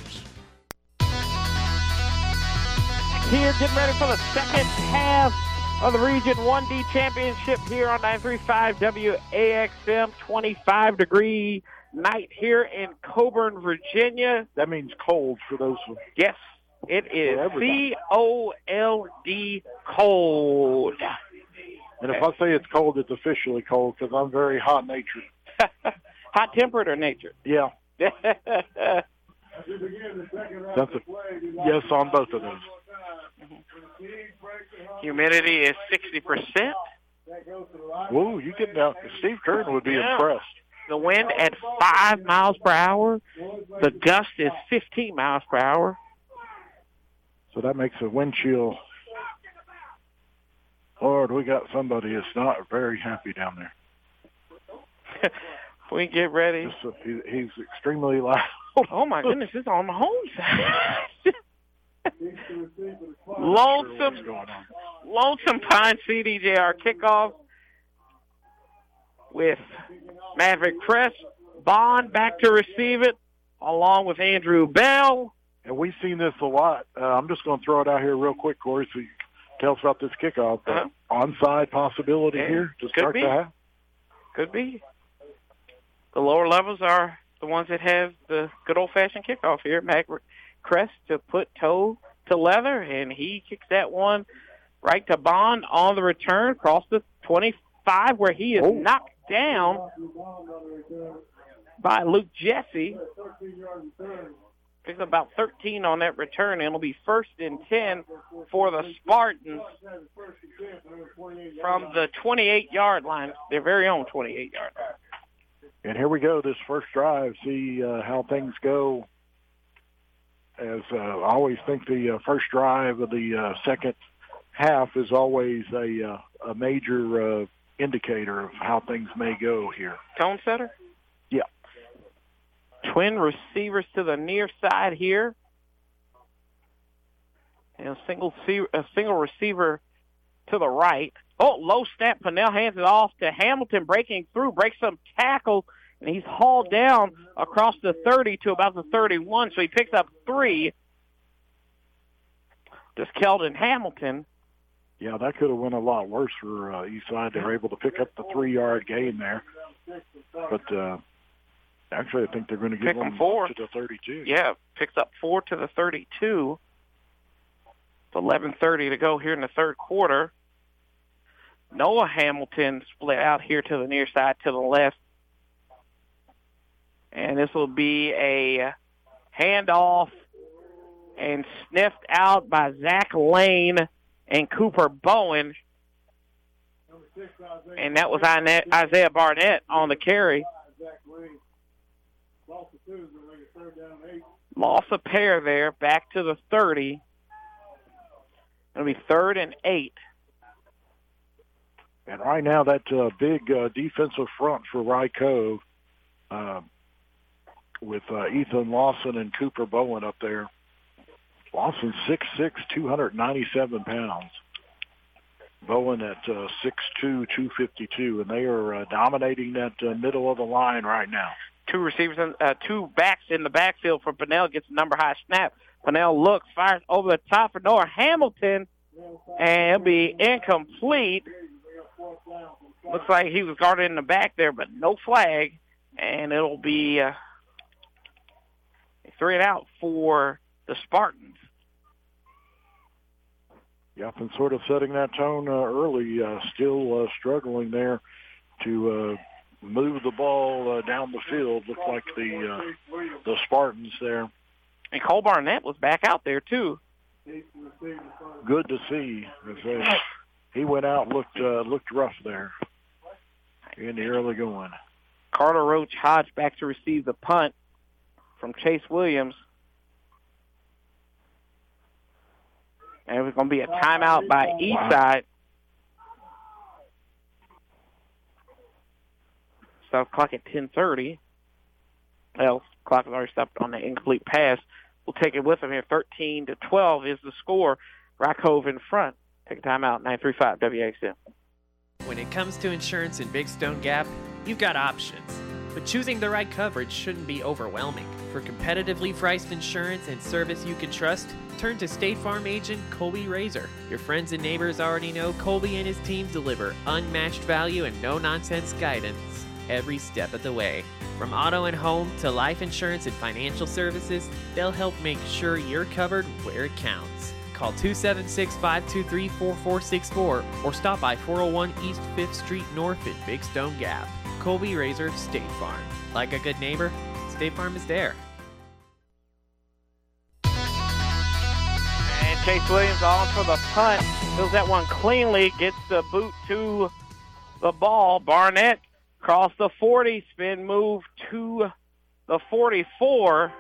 Speaker 1: Here, getting ready for the second half of the Region one D Championship here on ninety-three point five W A X M. twenty-five degree night here in Coburn, Virginia.
Speaker 4: That means cold for those who...
Speaker 1: Yes. It is C O L D, cold.
Speaker 4: And if I say it's cold, it's officially cold because I'm very hot-natured.
Speaker 1: Hot-tempered or natured?
Speaker 4: Yeah. That's a, yes on both of those.
Speaker 1: Humidity is sixty percent.
Speaker 4: Whoa, you get down. Steve Curtin would be
Speaker 1: yeah.
Speaker 4: impressed.
Speaker 1: The wind at five miles per hour. The gust is fifteen miles per hour.
Speaker 4: So that makes a wind chill. Lord, we got somebody that's not very happy down there.
Speaker 1: We get ready.
Speaker 4: Just, uh, he, he's extremely loud.
Speaker 1: Oh, my goodness, it's on the home side. Lonesome, Lonesome Pine C D J R kickoff with Maverick Crest. Bond back to receive it, along with Andrew Bell.
Speaker 4: And we've seen this a lot. Uh, I'm just going to throw it out here real quick, Corey, so you can tell us about this kickoff. Uh, uh-huh. Onside possibility yeah, here to start the half?
Speaker 1: Could be. The lower levels are the ones that have the good old-fashioned kickoff here. Mac Crest to put toe to leather, and he kicks that one right to Bond on the return, across the twenty-five, where he is oh. knocked down by Luke Jesse. Picks up about thirteen on that return, and it'll be first and ten for the Spartans from the twenty-eight-yard line, their very own twenty-eight-yard line.
Speaker 4: And here we go, this first drive, see uh, how things go. As uh, I always think the uh, first drive of the uh, second half is always a, uh, a major uh, indicator of how things may go here.
Speaker 1: Tone setter?
Speaker 4: Yeah.
Speaker 1: Twin receivers to the near side here. And a single, a single receiver to the right. Oh, low snap. Pannell hands it off to Hamilton, breaking through, breaks some tackle, and he's hauled down across the thirty to about the thirty-one, so he picks up three. Just Keldon Hamilton.
Speaker 4: Yeah, that could have went a lot worse for uh, Eastside. They were able to pick up the three-yard gain there. But uh, actually, I think they're going to give them
Speaker 1: four
Speaker 4: to the thirty-two.
Speaker 1: Yeah, picks up four to the thirty-two. It's eleven thirty to go here in the third quarter. Noah Hamilton split out here to the near side to the left. And this will be a handoff and sniffed out by Zach Lane and Cooper Bowen. And that was Isaiah Barnett on the carry. Lost a pair there, back to the thirty. It'll be third and eight.
Speaker 4: And right now, that uh, big uh, defensive front for Rye Cove uh, with uh, Ethan Lawson and Cooper Bowen up there. Lawson six six, two hundred ninety-seven pounds. Bowen at uh, six two, two fifty-two, and they are uh, dominating that uh, middle of the line right now.
Speaker 1: Two receivers, and uh, two backs in the backfield for Pannell. Gets a number high snap. Pannell looks, fires over the top for Noah Hamilton, and it'll be incomplete. Looks like he was guarded in the back there, but no flag, and it'll be uh, three and out for the Spartans.
Speaker 4: Yeah, been sort of setting that tone uh, early, uh, still uh, struggling there to uh, move the ball uh, down the field. Looked like the uh, the Spartans there.
Speaker 1: And Cole Barnett was back out there, too.
Speaker 4: Good to see. As they, he went out, looked uh, looked rough there in the early going.
Speaker 1: Carter Roach Hodge back to receive the punt from Chase Williams. And it's going to be a timeout by Eastside. Stop clock at ten thirty. Well, clock has already stopped on the incomplete pass. We'll take it with them here. thirteen to twelve is the score. Rye Cove in front. Take a timeout. nine three five W X M.
Speaker 16: When it comes to insurance in Big Stone Gap, you've got options. But choosing the right coverage shouldn't be overwhelming. For competitively priced insurance and service you can trust, turn to State Farm agent Colby Razor. Your friends and neighbors already know Colby and his team deliver unmatched value and no-nonsense guidance every step of the way. From auto and home to life insurance and financial services, they'll help make sure you're covered where it counts. Call two seven six, five two three, four four six four or stop by four oh one East fifth Street North in Big Stone Gap. Colby Razor, State Farm. Like a good neighbor, State Farm is there.
Speaker 1: And Chase Williams on for the punt. Fills that one cleanly, gets the boot to the ball. Barnett across the forty, spin move to the forty-four.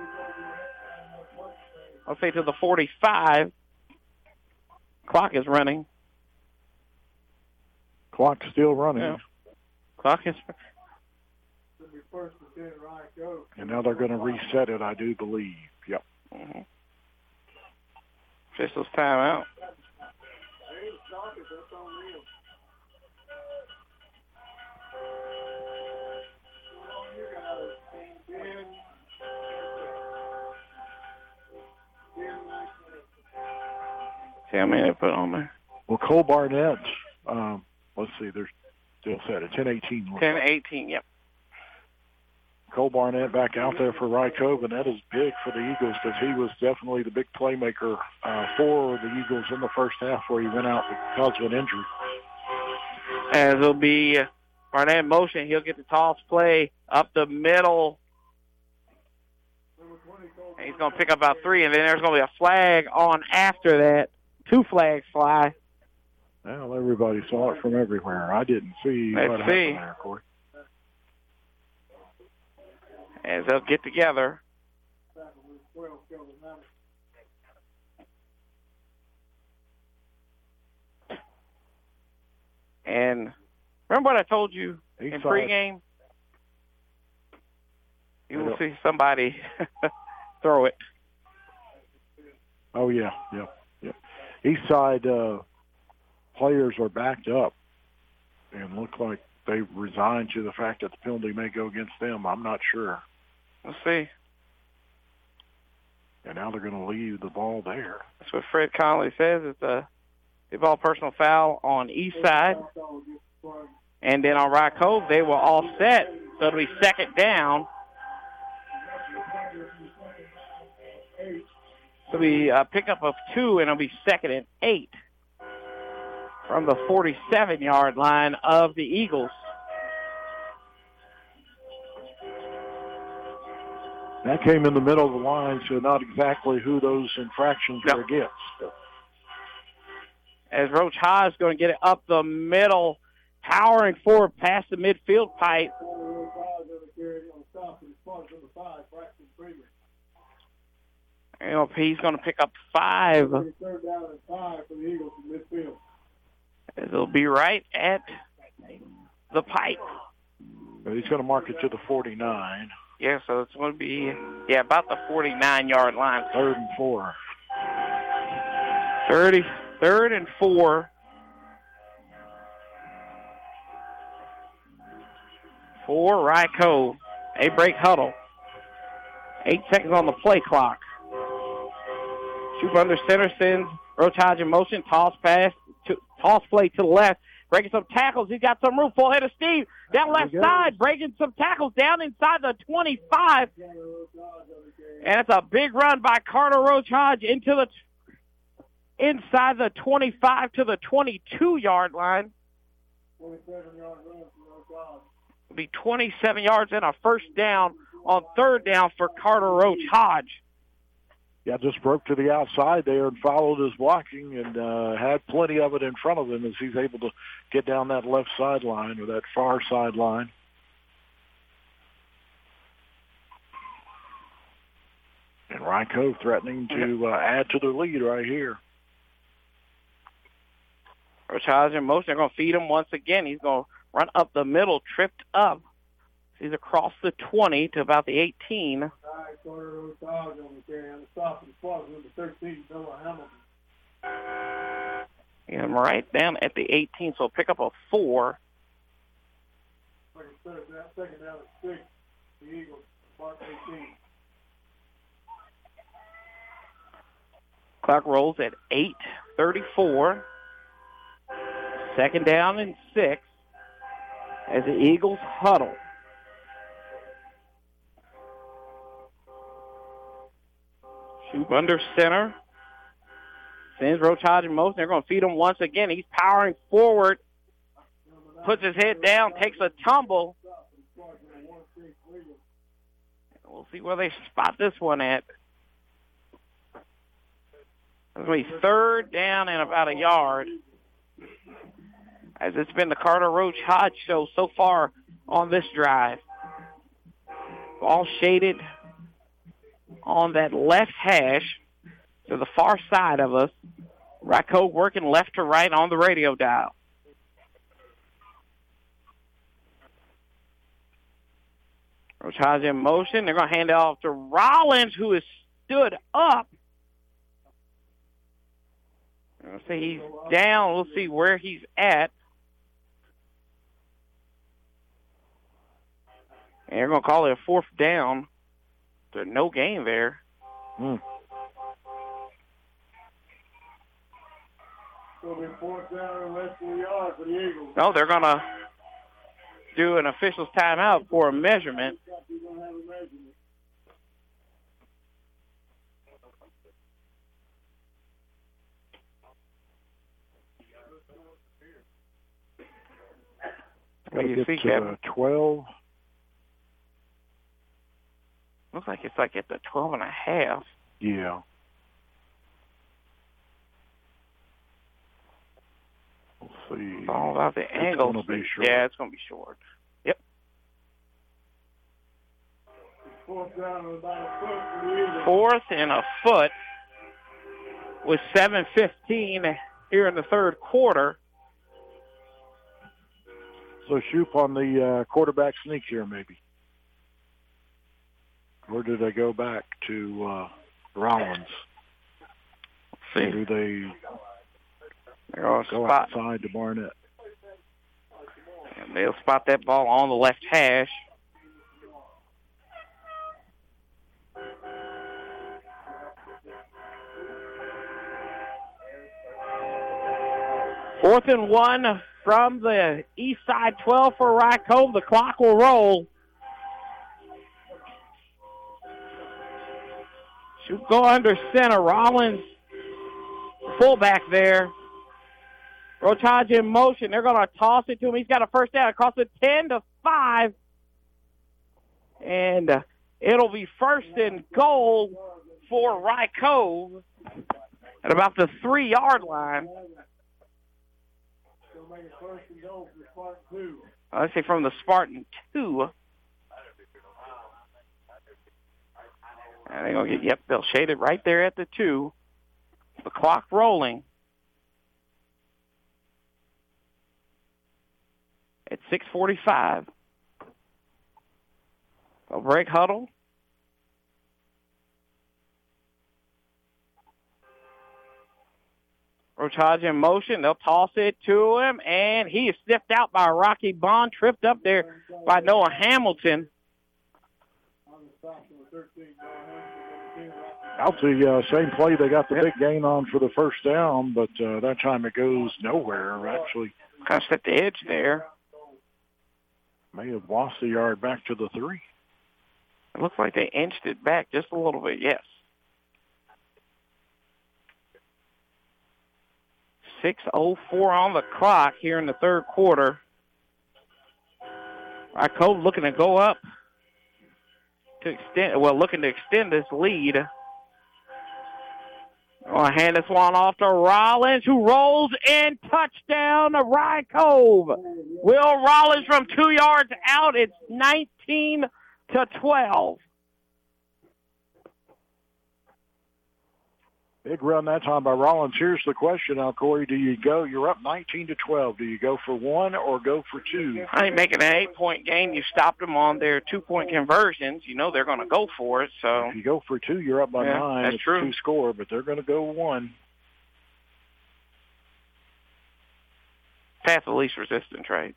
Speaker 1: I'll say to the forty-five. Clock is running.
Speaker 4: Clock's still running.
Speaker 1: Yeah. Clock is.
Speaker 4: And now they're going to reset it, I do believe. Yep.
Speaker 1: Mm-hmm. Officials timeout. See how many they put on there.
Speaker 4: Well, Cole Barnett, um, let's see, they're still set at ten eighteen.
Speaker 1: ten eighteen, yep.
Speaker 4: Cole Barnett back out there for Rye Cove, and that is big for the Eagles because he was definitely the big playmaker uh, for the Eagles in the first half where he went out because of an injury.
Speaker 1: As it'll be Barnett in motion. He'll get the toss play up the middle. And he's going to pick up about three, and then there's going to be a flag on after that. Two flags fly.
Speaker 4: Well, everybody saw it from everywhere. I didn't see
Speaker 1: Let's
Speaker 4: what
Speaker 1: see.
Speaker 4: happened there, Corey.
Speaker 1: As they'll get together. And remember what I told you
Speaker 4: He
Speaker 1: in
Speaker 4: saw it.
Speaker 1: pregame? You will see somebody throw it.
Speaker 4: Oh, yeah, yeah, yeah. East side uh, players are backed up and look like they resigned to the fact that the penalty may go against them. I'm not sure.
Speaker 1: Let's see.
Speaker 4: And now they're going to leave the ball there.
Speaker 1: That's what Fred Conley says. It's a ball personal foul on east side. And then on Rock Cove, they will offset. So it'll be second down. It'll be a pickup of two, and it'll be second and eight from the forty-seven-yard line of the Eagles.
Speaker 4: That came in the middle of the line, so not exactly who those infractions
Speaker 1: Yep.
Speaker 4: were against.
Speaker 1: As Roach High is going to get it up the middle, powering forward past the midfield pipe. You know, he's going to pick up five. It'll be right at the pipe.
Speaker 4: He's going to mark it to the forty-nine.
Speaker 1: Yeah, so it's going to be, yeah, about the forty-nine-yard line.
Speaker 4: Third and four.
Speaker 1: Thirty, third and four. For Ryco. A break huddle. Eight seconds on the play clock. Shoot under center sends Roach Hodge in motion. Toss pass, to, toss play to the left. Breaking some tackles. He's got some room. Full head of steam. Down left side. Breaking some tackles down inside the twenty-five. And it's a big run by Carter Roach Hodge into the inside the twenty-five to the twenty-two-yard line. It'll be twenty-seven yards and a first down on third down for Carter Roach Hodge.
Speaker 4: Yeah, just broke to the outside there and followed his blocking and uh, had plenty of it in front of him as he's able to get down that left sideline or that far sideline. And Ryco threatening to uh, add to the lead right here.
Speaker 1: Roach Hodge in motion. They're going to feed him once again. He's going to run up the middle, tripped up. He's across the twenty to about the eighteen. And right down at the eighteen, so pick up a four. Clock rolls at eight thirty-four. Second down and six as the Eagles huddle. Shoop under center. Sends Roach Hodge in motion. They're going to feed him once again. He's powering forward. Puts his head down. Takes a tumble. We'll see where they spot this one at. It's going to be third down and about a yard. As it's been the Carter Roach Hodge show so far on this drive. Ball shaded on that left hash to the far side of us. Ryco working left to right on the radio dial. Roach Hodge in motion. They're going to hand it off to Rollins, who is stood up. Let's see, he's down. We'll see where he's at. And they're going to call it a fourth down. There's no gain there.
Speaker 4: Hmm.
Speaker 1: No, they're going to do an official's timeout for a measurement. What do you
Speaker 4: get
Speaker 1: see,
Speaker 4: to
Speaker 1: Kevin?
Speaker 4: twelve.
Speaker 1: Looks like it's like at the twelve and a half.
Speaker 4: Yeah. Let's see.
Speaker 1: It's all about the
Speaker 4: It's
Speaker 1: angle.
Speaker 4: gonna be short.
Speaker 1: Yeah, it's going to be short. Yep. Fourth and a foot with seven fifteen here in the third quarter.
Speaker 4: So Shoop on the uh, quarterback sneak here, maybe. Or do they go back to uh, Rollins?
Speaker 1: Let's see.
Speaker 4: Or do they
Speaker 1: They're going to
Speaker 4: go
Speaker 1: spot.
Speaker 4: outside to Barnett?
Speaker 1: And they'll spot that ball on the left hash. Fourth and one from the east side, twelve for Rye Cove. The clock will roll. Should go under center. Rollins, fullback there. Rotage in motion. They're going to toss it to him. He's got a first down across the ten to five. And uh, it'll be first and goal for Rye Cove at about the three-yard line. Let's say from the Spartan two. And they're going to get, yep, they'll shade it right there at the two. The clock rolling. At six forty-five. A break huddle. Rotage in motion. They'll toss it to him, and he is sniffed out by Rocky Bond, tripped up there by Noah Hamilton.
Speaker 4: Out the uh, same play they got the big gain on for the first down, but uh, that time it goes nowhere. Actually,
Speaker 1: kind of set the edge there.
Speaker 4: May have lost the yard back to the three.
Speaker 1: It looks like they inched it back just a little bit, yes. six oh four on the clock here in the third quarter. Rye Cove looking to go up to extend, well, looking to extend this lead. I'll hand this one off to Rollins, who rolls in, touchdown to Rye Cove. Will Rollins from two yards out. It's nineteen to twelve.
Speaker 4: Big run that time by Rollins. Here's the question now, Corey. Do you go, you're up nineteen to twelve. Do you go for one or go for two?
Speaker 1: I ain't making an eight-point game. You stopped them on their two-point conversions. You know they're going to go for it. So
Speaker 4: if you go for two, you're up by
Speaker 1: yeah,
Speaker 4: nine.
Speaker 1: That's
Speaker 4: it's
Speaker 1: true.
Speaker 4: Two score, but they're going to go one.
Speaker 1: Path of least resistance, right?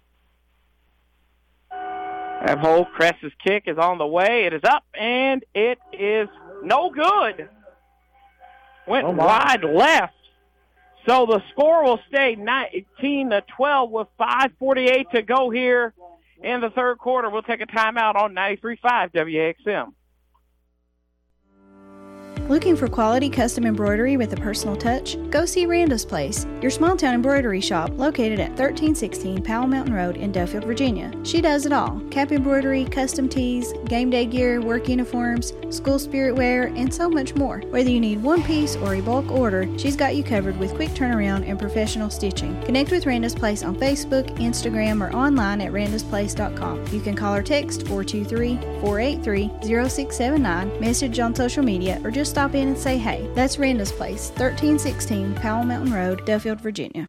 Speaker 1: That whole Cress's kick is on the way. It is up, and it is no good. Went
Speaker 4: oh
Speaker 1: wide left. So the score will stay nineteen to twelve with five forty-eight to go here in the third quarter. We'll take a timeout on ninety-three point five W A X M.
Speaker 19: Looking for quality custom embroidery with a personal touch? Go see Randa's Place, your small town embroidery shop located at thirteen sixteen Powell Mountain Road in Duffield, Virginia. She does it all: cap embroidery, custom tees, game day gear, work uniforms, school spirit wear, and so much more. Whether you need one piece or a bulk order, she's got you covered with quick turnaround and professional stitching. Connect with Randa's Place on Facebook, Instagram, or online at randas place dot com. You can call or text four two three, four eight three, zero six seven nine, message on social media, or just stop in and say hey. That's Randa's Place, thirteen sixteen Powell Mountain Road, Duffield, Virginia.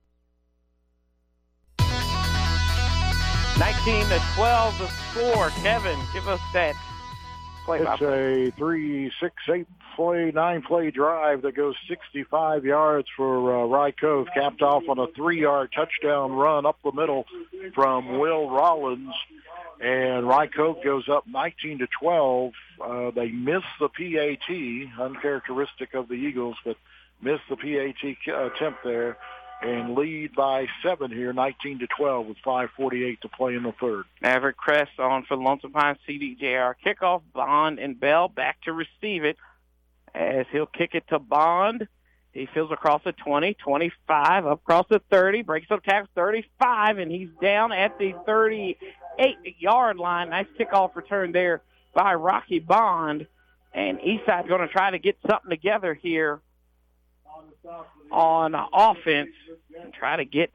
Speaker 1: nineteen to twelve the score. Kevin, give us that play by
Speaker 4: It's a three, six, eight play, nine play drive that goes sixty-five yards for uh, Rye Cove, capped off on a three-yard touchdown run up the middle from Will Rollins. And Rye Cove goes up nineteen to twelve. Uh, they miss the P A T, uncharacteristic of the Eagles, but miss the P A T attempt there and lead by seven here, nineteen to twelve, with five forty-eight to play in the third.
Speaker 1: Maverick Crest on for the Lonesome Pine C D J R kickoff. Bond and Bell back to receive it as he'll kick it to Bond. He fields across the twenty, twenty-five, up across the thirty, breaks up tackle thirty-five, and he's down at the thirty-eight-yard line. Nice kickoff return there by Rocky Bond. And Eastside going to try to get something together here on offense and try to get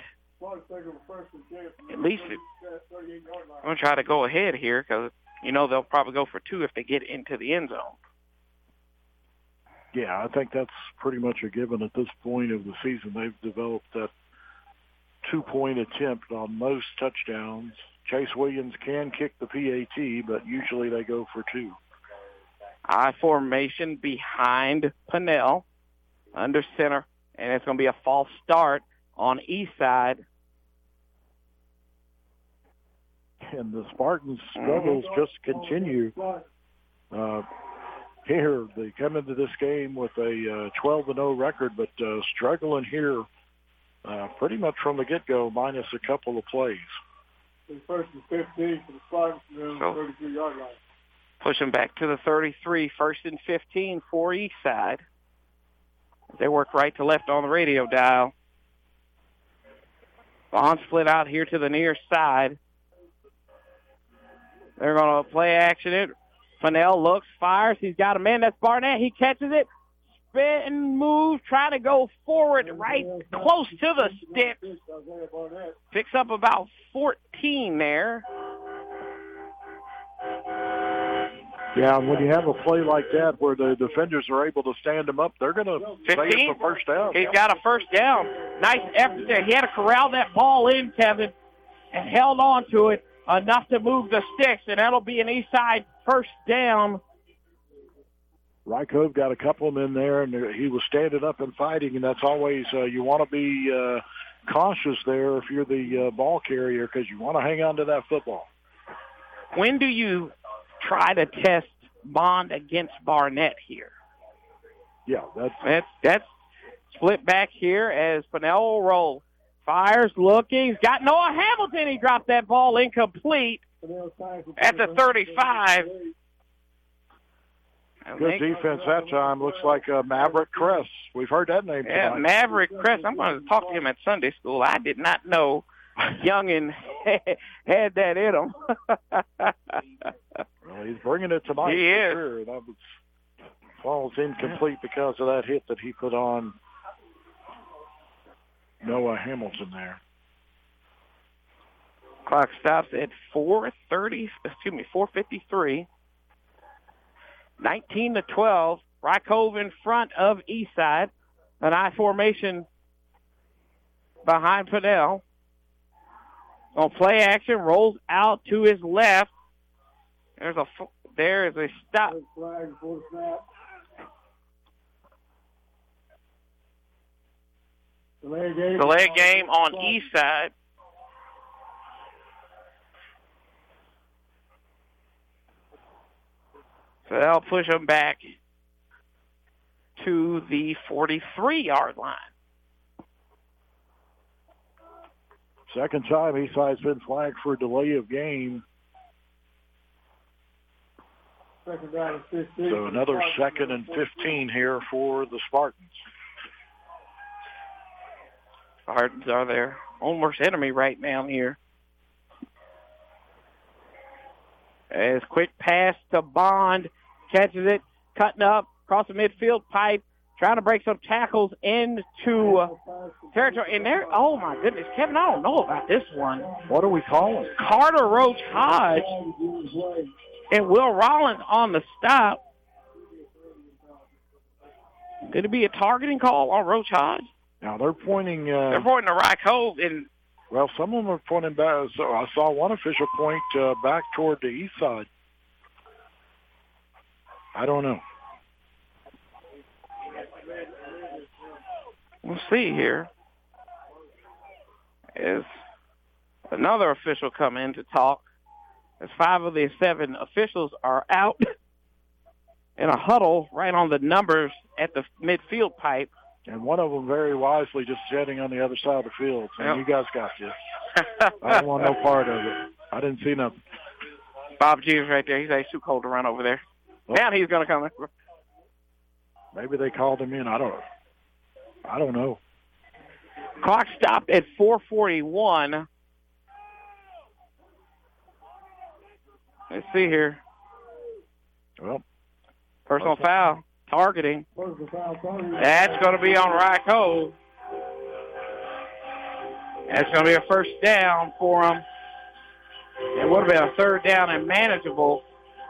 Speaker 1: at least I'm going to try to go ahead here because, you know, they'll probably go for two if they get into the end zone.
Speaker 4: Yeah, I think that's pretty much a given at this point of the season. They've developed that two-point attempt on most touchdowns. Chase Williams can kick the P A T, but usually they go for two.
Speaker 1: I formation behind Pinnell under center, and it's going to be a false start on east side.
Speaker 4: And the Spartans' struggles just continue. Uh, here, they come into this game with a uh, twelve and oh record, but uh, struggling here uh, pretty much from the get-go, minus a couple of plays.
Speaker 13: First and fifteen for the Spartans on the thirty-three-yard line.
Speaker 1: Pushing back to the thirty-three, first and fifteen for Eastside. They work right to left on the radio dial. Bond split out here to the near side. They're going to play action it. Pinnell looks, fires. He's got a man. That's Barnett. He catches it. Spin, move, try to go forward right close to the stick. Picks up about fourteen there.
Speaker 4: Yeah, and when you have a play like that where the defenders are able to stand him up, they're going to say it's a first down.
Speaker 1: He's got a first down. Nice effort there. He had to corral that ball in, Kevin, and held on to it enough to move the sticks, and that'll be an east side first down.
Speaker 4: Rycove got a couple of them in there, and he was standing up and fighting, and that's always uh, you want to be uh, cautious there if you're the uh, ball carrier because you want to hang on to that football.
Speaker 1: When do you try to test Bond against Barnett here?
Speaker 4: Yeah, that's
Speaker 1: that's, that's split back here as Pinnell will roll. Fires, looking. He's got Noah Hamilton. He dropped that ball incomplete at the thirty-five.
Speaker 4: Good defense that time. Looks like uh, Maverick Kress. We've heard that name
Speaker 1: Yeah,
Speaker 4: tonight.
Speaker 1: Maverick Kress. I'm going to talk to him at Sunday school. I did not know Youngin had that in him.
Speaker 4: Well, he's bringing it tonight.
Speaker 1: He
Speaker 4: for
Speaker 1: is.
Speaker 4: Sure. That was, ball's incomplete because of that hit that he put on Noah Hamilton there.
Speaker 1: Clock stops at four thirty. Excuse me, four fifty-three. nineteen to twelve. Rycove in front of Eastside. An I formation behind Pinnell. On play action, rolls out to his left. There's a there is a stop.
Speaker 13: Delay game.
Speaker 1: Delay game on Eastside. So they'll push them back to the forty-three-yard line.
Speaker 4: Second time Eastside's been flagged for delay of game.
Speaker 13: Second down and fifteen.
Speaker 4: So another second and fifteen here for the Spartans.
Speaker 1: Spartans are their own worst enemy right now here. As quick pass to Bond, catches it, cutting up across the midfield pipe, trying to break some tackles into uh, territory. And there, oh my goodness, Kevin, I don't know about this one.
Speaker 4: What are we calling?
Speaker 1: Carter Roach Hodge and Will Rollins on the stop. Could it be a targeting call on Roach Hodge?
Speaker 4: Now they're pointing. Uh,
Speaker 1: They're pointing to Rycove and.
Speaker 4: Well, some of them are pointing back. So I saw one official point uh, back toward the east side. I don't know.
Speaker 1: We'll see here. As another official come in to talk, as five of the seven officials are out in a huddle right on the numbers at the midfield pipe.
Speaker 4: And one of them very wisely just jetting on the other side of the field. So
Speaker 1: Yep.
Speaker 4: you guys got this. I don't want no part of it. I didn't see nothing.
Speaker 1: Bob G is right there. He's too cold to run over there.
Speaker 4: Oh.
Speaker 1: Now he's going to come in.
Speaker 4: Maybe they called him in. I don't know. I don't know.
Speaker 1: Clock stopped at four forty-one. Let's see here.
Speaker 4: Well,
Speaker 1: personal foul, targeting.
Speaker 13: Personal foul, targeting.
Speaker 1: That's going to be on Rye Cove. That's going to be a first down for them. It would have been a third down and manageable.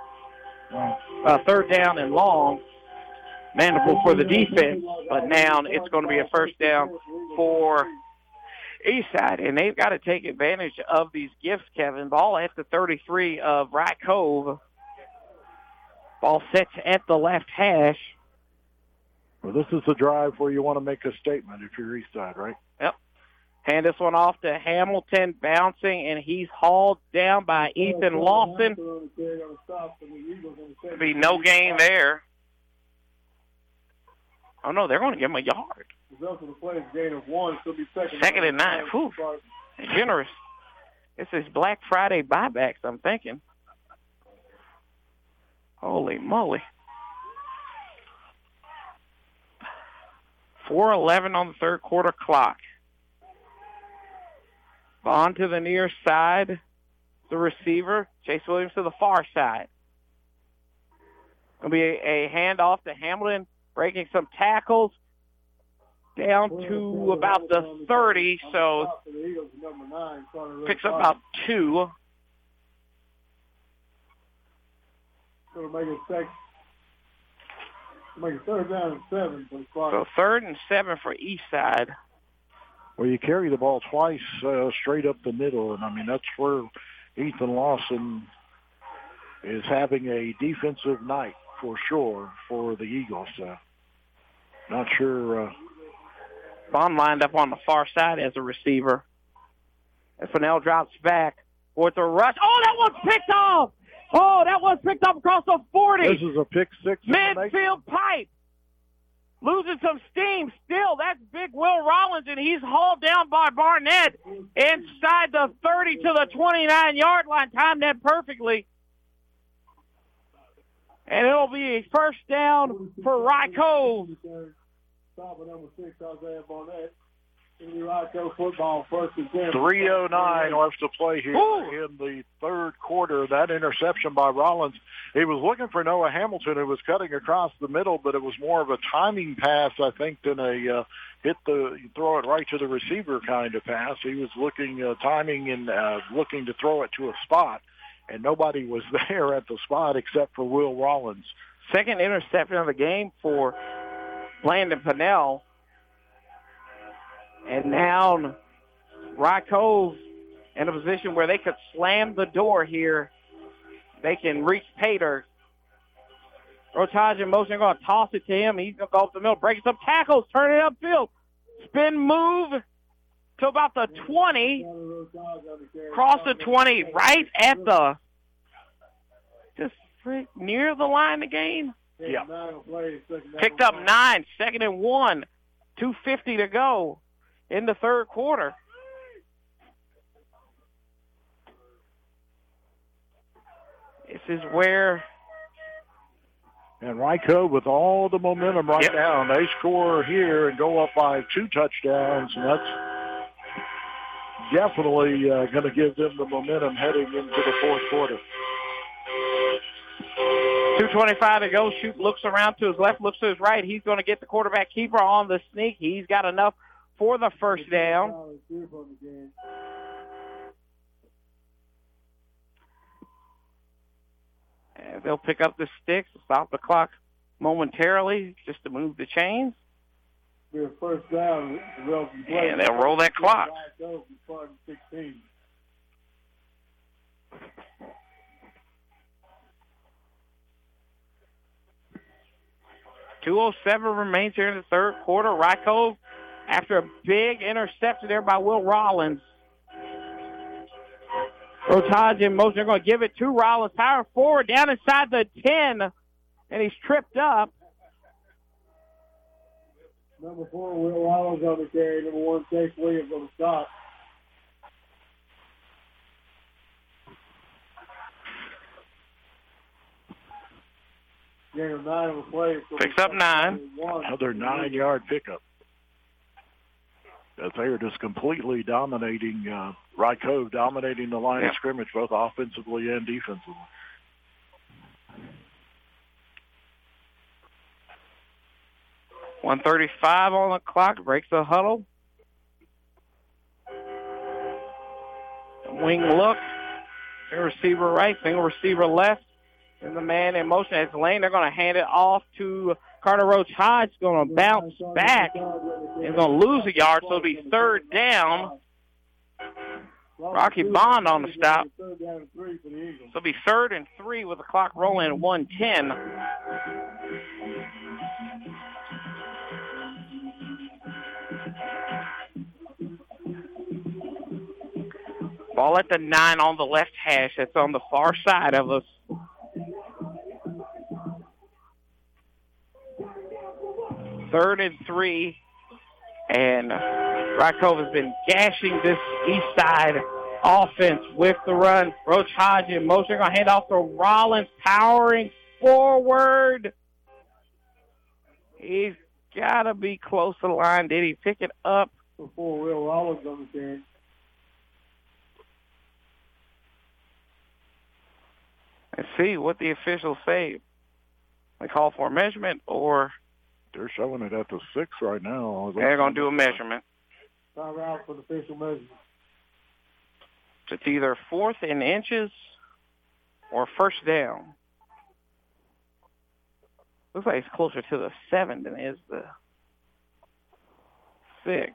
Speaker 1: A third down and long. Manageable for the defense, but now it's going to be a first down for Eastside, and they've got to take advantage of these gifts, Kevin. Ball at the thirty-three of Rye Cove. Ball sets at the left hash.
Speaker 4: Well, this is the drive where you want to make a statement if you're Eastside, right?
Speaker 1: Yep. Hand this one off to Hamilton, bouncing, and he's hauled down by Ethan Lawson. Be no gain there. Oh, no, they're going to give him a yard.
Speaker 13: Result of the play is gain of one. Still be second.
Speaker 1: Second and nine. Whew. Generous. This is Black Friday buybacks, I'm thinking. Holy moly. four eleven on the third quarter clock. Bond to the near side. The receiver. Chase Williams to the far side. Going to be a, a handoff to Hamilton. Breaking some tackles down to about the thirty, so picks up about two.
Speaker 13: So make it six. Make it third down and seven for the clock.
Speaker 1: So third and seven for Eastside.
Speaker 4: Well, you carry the ball twice uh, straight up the middle, and I mean that's where Ethan Lawson is having a defensive night. For sure, for the Eagles. Uh, not sure. Uh,
Speaker 1: Bond lined up on the far side as a receiver. And Fennell drops back with the rush. Oh, that one's picked off! Oh, that one's picked off across the forty.
Speaker 4: This is a pick six.
Speaker 1: Midfield pipe. Losing some steam still. That's big Will Rollins, and he's hauled down by Barnett inside the thirty to the twenty-nine-yard line. Timed that perfectly. And it'll be a first down for Rye Cove.
Speaker 13: Stop at number six, Isaiah Barnett. It'll be Rye Cove football, first and ten.
Speaker 4: three oh nine left to play here Ooh. in the third quarter. That interception by Rollins. He was looking for Noah Hamilton, who was cutting across the middle, but it was more of a timing pass, I think, than a uh, hit the throw it right to the receiver kind of pass. He was looking, uh, timing and uh, looking to throw it to a spot. And nobody was there at the spot except for Will Rollins.
Speaker 1: Second interception of the game for Landon Fennell. And now Rye Cove in a position where they could slam the door here. They can reach Pater. Rotage in motion. They're going to toss it to him. He's going to go up the middle, breaking some tackles, turn it upfield. Spin move to about the twenty. Cross the twenty, right at the, just near the line of game.
Speaker 4: Yeah.
Speaker 1: Picked up nine, second and one. two fifty to go in the third quarter. This is where...
Speaker 4: And Rye Cove with all the momentum right
Speaker 1: yep.
Speaker 4: now. They score here and go up by two touchdowns, and that's definitely uh, going to give them the momentum heading into the fourth quarter.
Speaker 1: two twenty-five to go. Shoot looks around to his left, looks to his right. He's going to get the quarterback keeper on the sneak. He's got enough for the first down. And they'll pick up the sticks, stop the clock momentarily just to move the chains.
Speaker 13: Be a first down.
Speaker 1: And they'll roll that clock. two oh seven remains here in the third quarter. Rye Cove, after a big interception there by Will Rollins. Rotage in motion. They're going to give it to Rollins. Power forward down inside the ten, and he's tripped up.
Speaker 13: Number four, Will Rollins on the carry. Number one, Chase Williams on the stop. Gain of nine on the play.
Speaker 1: Picks up nine.
Speaker 4: Another nine-yard pickup. as they are just completely dominating, uh, Rykov dominating the line
Speaker 1: yeah.
Speaker 4: of scrimmage, both offensively and defensively.
Speaker 1: one thirty-five on the clock, breaks the huddle. Wing look, single receiver right, single receiver left. And the man in motion at the lane. They're going to hand it off to Carter Roach Hodge. Going to bounce back. He's going to lose a yard, so it'll be third down. Rocky Bond on the stop. So it'll be third and three with the clock rolling at one ten. Ball at the nine on the left hash. That's on the far side of us. Third and three. And Rykov has been gashing this east side offense with the run. Roach Hodge in motion. Going to hand off to Rollins, powering forward. He's got to be close to the line. Did he pick it up?
Speaker 13: Before Will Rollins on the team.
Speaker 1: Let's see what the officials say. They call for a measurement, or
Speaker 4: they're showing it at the six right now.
Speaker 1: They're going to do a measurement.
Speaker 13: Time out for the official measurement.
Speaker 1: It's either fourth in inches or first down. Looks like it's closer to the seven than it is the six.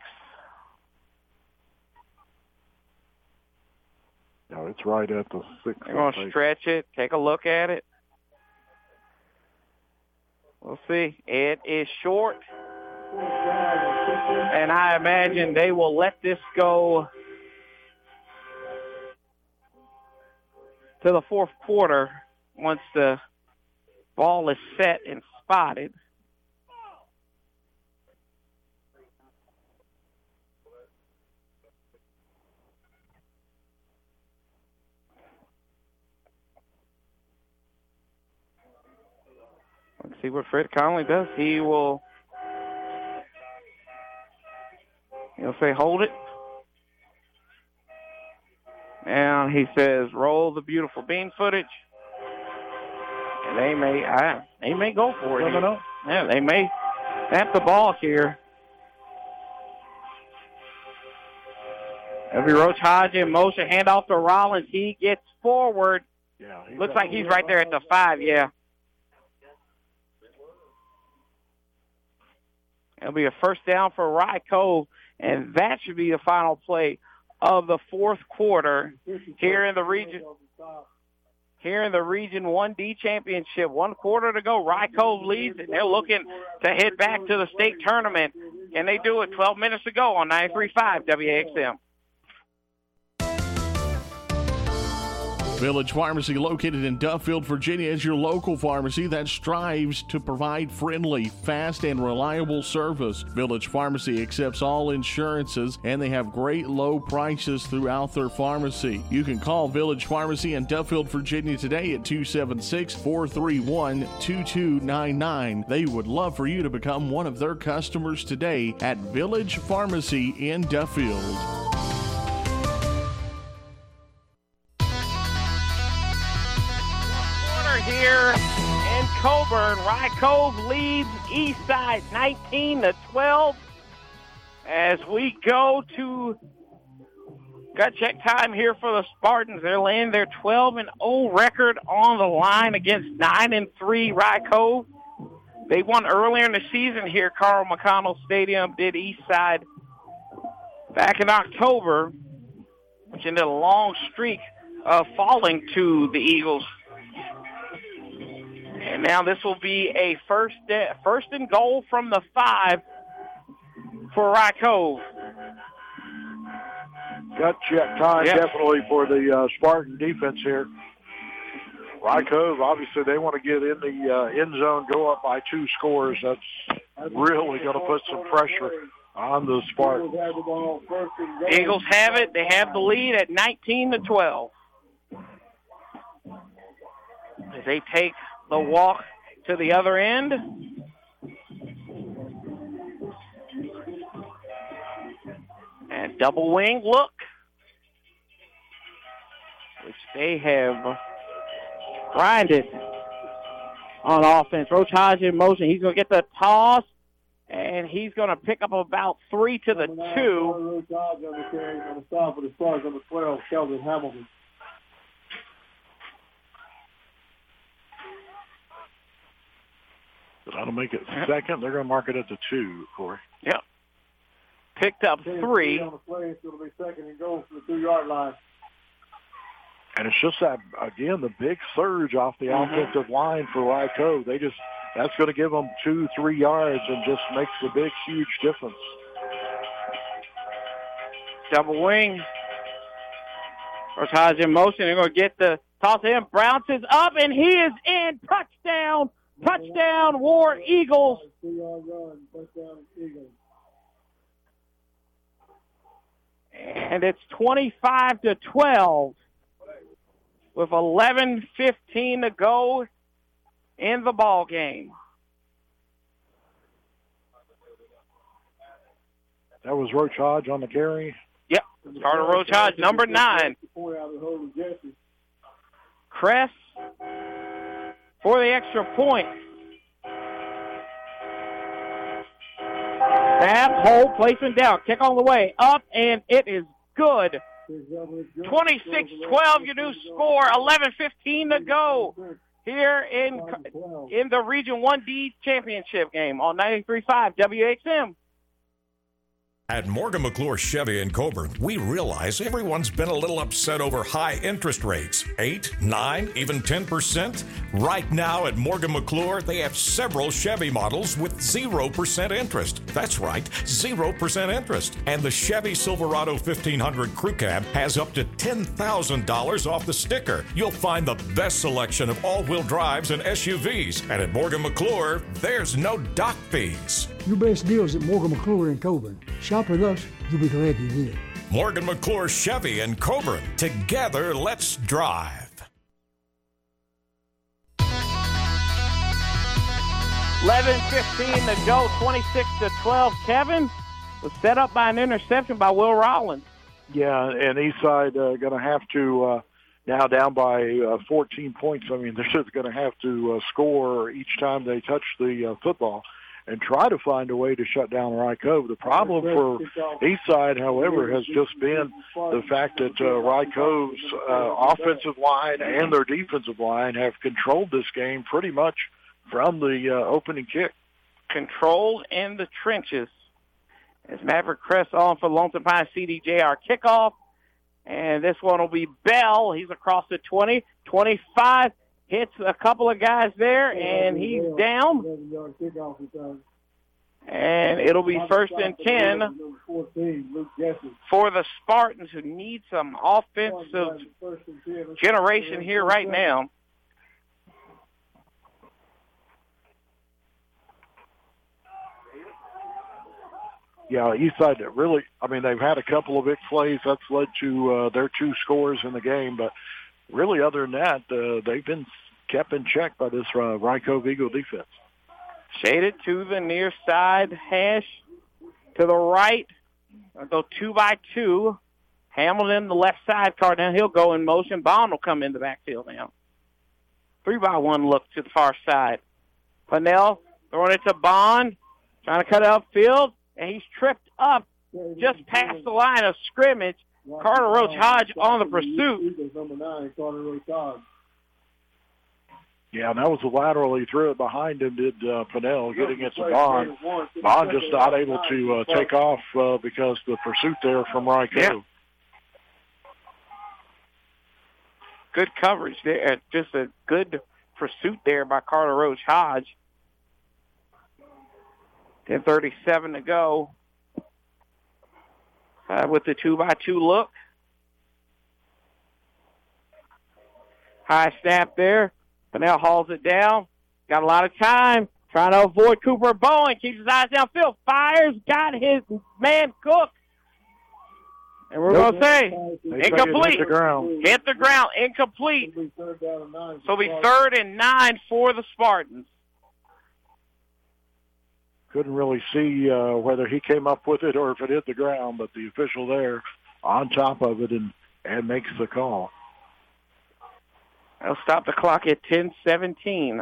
Speaker 4: No, it's right at the six.
Speaker 1: They're going to stretch it, take a look at it. We'll see. It is short. And I imagine they will let this go to the fourth quarter once the ball is set and spotted. Let's see what Fred Conley does. He will he'll say hold it. And he says roll the beautiful bean footage. And they may I, they may go for it.
Speaker 4: Coming up.
Speaker 1: Yeah, they may snap the ball here. Every Roach Hodge in motion, hand off to Rollins. He gets forward.
Speaker 4: Yeah,
Speaker 1: looks like he's right there at the five, yeah. It'll be a first down for Rykov, and that should be the final play of the fourth quarter here in the region. Here in the Region one D Championship. One quarter to go. Rykov leads, and they're looking to head back to the state tournament. Can they do it? twelve minutes to go on ninety-three point five W A X M.
Speaker 6: Village Pharmacy, located in Duffield, Virginia, is your local pharmacy that strives to provide friendly, fast, and reliable service. Village Pharmacy accepts all insurances, and they have great low prices throughout their pharmacy. You can call Village Pharmacy in Duffield, Virginia today at two seven six, four three one, two two nine nine. They would love for you to become one of their customers today at Village Pharmacy in Duffield.
Speaker 1: Here in Coburn, Rykov leads Eastside nineteen to twelve. As we go to gut check time here for the Spartans, they're laying their twelve and oh record on the line against nine and three Rykov. They won earlier in the season here, Carl McConnell Stadium did Eastside back in October, which ended a long streak of falling to the Eagles. And now this will be a first uh, first and goal from the five for Rykov.
Speaker 4: Gut check time
Speaker 1: yep.
Speaker 4: definitely for the uh, Spartan defense here. Rykov, obviously they want to get in the uh, end zone, go up by two scores. That's really going to put some pressure on the Spartans.
Speaker 1: The Eagles have it. They have the lead at nineteen to twelve. As they take the walk to the other end. double wing look, which they have grinded on offense. Roach Hodge in motion. He's going to get the toss, and he's going to pick up about three to the two.
Speaker 13: Roach Hodge on the carry on the stop for the Sparks, number twelve, Kelvin Hamilton.
Speaker 4: So that'll make it second. They're going to mark it at the two, Corey.
Speaker 1: Yep. Picked up three.
Speaker 13: On the play, it's going to be second and goal for the two-yard line.
Speaker 4: And it's just that, again, the big surge off the
Speaker 1: Mm-hmm.
Speaker 4: offensive line for Ryko. They just, that's going to give them two, three yards and just makes a big, huge difference.
Speaker 1: Double wing. Roach Hodge in motion. They're going to get the toss to him. Bounces up, and he is in. Touchdown. Touchdown, War Eagles.
Speaker 13: Two-yard run, touchdown, Eagles.
Speaker 1: And it's twenty-five to twelve with eleven fifteen to go in the ball game.
Speaker 4: That was Roach Hodge on the carry.
Speaker 1: Yep, Carter Roach Hodge, number nine. Cress for the extra point. Snap, hold, placement down. Kick on the way. Up, and it is good. twenty-six twelve, your new score. eleven fifteen to go here in in the Region one D championship game on ninety-three point five W X M.
Speaker 21: At Morgan McClure Chevy in Coburn, we realize everyone's been a little upset over high interest rates. eight, nine, even ten percent. Right now at Morgan McClure, they have several Chevy models with zero percent interest. That's right, zero percent interest. And the Chevy Silverado fifteen hundred Crew Cab has up to ten thousand dollars off the sticker. You'll find the best selection of all-wheel drives and S U Vs. And at Morgan McClure, there's no dock fees.
Speaker 18: Your best deals at Morgan McClure in Coburn. Shop with us, you'll be glad you did.
Speaker 21: Morgan McClure Chevy in Coburn. Together, let's drive.
Speaker 1: eleven fifteen to go, twenty-six to twelve. Kevin was set up by an interception by Will Rollins.
Speaker 4: Yeah, and Eastside uh, going to have to, uh, now down by uh, fourteen points. I mean, they're just going to have to uh, score each time they touch the uh, football and try to find a way to shut down Rycove. The problem for Eastside, however, has just been the fact that uh, Rycove's uh, offensive line and their defensive line have controlled this game pretty much from the uh, opening kick.
Speaker 1: Controlled in the trenches. As Maverick Crest on for Lonesome Pine C D J, our kickoff. And this one will be Bell. He's across the twenty, twenty-five. Hits a couple of guys there, and he's down. And it'll be first and ten for the Spartans, who need some offensive generation here right now.
Speaker 4: Yeah, Eastside really, I mean, they've had a couple of big plays. That's led to uh, their two scores in the game, but really, other than that, uh, they've been kept in check by this uh, Rycove Eagle defense.
Speaker 1: Shaded to the near side hash. To the right, I'll go two by two. Hamilton, the left side, Cardinal. He'll go in motion. Bond will come in the backfield now. Three by one look to the far side. Pannell throwing it to Bond, trying to cut it upfield, and he's tripped up just past the line of scrimmage. Carter Roach Hodge on the pursuit.
Speaker 13: Number nine, Carter Roach Hodge.
Speaker 4: Yeah, and that was a lateral. He threw it behind him, did uh, Pannell, getting it to Bond. Bond just not able to uh, take off uh, because the pursuit there from Ryco.
Speaker 1: Yeah. Good coverage there. Just a good pursuit there by Carter Roach Hodge. ten thirty-seven to go. Uh, with the two-by-two look. High snap there. Pannell hauls it down. Got a lot of time. Trying to avoid Cooper Bowen. Keeps his eyes downfield. Fires. Got his man Cook. And we're going to say, incomplete.
Speaker 4: Hit the ground.
Speaker 1: Hit the ground. Incomplete. So it'll be third and nine for the Spartans.
Speaker 4: couldn't really see uh, whether he came up with it or if it hit the ground, but the official there on top of it and, and makes the call.
Speaker 1: They'll stop the clock at ten seventeen.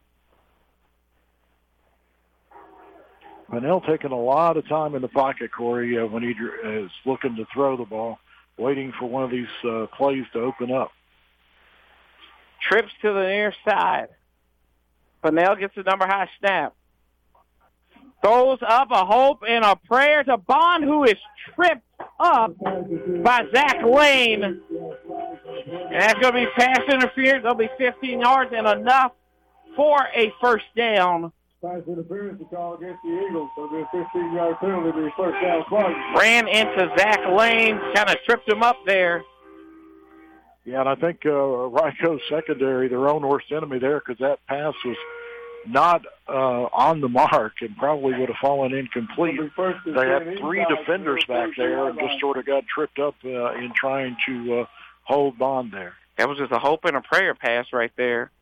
Speaker 4: Pennell taking a lot of time in the pocket, Corey, uh, when he is looking to throw the ball, waiting for one of these uh, plays to open up.
Speaker 1: Trips to the near side. Pennell gets the number high snap. Throws up a hope and a prayer to Bond, who is tripped up by Zach Lane. And that's going to be pass interference. That'll be fifteen yards and enough for a first down.
Speaker 13: Pass interference to call against the Eagles. So there's a fifteen-yard penalty to be first down play.
Speaker 1: Ran into Zach Lane, kind of tripped him up there.
Speaker 4: Yeah, and I think uh, Ryko's secondary, their own worst enemy there, because that pass was not uh, on the mark and probably would have fallen incomplete. They had three defenders back there and just sort of got tripped up uh, in trying to uh, hold Bond there.
Speaker 1: That was just a hope and a prayer pass right there.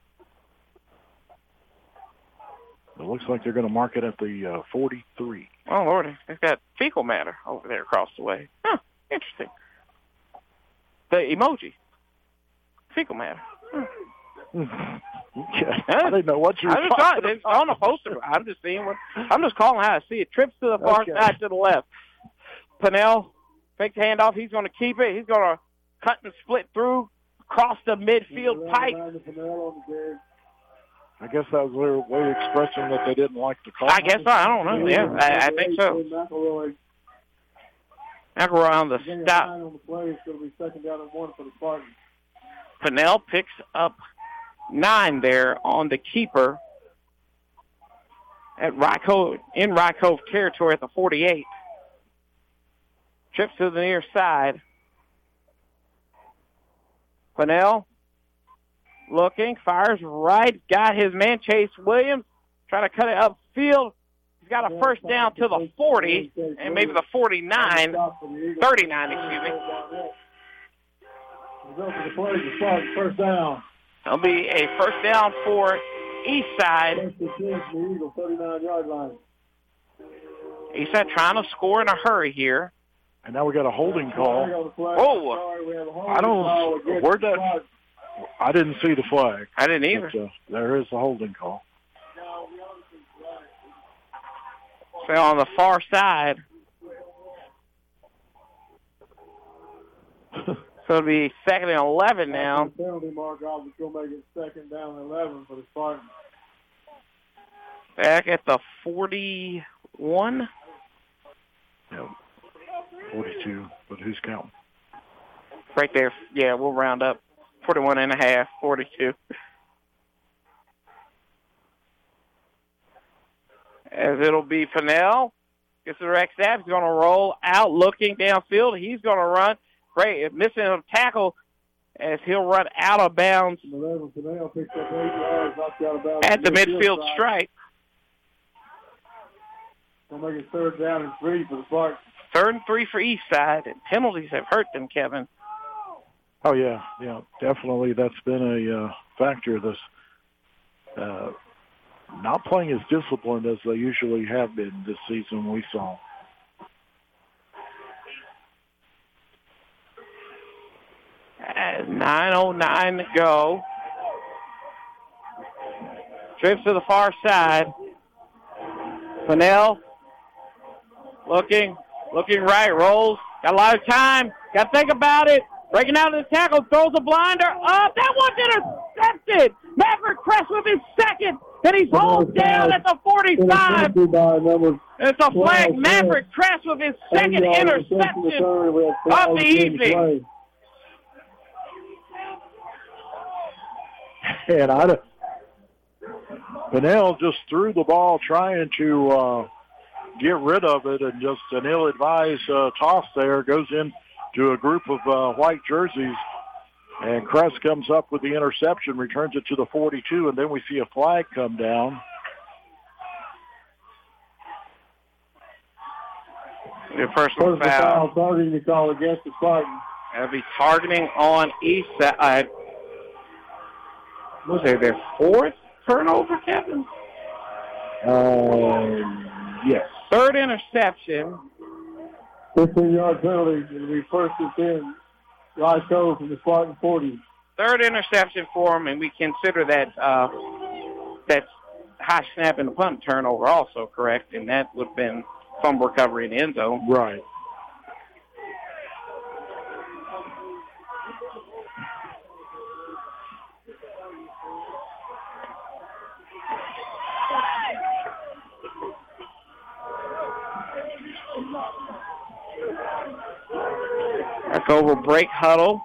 Speaker 4: It looks like they're going to mark it at the uh, forty-three.
Speaker 1: Oh, Lord, they've got fecal matter over there across the way. Huh, interesting. The emoji. Fecal matter. Huh.
Speaker 4: Yeah, I didn't know what you were
Speaker 1: I just
Speaker 4: talking
Speaker 1: It's on the poster. I'm just seeing what, I'm just calling how I see it. Trips to the far
Speaker 4: Okay.
Speaker 1: side to the left. Pennell, fake the handoff. He's going to keep it. He's going to cut and split through, across the midfield pipe.
Speaker 4: I guess that was their way of expressing that they didn't like the call.
Speaker 1: I guess so. I don't know. Yeah, I, I think so. McElroy on the stop.
Speaker 13: On the play, it's going to be second down and one for the Spartans.
Speaker 1: Pennell picks up nine there on the keeper at Rycove, in Rycove territory at the forty-eight. Trips to the near side. Pennell looking, fires right, got his man Chase Williams, trying to cut it upfield. He's got a first down to the forty, and maybe the forty-nine, thirty-nine, excuse me.
Speaker 13: First down.
Speaker 1: That'll be a first down for Eastside.
Speaker 13: thirty-nine-yard line.
Speaker 1: Eastside trying to score in a hurry here.
Speaker 4: And now we got a holding call.
Speaker 1: Oh,
Speaker 4: I don't. Where'd that? I didn't see the flag.
Speaker 1: I didn't either.
Speaker 4: But, uh, there is a holding call.
Speaker 1: So on the far side. So it'll be second and eleven now.
Speaker 13: Penalty mark off is going to make it second down and eleven for the Spartans.
Speaker 1: Back at the forty-one.
Speaker 4: Yeah, forty-two, but who's counting?
Speaker 1: Right there. Yeah, we'll round up. forty-one and a half, forty-two. As it'll be Pennell. Gets the direct snap. He's going to roll out, looking downfield. He's going to run. Great. Missing a tackle as he'll run out of bounds at the midfield stripe.
Speaker 13: Going to make it third down and three for the Spartans.
Speaker 1: Third and three for Eastside. And penalties have hurt them, Kevin.
Speaker 4: Oh, yeah, yeah, definitely. That's been a uh, factor. This uh, not playing as disciplined as they usually have been this season, we saw.
Speaker 1: nine oh nine to go. Trips to the far side. Pennell looking, looking right, rolls. Got a lot of time. Got to think about it. Breaking out of the tackle, throws a blinder up. That one's intercepted. Maverick Crest with his second, and he's hauled down at the forty-five. It's a flag. Maverick Crest with his second interception of the evening.
Speaker 4: And I, Pennell just threw the ball trying to uh, get rid of it, and just an ill-advised uh, toss there goes in to a group of uh, white jerseys, and Crest comes up with the interception, returns it to the forty-two, and then we see a flag come down.
Speaker 1: Your personal
Speaker 13: Personal
Speaker 1: foul.
Speaker 13: foul targeting to call against the Spartans.
Speaker 1: That'll be targeting on East Side. Was there their fourth turnover, Kevin?
Speaker 13: Uh, yes.
Speaker 1: Third interception.
Speaker 13: fifteen-yard penalty. It'll be first and ten. Ryco from the Spartan forty.
Speaker 1: Third interception for him, and we consider that uh, that high snap and the punt turnover also correct, and that would have been fumble recovery in the end zone.
Speaker 4: Right.
Speaker 1: Back over break huddle.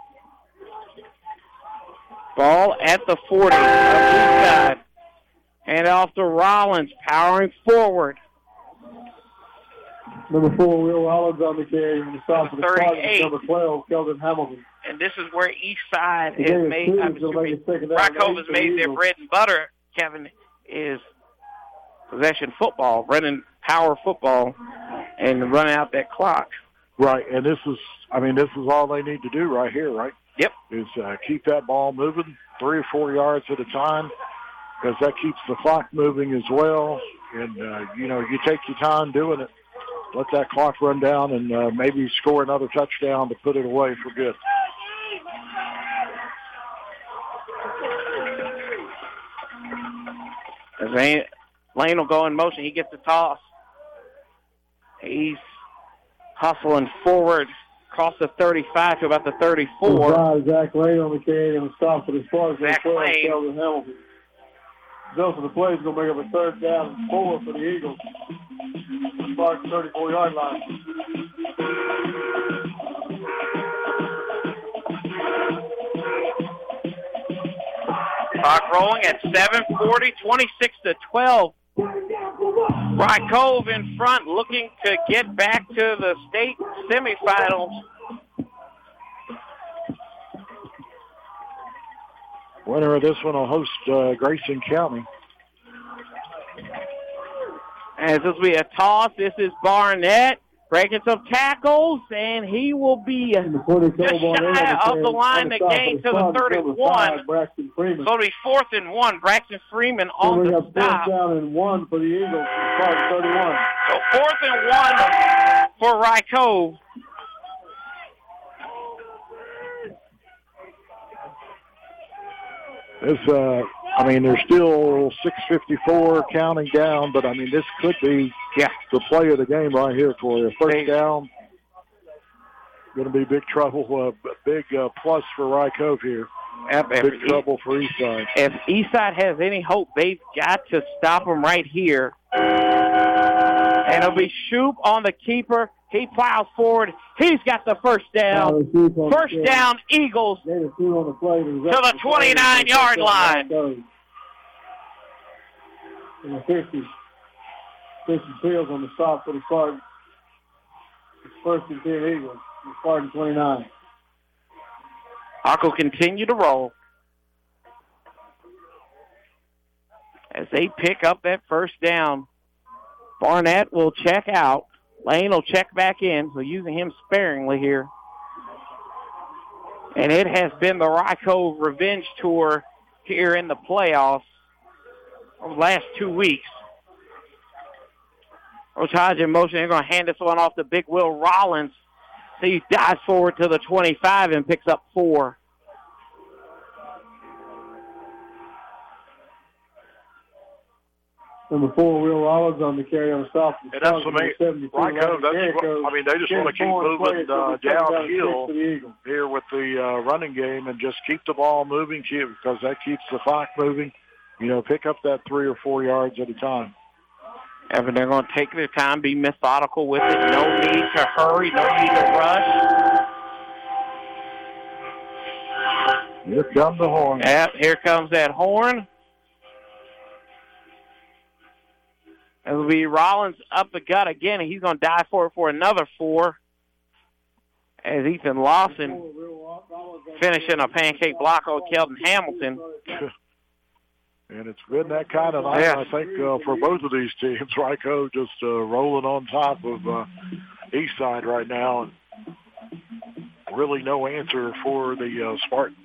Speaker 1: Ball at the forty of Eastside. And off to Rollins, powering forward.
Speaker 13: Number four, Will Rollins on the carry. And the stop for the
Speaker 1: thirty-eight.
Speaker 13: Number twelve, Kelvin Hamilton.
Speaker 1: And this is where Eastside
Speaker 13: The
Speaker 1: has
Speaker 13: game is
Speaker 1: made,
Speaker 13: two,
Speaker 1: I'm
Speaker 13: so make it second down,
Speaker 1: Rock Cove
Speaker 13: eight
Speaker 1: has
Speaker 13: for
Speaker 1: made
Speaker 13: the
Speaker 1: their
Speaker 13: Eagles.
Speaker 1: bread and butter, Kevin, is possession football, running power football, and running out that clock.
Speaker 4: Right, and this is, I mean, this is all they need to do right here, right?
Speaker 1: Yep.
Speaker 4: Is uh, keep that ball moving three or four yards at a time, because that keeps the clock moving as well. And, uh, you know, you take your time doing it. Let that clock run down and uh, maybe score another touchdown to put it away for good.
Speaker 1: As Lane, Lane will go in motion. He gets the toss. He's hustling forward across the thirty-five to about the thirty-four.
Speaker 13: Five, Zach Lane on the carry and the stop for the Spartans.
Speaker 1: Zach
Speaker 13: twelve,
Speaker 1: Lane.
Speaker 13: Kelvin Hamilton. Zelf of the play is going to make up a third down and four for the Eagles. Spartans thirty-four-yard line.
Speaker 1: Clock rolling at seven forty, twenty-six to twelve. Rye Cove in front, looking to get back to the state semifinals.
Speaker 4: Winner of this one will host uh, Grayson County.
Speaker 1: As this will be a toss, this is Barnett breaking some tackles, and he will be just shy of the line to gain to the thirty-one.
Speaker 13: Braxton Freeman.
Speaker 1: So it'll be fourth and one. Braxton Freeman on
Speaker 13: we
Speaker 1: the
Speaker 13: have
Speaker 1: stop.
Speaker 13: fourth down and one for the Eagles. Spartans thirty-one.
Speaker 1: So fourth and one for Rye Cove.
Speaker 4: This, uh, I mean, there's still six fifty-four counting down, but I mean, this could be
Speaker 1: yeah.
Speaker 4: the play of the game right here for you. First
Speaker 1: Hey.
Speaker 4: down, going to be big trouble, uh, big uh, plus for Rye Cove here.
Speaker 1: Yep,
Speaker 4: Big
Speaker 1: if-
Speaker 4: trouble for Eastside.
Speaker 1: If Eastside has any hope, they've got to stop him right here. And it'll be Shoop on the keeper. He plows forward. He's got the first down. First down, Eagles
Speaker 13: to the
Speaker 1: the twenty-nine-yard line.
Speaker 13: And the fifty. fifty Fields on the stop for the Spartans. It's first and ten Eagles. The Spartan twenty-nine.
Speaker 1: Hawk will continue to roll as they pick up that first down. Barnett will check out. Lane will check back in, so using him sparingly here. And it has been the Rye Cove Revenge Tour here in the playoffs over the last two weeks. Coach Hodge in motion. They're going to hand this one off to Big Will Rollins. So he dives forward to the twenty-five and picks up four.
Speaker 13: Number four, Will Rollins on the carry on the stop.
Speaker 4: And that's what they, Rye Cove, that's what, I mean, they just want to keep moving uh, downhill here with the uh, running game and just keep the ball moving, keep, because that keeps the clock moving. You know, pick up that three or four yards at a time.
Speaker 1: Evan, they're going to take their time, be methodical with it. No need to hurry, no need to rush.
Speaker 4: Here comes the horn.
Speaker 1: Yep, here comes that horn. It'll be Rollins up the gut again, and he's going to dive for it for another four. As Ethan Lawson finishing a pancake block on Kelton Hamilton.
Speaker 4: And it's been that kind of night,
Speaker 1: Yeah.
Speaker 4: I think, uh, for both of these teams. Rye Cove just uh, rolling on top of uh, Eastside right now. And really no answer for the uh, Spartans.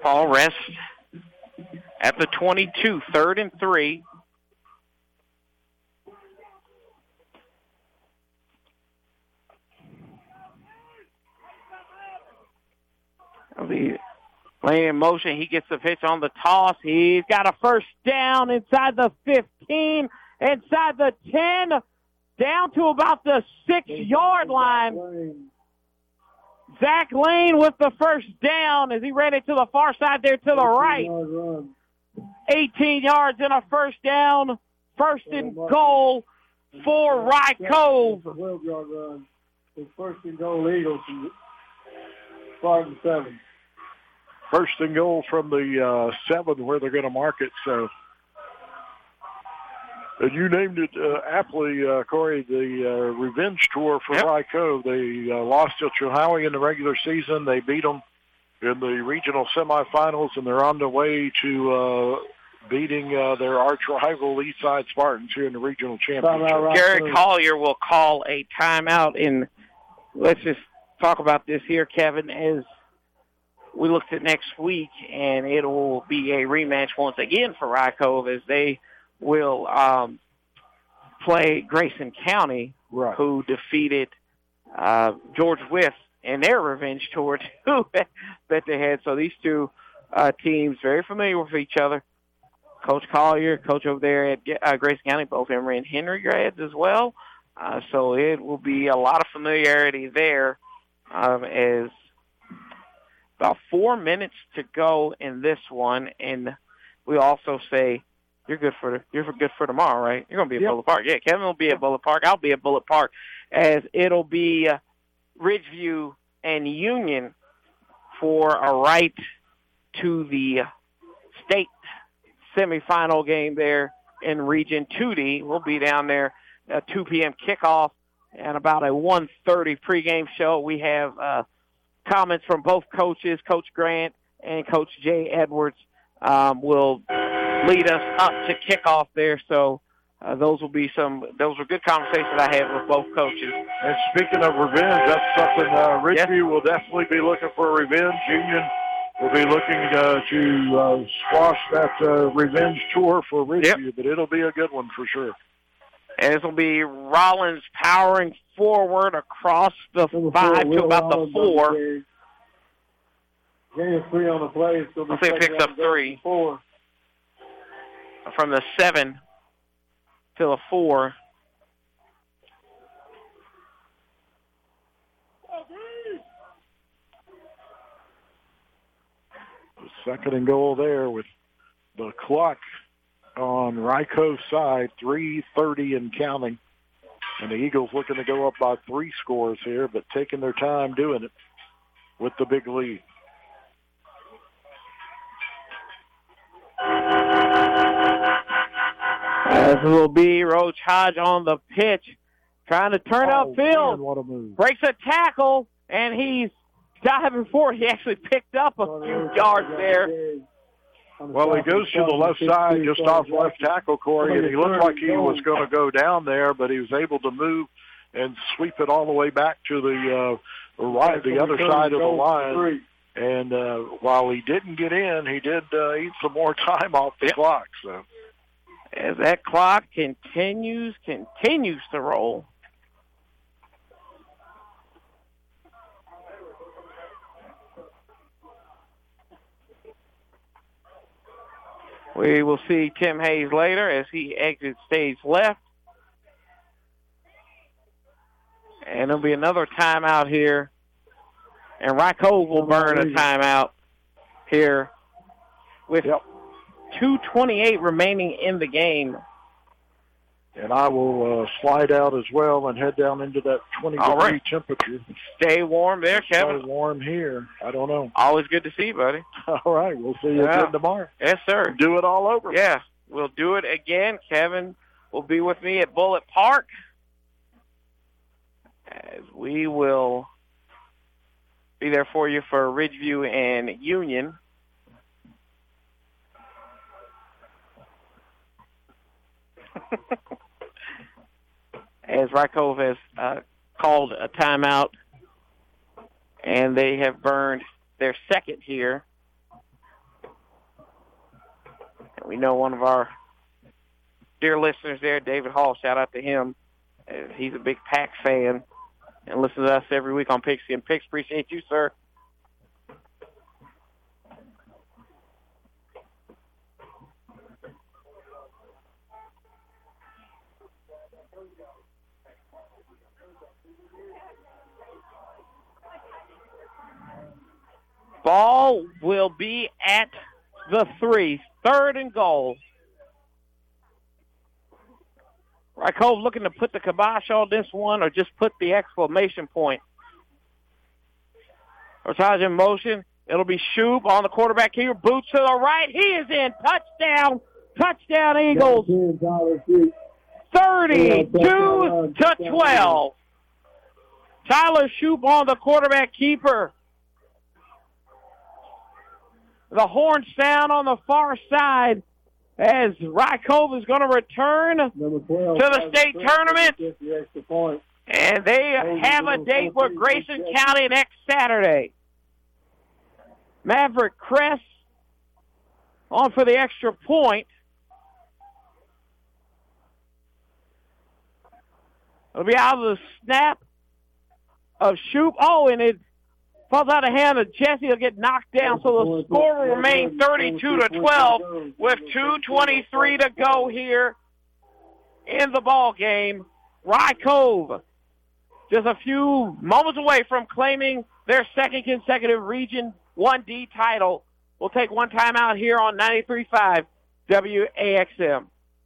Speaker 1: Paul rests at the twenty-two, third and three. The Lane in motion. He gets the pitch on the toss. He's got a first down inside the fifteen, inside the ten, down to about the six-yard line. Zach Lane with the first down as he ran it to the far side there to the right. eighteen yards and a first down. First and goal for Rye Cove.
Speaker 13: twelve-yard run. It's first and goal Eagles from starting seven.
Speaker 4: First and goal from the uh, seven where they're going to mark it. So, and you named it uh, aptly, uh, Corey, the uh, revenge tour for yep. Rye Cove. They uh, lost to Chilhowie in the regular season. They beat them in the regional semifinals, and they're on their way to uh, beating uh, their arch rival Eastside Spartans here in the regional championship.
Speaker 1: Garrett Collier will call a timeout. And let's just talk about this here, Kevin, as we looked at next week, and it will be a rematch once again for Rye Cove as they will um, play Grayson County,
Speaker 4: right.
Speaker 1: who defeated uh, George Wythe in their revenge tour, too, that they had. So these two uh, teams very familiar with each other. Coach Collier, coach over there at uh, Grayson County, both Emory and Henry grads as well. Uh, so it will be a lot of familiarity there um, as about four minutes to go in this one, and we also say you're good for you're for good for tomorrow, right? You're going to be at yep. Bullet Park. Yeah, Kevin will be at Bullet Park. I'll be at Bullet Park, as it'll be uh, Ridgeview and Union for a right to the state semifinal game there in Region two D. We'll be down there at two p.m. kickoff and about a one thirty pregame show. We have uh, comments from both coaches, Coach Grant and Coach Jay Edwards, um, will lead us up to kickoff there. So uh, those will be some, those were good conversations I had with both coaches.
Speaker 4: And speaking of revenge, that's something uh, Ridgeview
Speaker 1: yes.
Speaker 4: will definitely be looking for revenge. Union will be looking uh, to uh, squash that uh, revenge tour for Ridgeview, yep. but it'll be a good one for sure.
Speaker 1: And this will be Rollins powering forward across the five to about the four.
Speaker 13: Gain three on the play. So
Speaker 1: Let's see if he picks up three.
Speaker 13: Four.
Speaker 1: From the seven to the four.
Speaker 4: Second and goal there with the clock on Rye Cove side, three thirty and counting. And the Eagles looking to go up by three scores here, but taking their time doing it with the big lead.
Speaker 1: As it will be Roach Hodge on the pitch, trying to turn
Speaker 4: oh,
Speaker 1: upfield.
Speaker 4: Man, what a move.
Speaker 1: Breaks a tackle, and he's diving forward. He actually picked up a few yards there.
Speaker 4: Well, he goes to the left side, just off left tackle, Corey, and he looked like he was going to go down there, but he was able to move and sweep it all the way back to the uh, right, the other side of the line. And uh, while he didn't get in, he did uh, eat some more time off the yep. clock. So,
Speaker 1: as that clock continues, continues to roll. We will see Tim Hayes later as he exits stage left. And there'll be another timeout here. And Rye Cove will burn a timeout here with
Speaker 4: yep.
Speaker 1: two twenty-eight remaining in the game.
Speaker 4: And I will uh, slide out as well and head down into that twenty
Speaker 1: All
Speaker 4: degree
Speaker 1: right.
Speaker 4: temperature.
Speaker 1: Stay warm there, Kevin.
Speaker 4: Stay warm here. I don't know.
Speaker 1: Always good to see you, buddy.
Speaker 4: All right. We'll see you
Speaker 1: yeah.
Speaker 4: again tomorrow.
Speaker 1: Yes, sir.
Speaker 4: Do it all over.
Speaker 1: Yeah, we'll do it again. Kevin will be with me at Bullet Park as we will be there for you for Ridgeview and Union. As Rye Cove has uh, called a timeout, and they have burned their second here We know one of our dear listeners there, David Hall, shout out to him. Uh, he's a big Pack fan and listens to us every week on Pixie and Picks. Appreciate you, sir. Ball will be at the three. Third and goal. Rykov looking to put the kibosh on this one or just put the exclamation point. Ortage in motion. It'll be Shoup on the quarterback here. Boots to the right. He is in. Touchdown. Touchdown, Eagles. thirty-two to twelve. Tyler Shoup on the quarterback keeper. The horn sound on the far side as Rykov is going to return to the state tournament. And they have a date with Grayson County next Saturday. Maverick Crest on for the extra point. It'll be out of the snap of Shoup. Oh, and it falls out of hand of Jesse. He'll get knocked down, so the score will remain thirty-two to twelve with two twenty-three to go here in the ball game. Rykov just a few moments away from claiming their second consecutive Region one D title. We'll take one time out here on ninety-three point five W A X M.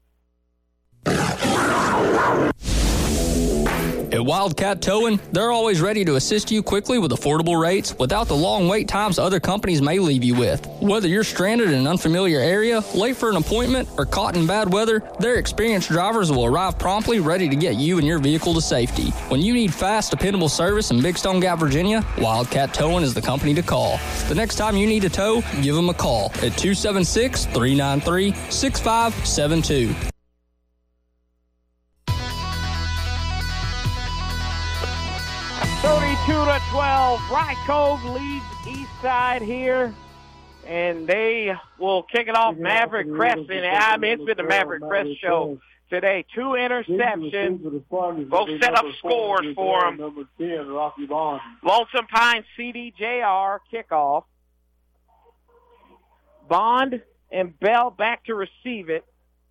Speaker 20: At Wildcat Towing, they're always ready to assist you quickly with affordable rates without the long wait times other companies may leave you with. Whether you're stranded in an unfamiliar area, late for an appointment, or caught in bad weather, their experienced drivers will arrive promptly ready to get you and your vehicle to safety. When you need fast, dependable service in Big Stone Gap, Virginia, Wildcat Towing is the company to call. The next time you need a tow, give them a call at two seven six, three nine three, six five seven two.
Speaker 1: thirty-two to twelve. Rykov leads Eastside here, and they will kick it off. Maverick Crest, and I mean, it's been the Maverick Crest show today. Two interceptions. Both set up scores for them.
Speaker 13: Number ten, Rocky Bond.
Speaker 1: Lonesome Pine C D J R kickoff. Bond and Bell back to receive it.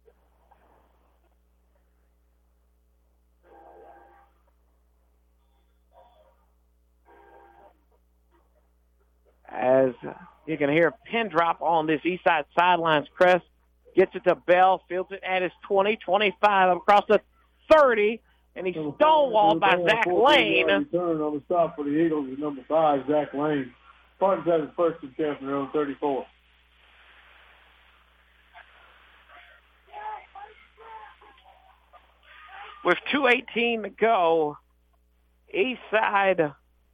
Speaker 1: As you can hear a pin drop on this east side sidelines. Crest gets it to Bell, fields it at his twenty, twenty-five, across the thirty, and he's stonewalled by Zach Lane.
Speaker 13: Return on the stop for the Eagles is number five, Zach Lane. Spartans have his first and ten from their own thirty-four.
Speaker 1: With two eighteen to go, east side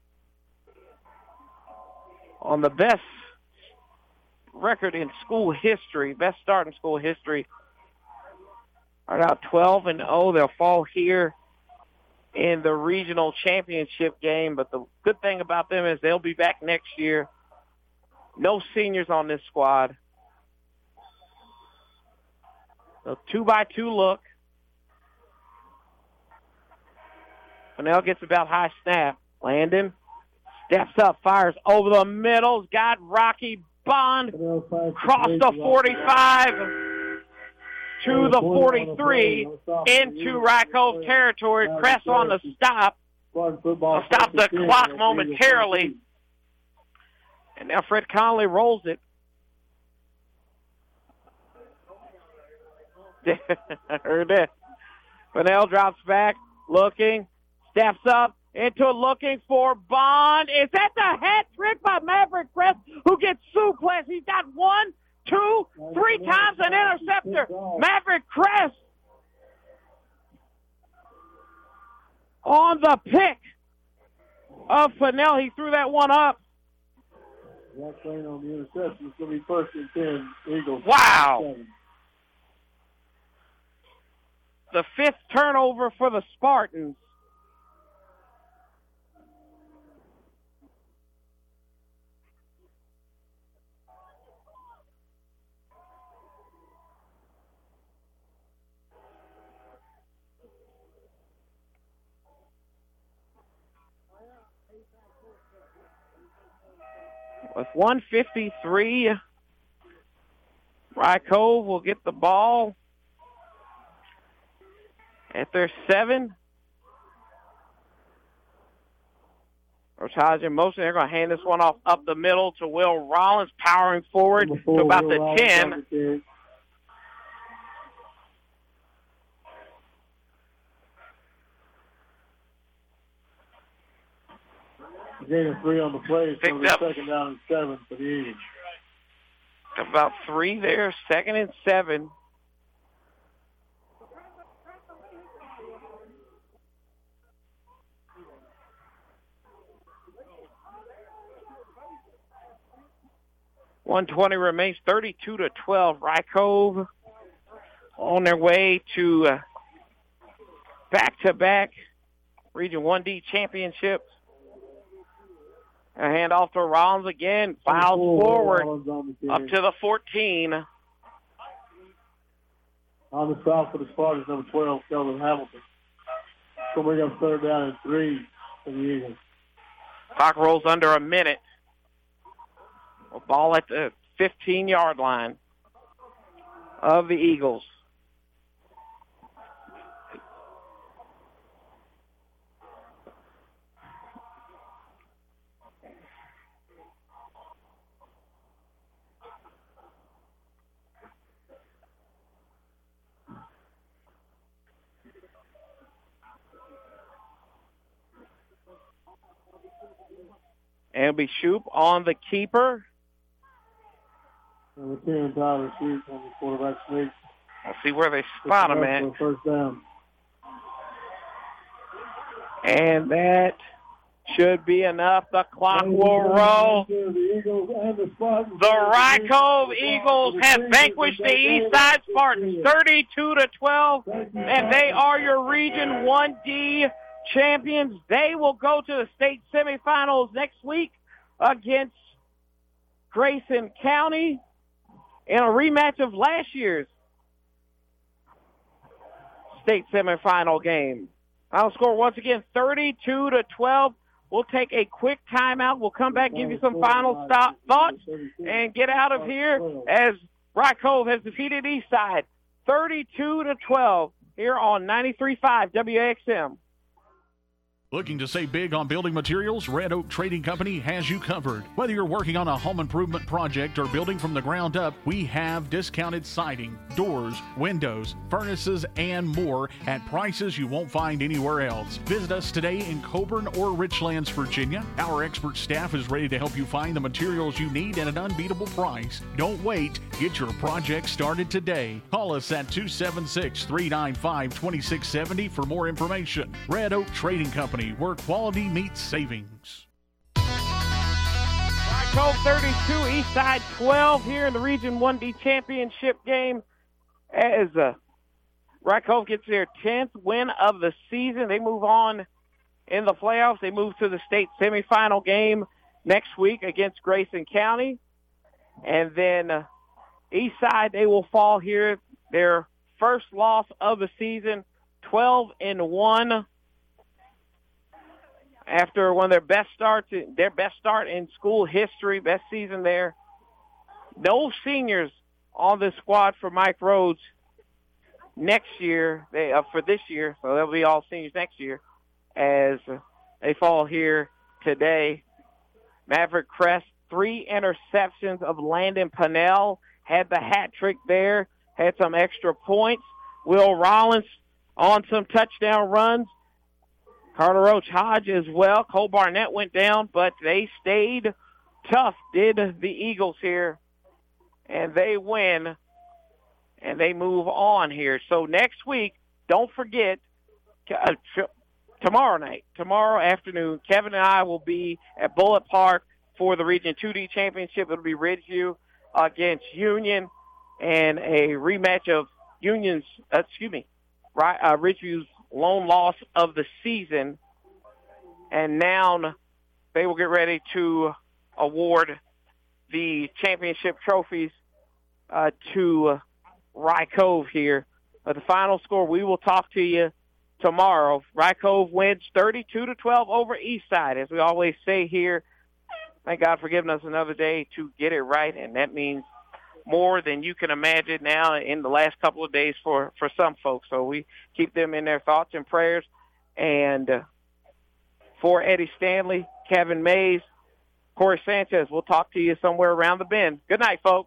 Speaker 1: on the best record in school history, best start in school history, are now twelve and oh. They'll fall here in the regional championship game, but the good thing about them is they'll be back next year. No seniors on this squad. So two by two look. Fennell gets about high snap. Landon steps up, fires over the middle. Got Rocky Bond across the forty-five to the forty-three into Rykov territory. Crest on the stop. Will stop the clock momentarily. And now Fred Conley rolls it. I heard that. Fennell drops back, looking, steps up, into looking for Bond. Is that the hat trick by Maverick Crest, who gets suplexed? He's got one, two, three times an interceptor. Maverick Crest on the pick of Fennell. He threw that one up.
Speaker 13: Zach Lane on the interception. It's going to be first and ten, Eagles.
Speaker 1: Wow. The fifth turnover for the Spartans. with one fifty-three, Rye Cove will get the ball at their seven. Coach Hodge in motion. They're going to hand this one off up the middle to Will Rollins, powering forward to about the ten.
Speaker 13: Gain of three on the play. So
Speaker 1: Picked up.
Speaker 13: Second down and seven for the Eagles.
Speaker 1: About three there, second and seven. one twenty remains, thirty-two to twelve. Rye Cove on their way to uh, back-to-back Region one D championships. A handoff to Rollins again. Fouls forward up to the fourteen.
Speaker 13: On the south for the Spartans, number twelve, Kelvin Hamilton. So we got third down and three for the Eagles.
Speaker 1: Clock rolls under a minute. A ball at the fifteen-yard line of the Eagles. And it'll be Shoop on the keeper.
Speaker 13: And the ten, Tyler Shoop on the quarterback sneak.
Speaker 1: We'll see where they spot him at.
Speaker 13: First down.
Speaker 1: And that should be enough. The clock will roll.
Speaker 13: The
Speaker 1: Rye Cove Eagles have vanquished the Eastside Spartans thirty-two to twelve, and they are your Region one D champions. They will go to the state semifinals next week against Grayson County in a rematch of last year's state semifinal game. Final score once again, thirty-two to twelve. We'll take a quick timeout. We'll come back, give you some final stop thoughts, and get out of here as Rye Cove has defeated Eastside thirty-two to twelve here on ninety-three point five W A X M.
Speaker 6: Looking to save big on building materials? Red Oak Trading Company has you covered. Whether you're working on a home improvement project or building from the ground up, we have discounted siding, doors, windows, furnaces, and more at prices you won't find anywhere else. Visit us today in Coburn or Richlands, Virginia. Our expert staff is ready to help you find the materials you need at an unbeatable price. Don't wait. Get your project started today. Call us at two seven six, three nine five, two six seven zero for more information. Red Oak Trading Company, where quality meets savings.
Speaker 1: Rye Cove thirty-two, Eastside twelve here in the Region one D championship game as uh, Rye Cove gets their tenth win of the season. They move on in the playoffs. They move to the state semifinal game next week against Grayson County. And then uh, Eastside, they will fall here. Their first loss of the season, twelve and one. After one of their best starts, their best start in school history, best season there. No seniors on this squad for Mike Rhodes next year, they uh, for this year, so they'll be all seniors next year as they fall here today. Maverick Crest, three interceptions of Landon Pennell, had the hat trick there, had some extra points. Will Rollins on some touchdown runs. Carter Roach Hodge as well. Cole Barnett went down, but they stayed tough, did the Eagles here. And they win, and they move on here. So next week, don't forget, uh, tomorrow night, tomorrow afternoon, Kevin and I will be at Bullitt Park for the Region two D Championship. It'll be Ridgeview against Union, and a rematch of Union's, uh, excuse me, right, uh, Ridgeview's lone loss of the season, and now they will get ready to award the championship trophies uh, to Rye Cove here. But the final score, we will talk to you tomorrow. Rye Cove wins thirty-two to twelve over Eastside. As we always say here, thank God for giving us another day to get it right, and that means more than you can imagine now in the last couple of days for, for some folks. So we keep them in their thoughts and prayers. And uh, for Eddie Stanley, Kevin Mays, Corey Sanchez, we'll talk to you somewhere around the bend. Good night, folks.